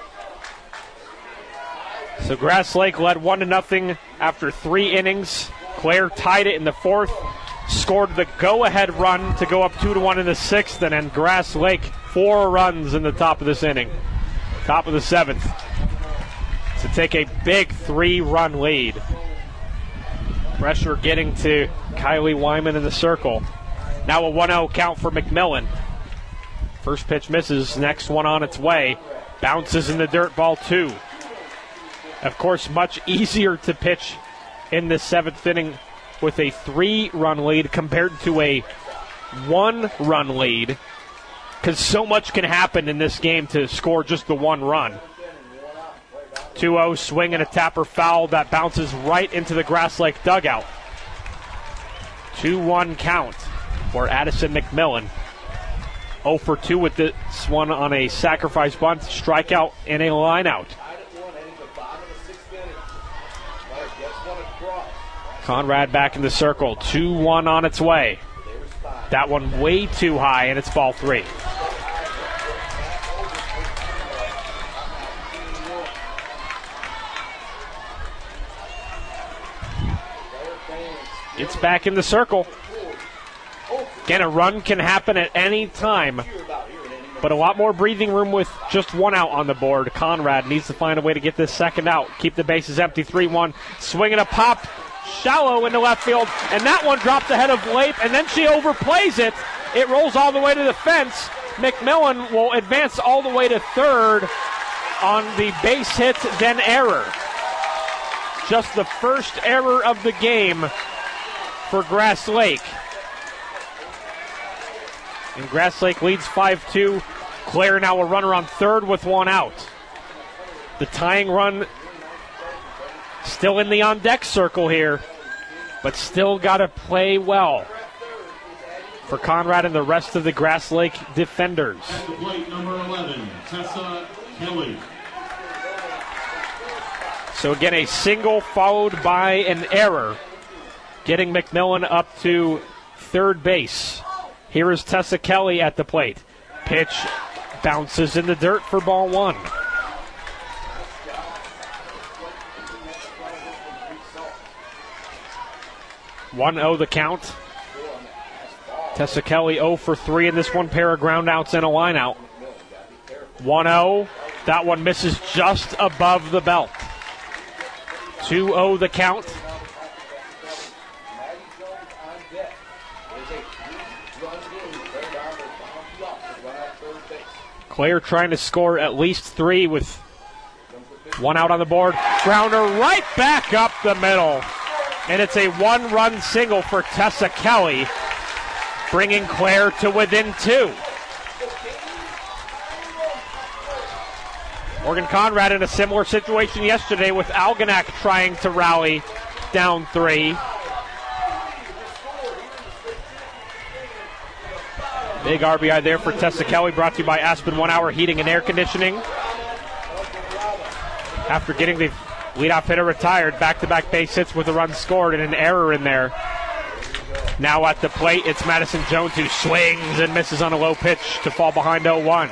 So Grass Lake led 1-0 after 3 innings. Clare tied it in the 4th, scored the go-ahead run to go up 2-1 in the 6th, and then Grass Lake 4 runs in the top of this inning. Top of the 7th. To take a big 3-run lead. Pressure getting to Kylie Wyman in the circle. Now a 1-0 count for McMillan. First pitch misses. Next one on its way. Bounces in the dirt, ball 2. Of course, much easier to pitch in the 7th inning with a 3-run lead compared to a 1-run lead, because so much can happen in this game to score just the 1 run. 2-0 swing and a tapper foul that bounces right into the Grass Lake dugout. 2-1 count for Addison McMillan. 0 for 2 with this one on a sacrifice bunt, strikeout, and a lineout. Conrad back in the circle. 2-1 on its way. That one way too high, and it's ball 3. Gets back in the circle. Again, a run can happen at any time, but a lot more breathing room with just 1 out on the board. Conrad needs to find a way to get this second out. Keep the bases empty. 3-1. Swing and a pop. Shallow into left field, and that one dropped ahead of Lape, and then she overplays it. It rolls all the way to the fence. McMillan will advance all the way to third on the base hit, then error. Just the first error of the game for Grass Lake. And Grass Lake leads 5-2. Clare now a runner on third with 1 out. The tying run still in the on-deck circle here, but still got to play well for Conrad and the rest of the Grass Lake defenders. At the plate, number 11, Tessa Kelly. So again, a single followed by an error, getting McMillan up to third base. Here is Tessa Kelly at the plate. Pitch bounces in the dirt for ball 1. 1-0 the count. Tessa Kelly 0 for 3 in this one. Pair of ground outs and a line out. 1-0. That one misses just above the belt. 2-0 the count. Clare trying to score at least 3 with 1 out on the board. Grounder right back up the middle. And it's a 1-run single for Tessa Kelly, bringing Clare to within 2. Morgan Conrad in a similar situation yesterday with Algonac trying to rally down 3. Big RBI there for Tessa Kelly, brought to you by Aspen 1 Hour Heating and Air Conditioning. After getting the leadoff hitter retired, back-to-back base hits with a run scored and an error in there. Now at the plate, it's Madison Jones who swings and misses on a low pitch to fall behind 0-1.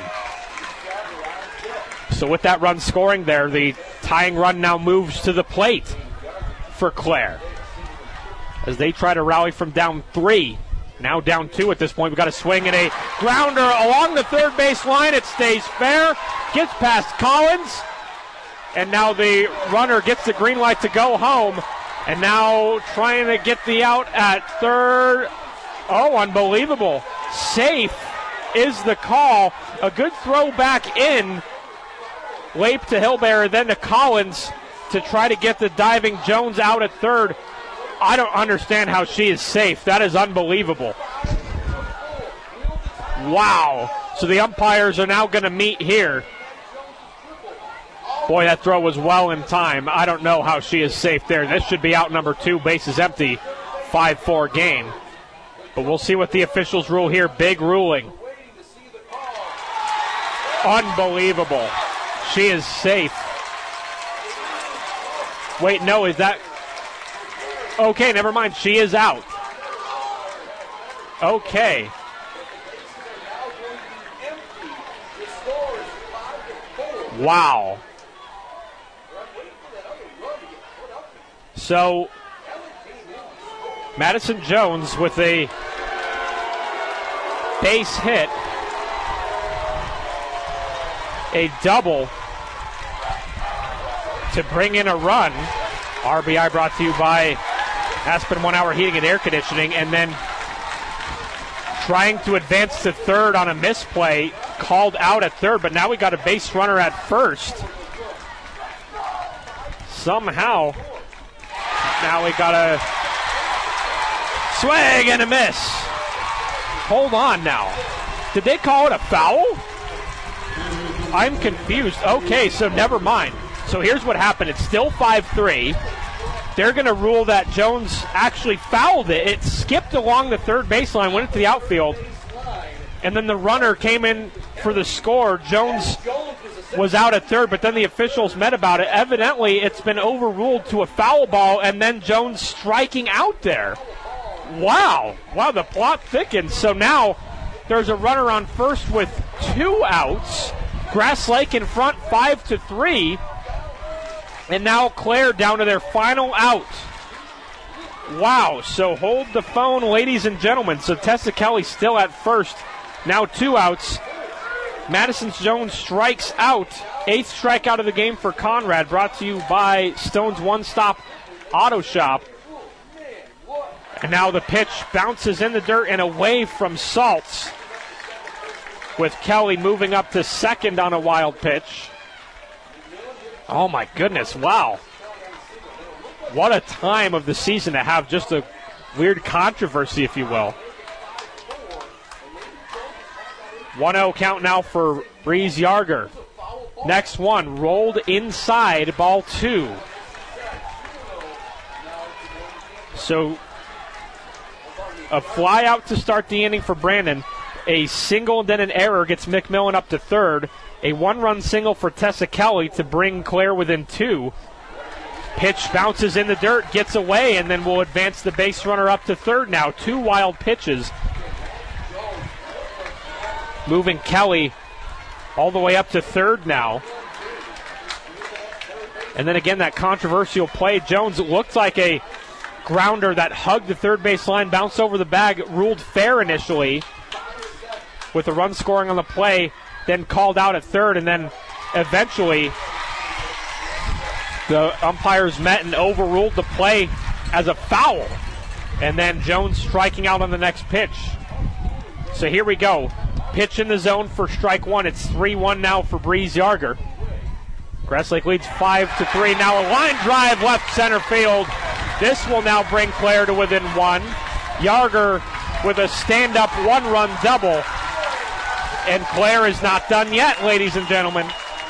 So with that run scoring there, the tying run now moves to the plate for Clare as they try to rally from down 3. Now down 2 at this point. We've got a swing and a grounder along the third base line. It stays fair, gets past Collins, and now the runner gets the green light to go home. And now trying to get the out at third. Oh, unbelievable. Safe is the call. A good throw back in. Lape to Hilberer, then to Collins to try to get the diving Jones out at third. I don't understand how she is safe. That is unbelievable. Wow. So the umpires are now going to meet here. Boy, that throw was well in time. I don't know how she is safe there. This should be out number 2, bases empty, 5-4 game. But we'll see what the officials rule here. Big ruling. Unbelievable. She is safe. Wait, no, is that... Okay, never mind. She is out. Okay. Wow. So, Madison Jones with a base hit a double to bring in a run. RBI brought to you by Aspen 1 Hour Heating and Air Conditioning, and then trying to advance to third on a misplay, called out at third, but now we got a base runner at first. Somehow, now we got a swing and a miss. Hold on now. Did they call it a foul? I'm confused. Okay, so never mind. So here's what happened. It's still 5-3. They're going to rule that Jones actually fouled it. It skipped along the third baseline, went into the outfield, and then the runner came in for the score. Jones was out at third, but then the officials met about it. Evidently, it's been overruled to a foul ball, and then Jones striking out there. Wow, the plot thickens. So now there's a runner on first with 2 outs. Grass Lake in front, 5-3. And now Clare down to their final out. Wow, so hold the phone, ladies and gentlemen. So Tessa Kelly still at first, now 2 outs. Madison Jones strikes out. 8th strikeout of the game for Conrad, brought to you by Stone's One Stop Auto Shop. And now the pitch bounces in the dirt and away from Saltz, with Kelly moving up to second on a wild pitch. Oh my goodness, wow. What a time of the season to have just a weird controversy, if you will. 1-0 count now for Breeze Yarger. Next one, rolled inside, ball 2. So a fly out to start the inning for Brandon. A single and then an error gets McMillan up to third. A 1-run single for Tessa Kelly to bring Clare within 2. Pitch bounces in the dirt, gets away, and then will advance the base runner up to third now. 2 wild pitches. Moving Kelly all the way up to third now. And then again, that controversial play. Jones, it looked like a grounder that hugged the third base line, bounced over the bag, ruled fair initially, with a run scoring on the play, then called out at third, and then eventually the umpires met and overruled the play as a foul. And then Jones striking out on the next pitch. So here we go. Pitch in the zone for strike 1. It's 3-1 now for Breeze Yarger. Grass Lake leads 5-3. Now a line drive left center field. This will now bring Clare to within 1. Yarger with a stand-up 1-run double. And Clare is not done yet, ladies and gentlemen.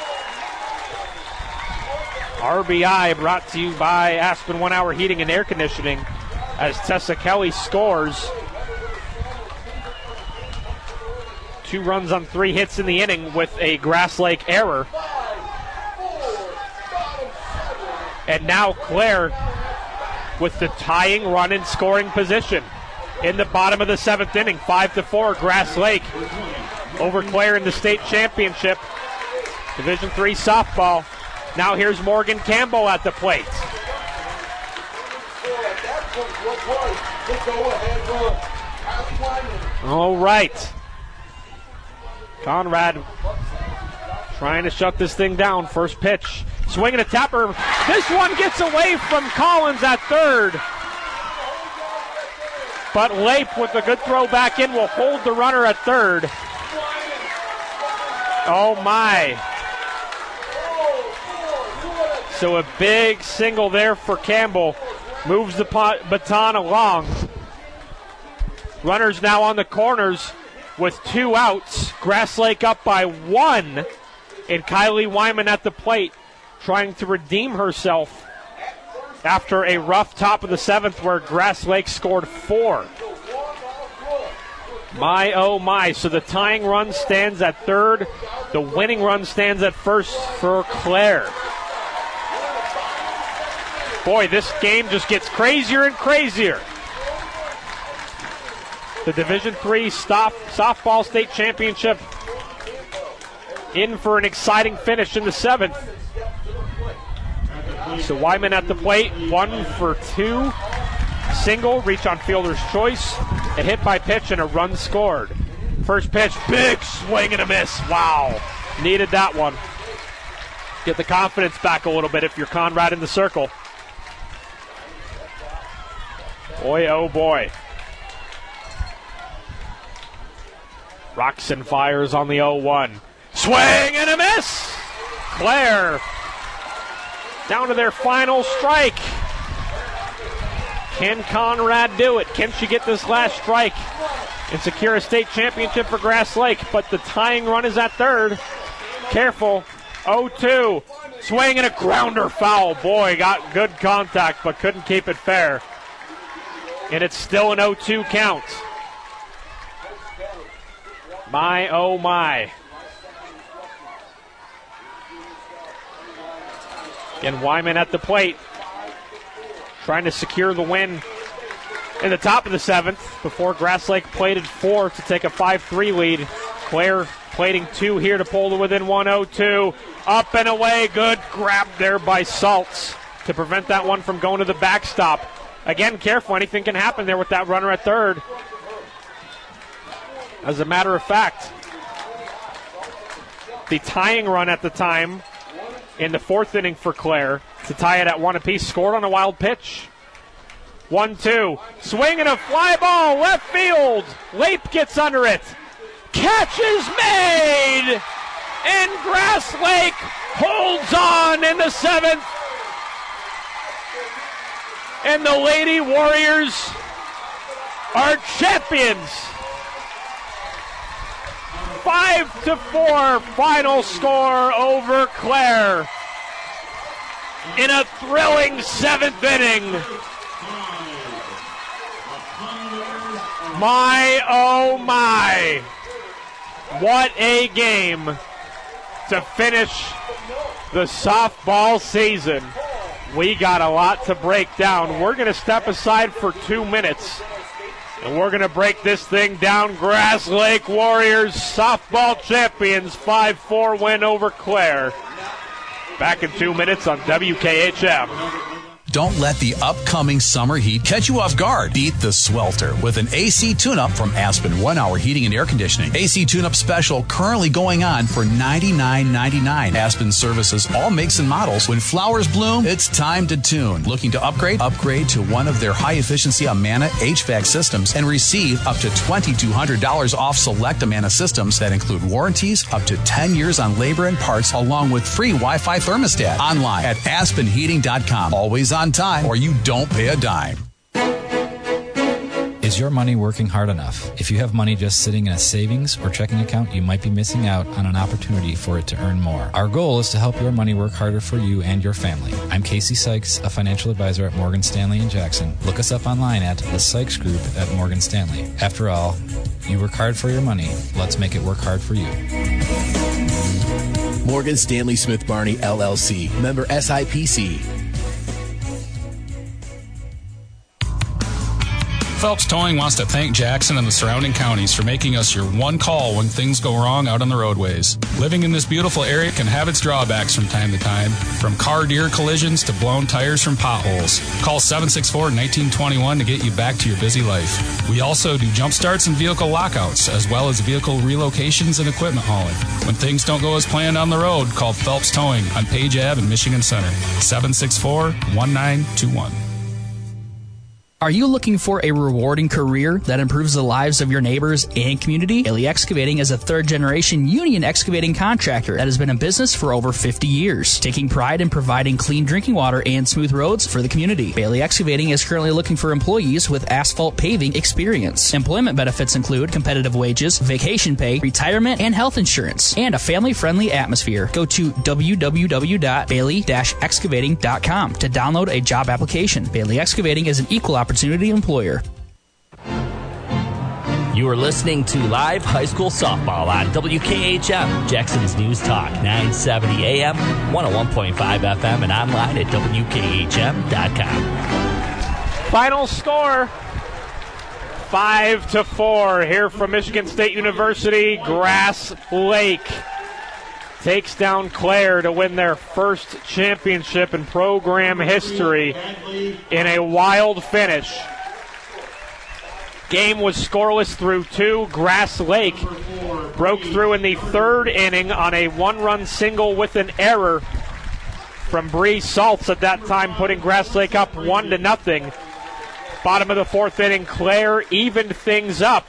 RBI brought to you by Aspen 1 Hour Heating and Air Conditioning as Tessa Kelly scores. 2 runs on 3 hits in the inning with a Grass Lake error. And now Clare with the tying run in scoring position in the bottom of the 7th inning. 5-4, Grass Lake over Clare in the state championship. Division III softball. Now here's Morgan Campbell at the plate. All right. Conrad trying to shut this thing down. First pitch. Swinging a tapper. This one gets away from Collins at third. But Lape with a good throw back in will hold the runner at third. Oh my. So a big single there for Campbell. Moves the baton along. Runners now on the corners with 2 outs. Grass Lake up by 1. And Kylie Wyman at the plate trying to redeem herself after a rough top of the 7th where Grass Lake scored 4. My, oh my. So the tying run stands at third. The winning run stands at first for Clare. Boy, this game just gets crazier and crazier. The Division III softball state championship in for an exciting finish in the 7th. So Wyman at the plate, 1 for 2. Single, reach on fielder's choice, a hit by pitch, and a run scored. First pitch, big swing and a miss. Wow. Needed that one. Get the confidence back a little bit if you're Conrad in the circle. Boy, oh boy. Roxon fires on the 0-1. Swing and a miss! Claire down to their final strike. Can Conrad do it? Can she get this last strike and secure a state championship for Grass Lake? But the tying run is at third. Careful. 0-2. Swing and a grounder foul. Boy, got good contact but couldn't keep it fair. And it's still an 0-2 count. My, oh my. Again, Wyman at the plate, trying to secure the win in the top of the 7th before Grass Lake plated 4 to take a 5-3 lead. Claire plating 2 here to pull to within 1-0-2. Up and away, good grab there by Saltz to prevent that one from going to the backstop. Again, careful, anything can happen there with that runner at third. As a matter of fact, the tying run at the time in the 4th inning for Claire to tie it at 1 apiece scored on a wild pitch. 1-2. Swing and a fly ball left field. Lape gets under it. Catch is made. And Grass Lake holds on in the 7th. And the Lady Warriors are champions. 5-4 final score over Claire in a thrilling 7th inning. My, oh my. What a game to finish the softball season. We got a lot to break down. We're going to step aside for 2 minutes. And we're going to break this thing down. Grass Lake Warriors, softball champions, 5-4 win over Claire. Back in 2 minutes on WKHM. Don't let the upcoming summer heat catch you off guard. Beat the swelter with an AC tune-up from Aspen 1 Hour Heating and Air Conditioning. AC tune-up special currently going on for $99.99. Aspen services all makes and models. When flowers bloom, it's time to tune. Looking to upgrade? Upgrade to one of their high-efficiency Amana HVAC systems and receive up to $2,200 off select Amana systems that include warranties up to 10 years on labor and parts, along with free Wi-Fi thermostat. Online at aspenheating.com. Always on time or you don't pay a dime. Is your money working hard enough? If you have money just sitting in a savings or checking account, you might be missing out on an opportunity for it to earn more. Our goal is to help your money work harder for you and your family. I'm Casey Sykes, a financial advisor at Morgan Stanley in Jackson. Look us up online at the Sykes Group at Morgan Stanley. After all, you work hard for your money. Let's make it work hard for you. Morgan Stanley Smith Barney, LLC. Member SIPC. Phelps Towing wants to thank Jackson and the surrounding counties for making us your one call when things go wrong out on the roadways. Living in this beautiful area can have its drawbacks from time to time, from car deer collisions to blown tires from potholes. Call 764-1921 to get you back to your busy life. We also do jump starts and vehicle lockouts, as well as vehicle relocations and equipment hauling. When things don't go as planned on the road, call Phelps Towing on Page Ave in Michigan Center, 764-1921. Are you looking for a rewarding career that improves the lives of your neighbors and community? Bailey Excavating is a third-generation union excavating contractor that has been in business for over 50 years, taking pride in providing clean drinking water and smooth roads for the community. Bailey Excavating is currently looking for employees with asphalt paving experience. Employment benefits include competitive wages, vacation pay, retirement, and health insurance, and a family-friendly atmosphere. Go to www.bailey-excavating.com to download a job application. Bailey Excavating is an equal opportunity employer. You are listening to live high school softball on WKHM, Jackson's News Talk, 970 AM, 101.5 FM, and online at WKHM.com. Final score, 5-4 here from Michigan State University. Grass Lake takes down Claire to win their first championship in program history in a wild finish. Game was scoreless through 2. Grass Lake broke through in the third inning on a one-run single with an error from Bree Saltz at that time, putting Grass Lake up 1-0. Bottom of the fourth inning, Claire evened things up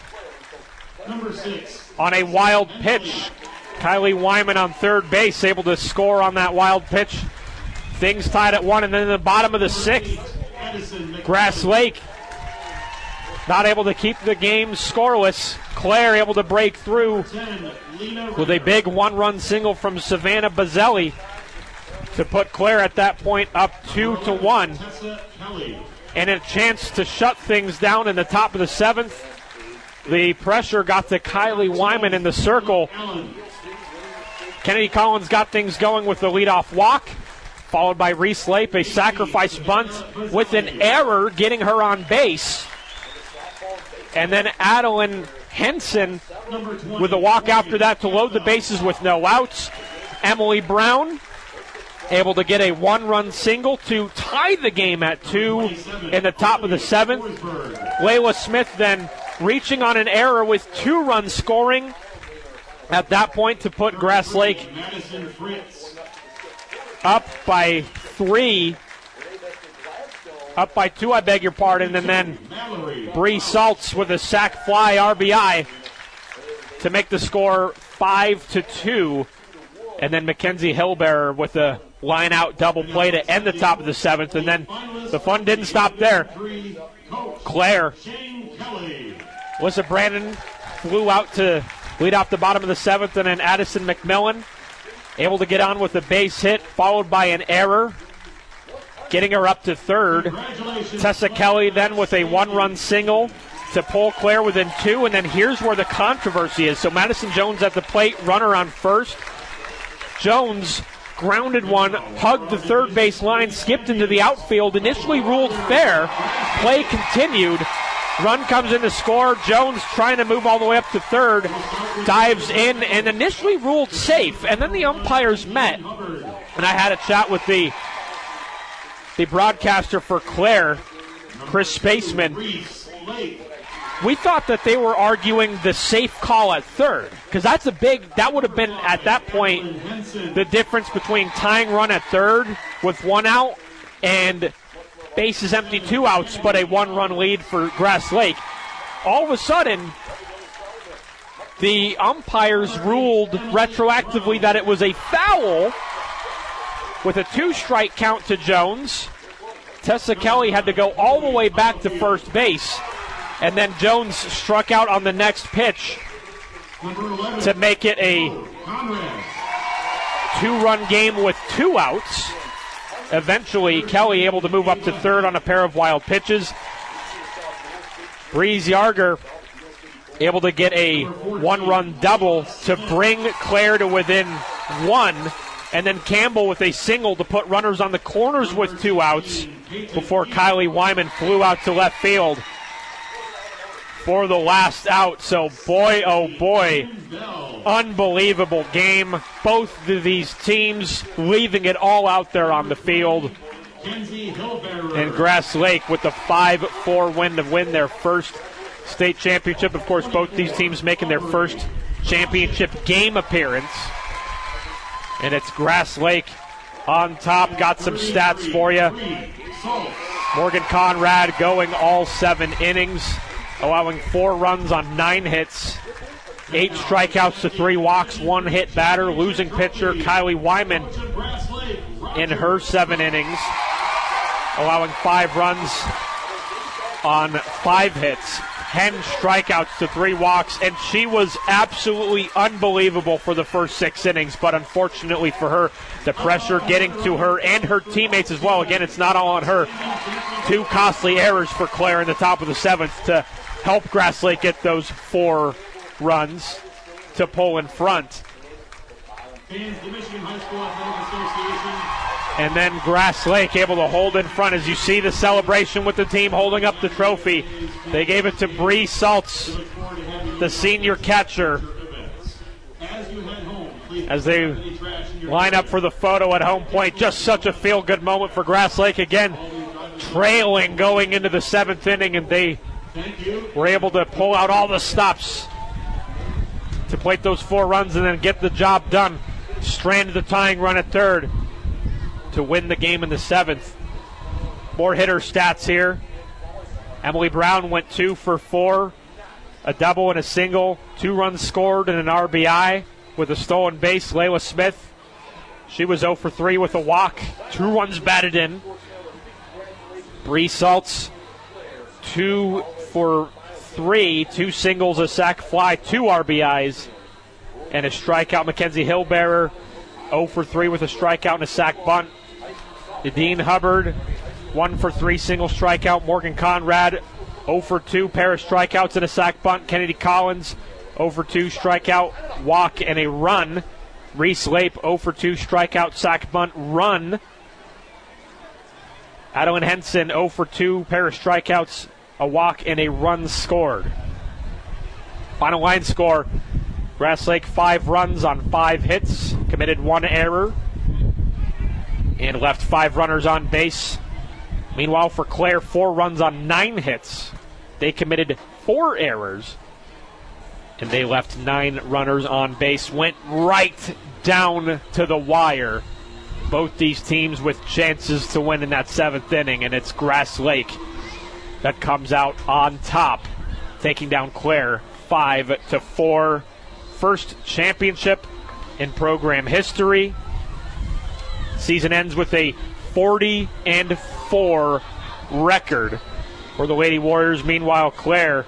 on a wild pitch. Kylie Wyman on third base, able to score on that wild pitch. Things tied at 1, and then in the bottom of the sixth, Grass Lake not able to keep the game scoreless. Claire able to break through with a big one-run single from Savannah Bazzelli to put Claire at that point up 2-1. And a chance to shut things down in the top of the seventh. The pressure got to Kylie Wyman in the circle. Kennedy Collins got things going with the leadoff walk, followed by Reese Lape, a sacrifice bunt with an error getting her on base. And then Adeline Henson with a walk after that to load the bases with no outs. Emily Brown able to get a one-run single to tie the game at 2 in the top of the seventh. Layla Smith then reaching on an error with 2 runs scoring at that point to put Grass Lake up by 3. Up by 2, I beg your pardon, and then Bree Saltz with a sac fly RBI to make the score 5-2. And then Mackenzie Hillbearer with a line-out double play to end the top of the seventh. And then the fun didn't stop there. Claire, Alyssa Brandon flew out to lead off the bottom of the seventh, and then Addison McMillan able to get on with a base hit, followed by an error, getting her up to third. Tessa Kelly then with a one-run single to pull Claire within 2, and then here's where the controversy is. So Madison Jones at the plate, runner on first. Jones grounded one, hugged the third base line, skipped into the outfield, initially ruled fair. Play continued. Run comes in to score. Jones trying to move all the way up to third, dives in and initially ruled safe. And then the umpires met, and I had a chat with the broadcaster for Claire, Chris Spaceman. We thought that they were arguing the safe call at third, because that would have been at that point the difference between tying run at third with 1 out and bases empty, 2 outs, but a 1-run lead for Grass Lake. All of a sudden, the umpires ruled retroactively that it was a foul with a 2-strike count to Jones. Tessa Kelly had to go all the way back to first base, and then Jones struck out on the next pitch to make it a 2-run game with 2 outs. Eventually, Kelly able to move up to third on a pair of wild pitches. Breeze Yarger able to get a 1-run double to bring Claire to within 1. And then Campbell with a single to put runners on the corners with 2 outs before Kylie Wyman flew out to left field for the last out. So boy, oh boy, unbelievable game. Both of these teams leaving it all out there on the field. And Grass Lake with the 5-4 win to win their first state championship. Of course, both these teams making their first championship game appearance. And it's Grass Lake on top. Got some stats for you. Morgan Conrad going all 7 innings, allowing 4 runs on 9 hits, 8 strikeouts to 3 walks, 1 hit batter. Losing pitcher Kylie Wyman in her 7 innings, allowing 5 runs on 5 hits, 10 strikeouts to 3 walks, and she was absolutely unbelievable for the first 6 innings, but unfortunately for her, the pressure getting to her and her teammates as well. Again, it's not all on her. 2 costly errors for Claire in the top of the 7th to help Grass Lake get those 4 runs to pull in front. And then Grass Lake able to hold in front. As you see the celebration with the team holding up the trophy, they gave it to Bree Saltz, the senior catcher, as they line up for the photo at home plate. Just such a feel-good moment for Grass Lake. Again, trailing going into the 7th inning, and they were able to pull out all the stops to plate those 4 runs and then get the job done. Stranded the tying run at third to win the game in the 7th. More hitter stats here. Emily Brown went 2 for 4, a double and a single, 2 runs scored and an RBI with a stolen base. Layla Smith, she was 0 for 3 with a walk, 2 runs batted in. Bree Saltz, 2 for 3, 2 singles, a sac fly, 2 RBIs, and a strikeout. Mackenzie Hillbearer, 0 for 3 with a strikeout and a sac bunt. Nadine Hubbard, 1 for 3, single strikeout. Morgan Conrad, 0 for 2, pair of strikeouts and a sac bunt. Kennedy Collins, 0 for 2, strikeout, walk, and a run. Reese Lape, 0 for 2, strikeout, sac bunt, run. Adeline Henson, 0 for 2, pair of strikeouts, a walk, and a run scored. Final line score, Grass Lake 5 runs on 5 hits, committed 1 error, and left 5 runners on base. Meanwhile, for Clare, 4 runs on 9 hits. They committed 4 errors, and they left 9 runners on base. Went right down to the wire. Both these teams with chances to win in that 7th inning, and it's Grass Lake that comes out on top, taking down Clare 5-4. First championship in program history. Season ends with a 40-4 record for the Lady Warriors. Meanwhile, Clare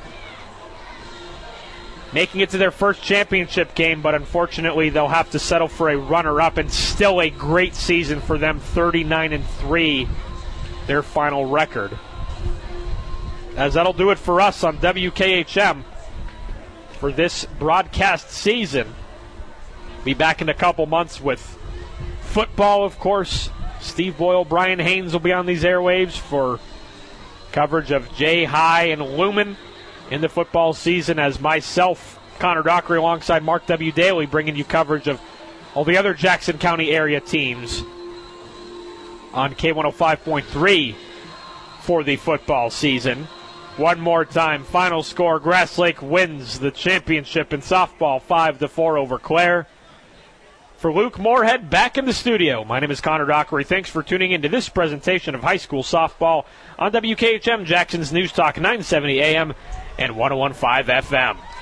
making it to their first championship game, but unfortunately they'll have to settle for a runner-up, and still a great season for them, 39-3, their final record. As that'll do it for us on WKHM for this broadcast season. Be back in a couple months with football, of course. Steve Boyle, Brian Haynes will be on these airwaves for coverage of Jay High and Lumen in the football season, as myself, Connor Dockery, alongside Mark W. Daly, bringing you coverage of all the other Jackson County area teams on K105.3 for the football season. One more time, final score, Grass Lake wins the championship in softball 5-4 over Clare. For Luke Moorhead, back in the studio, my name is Connor Dockery. Thanks for tuning in to this presentation of high school softball on WKHM, Jackson's News Talk 970 AM and 101.5 FM.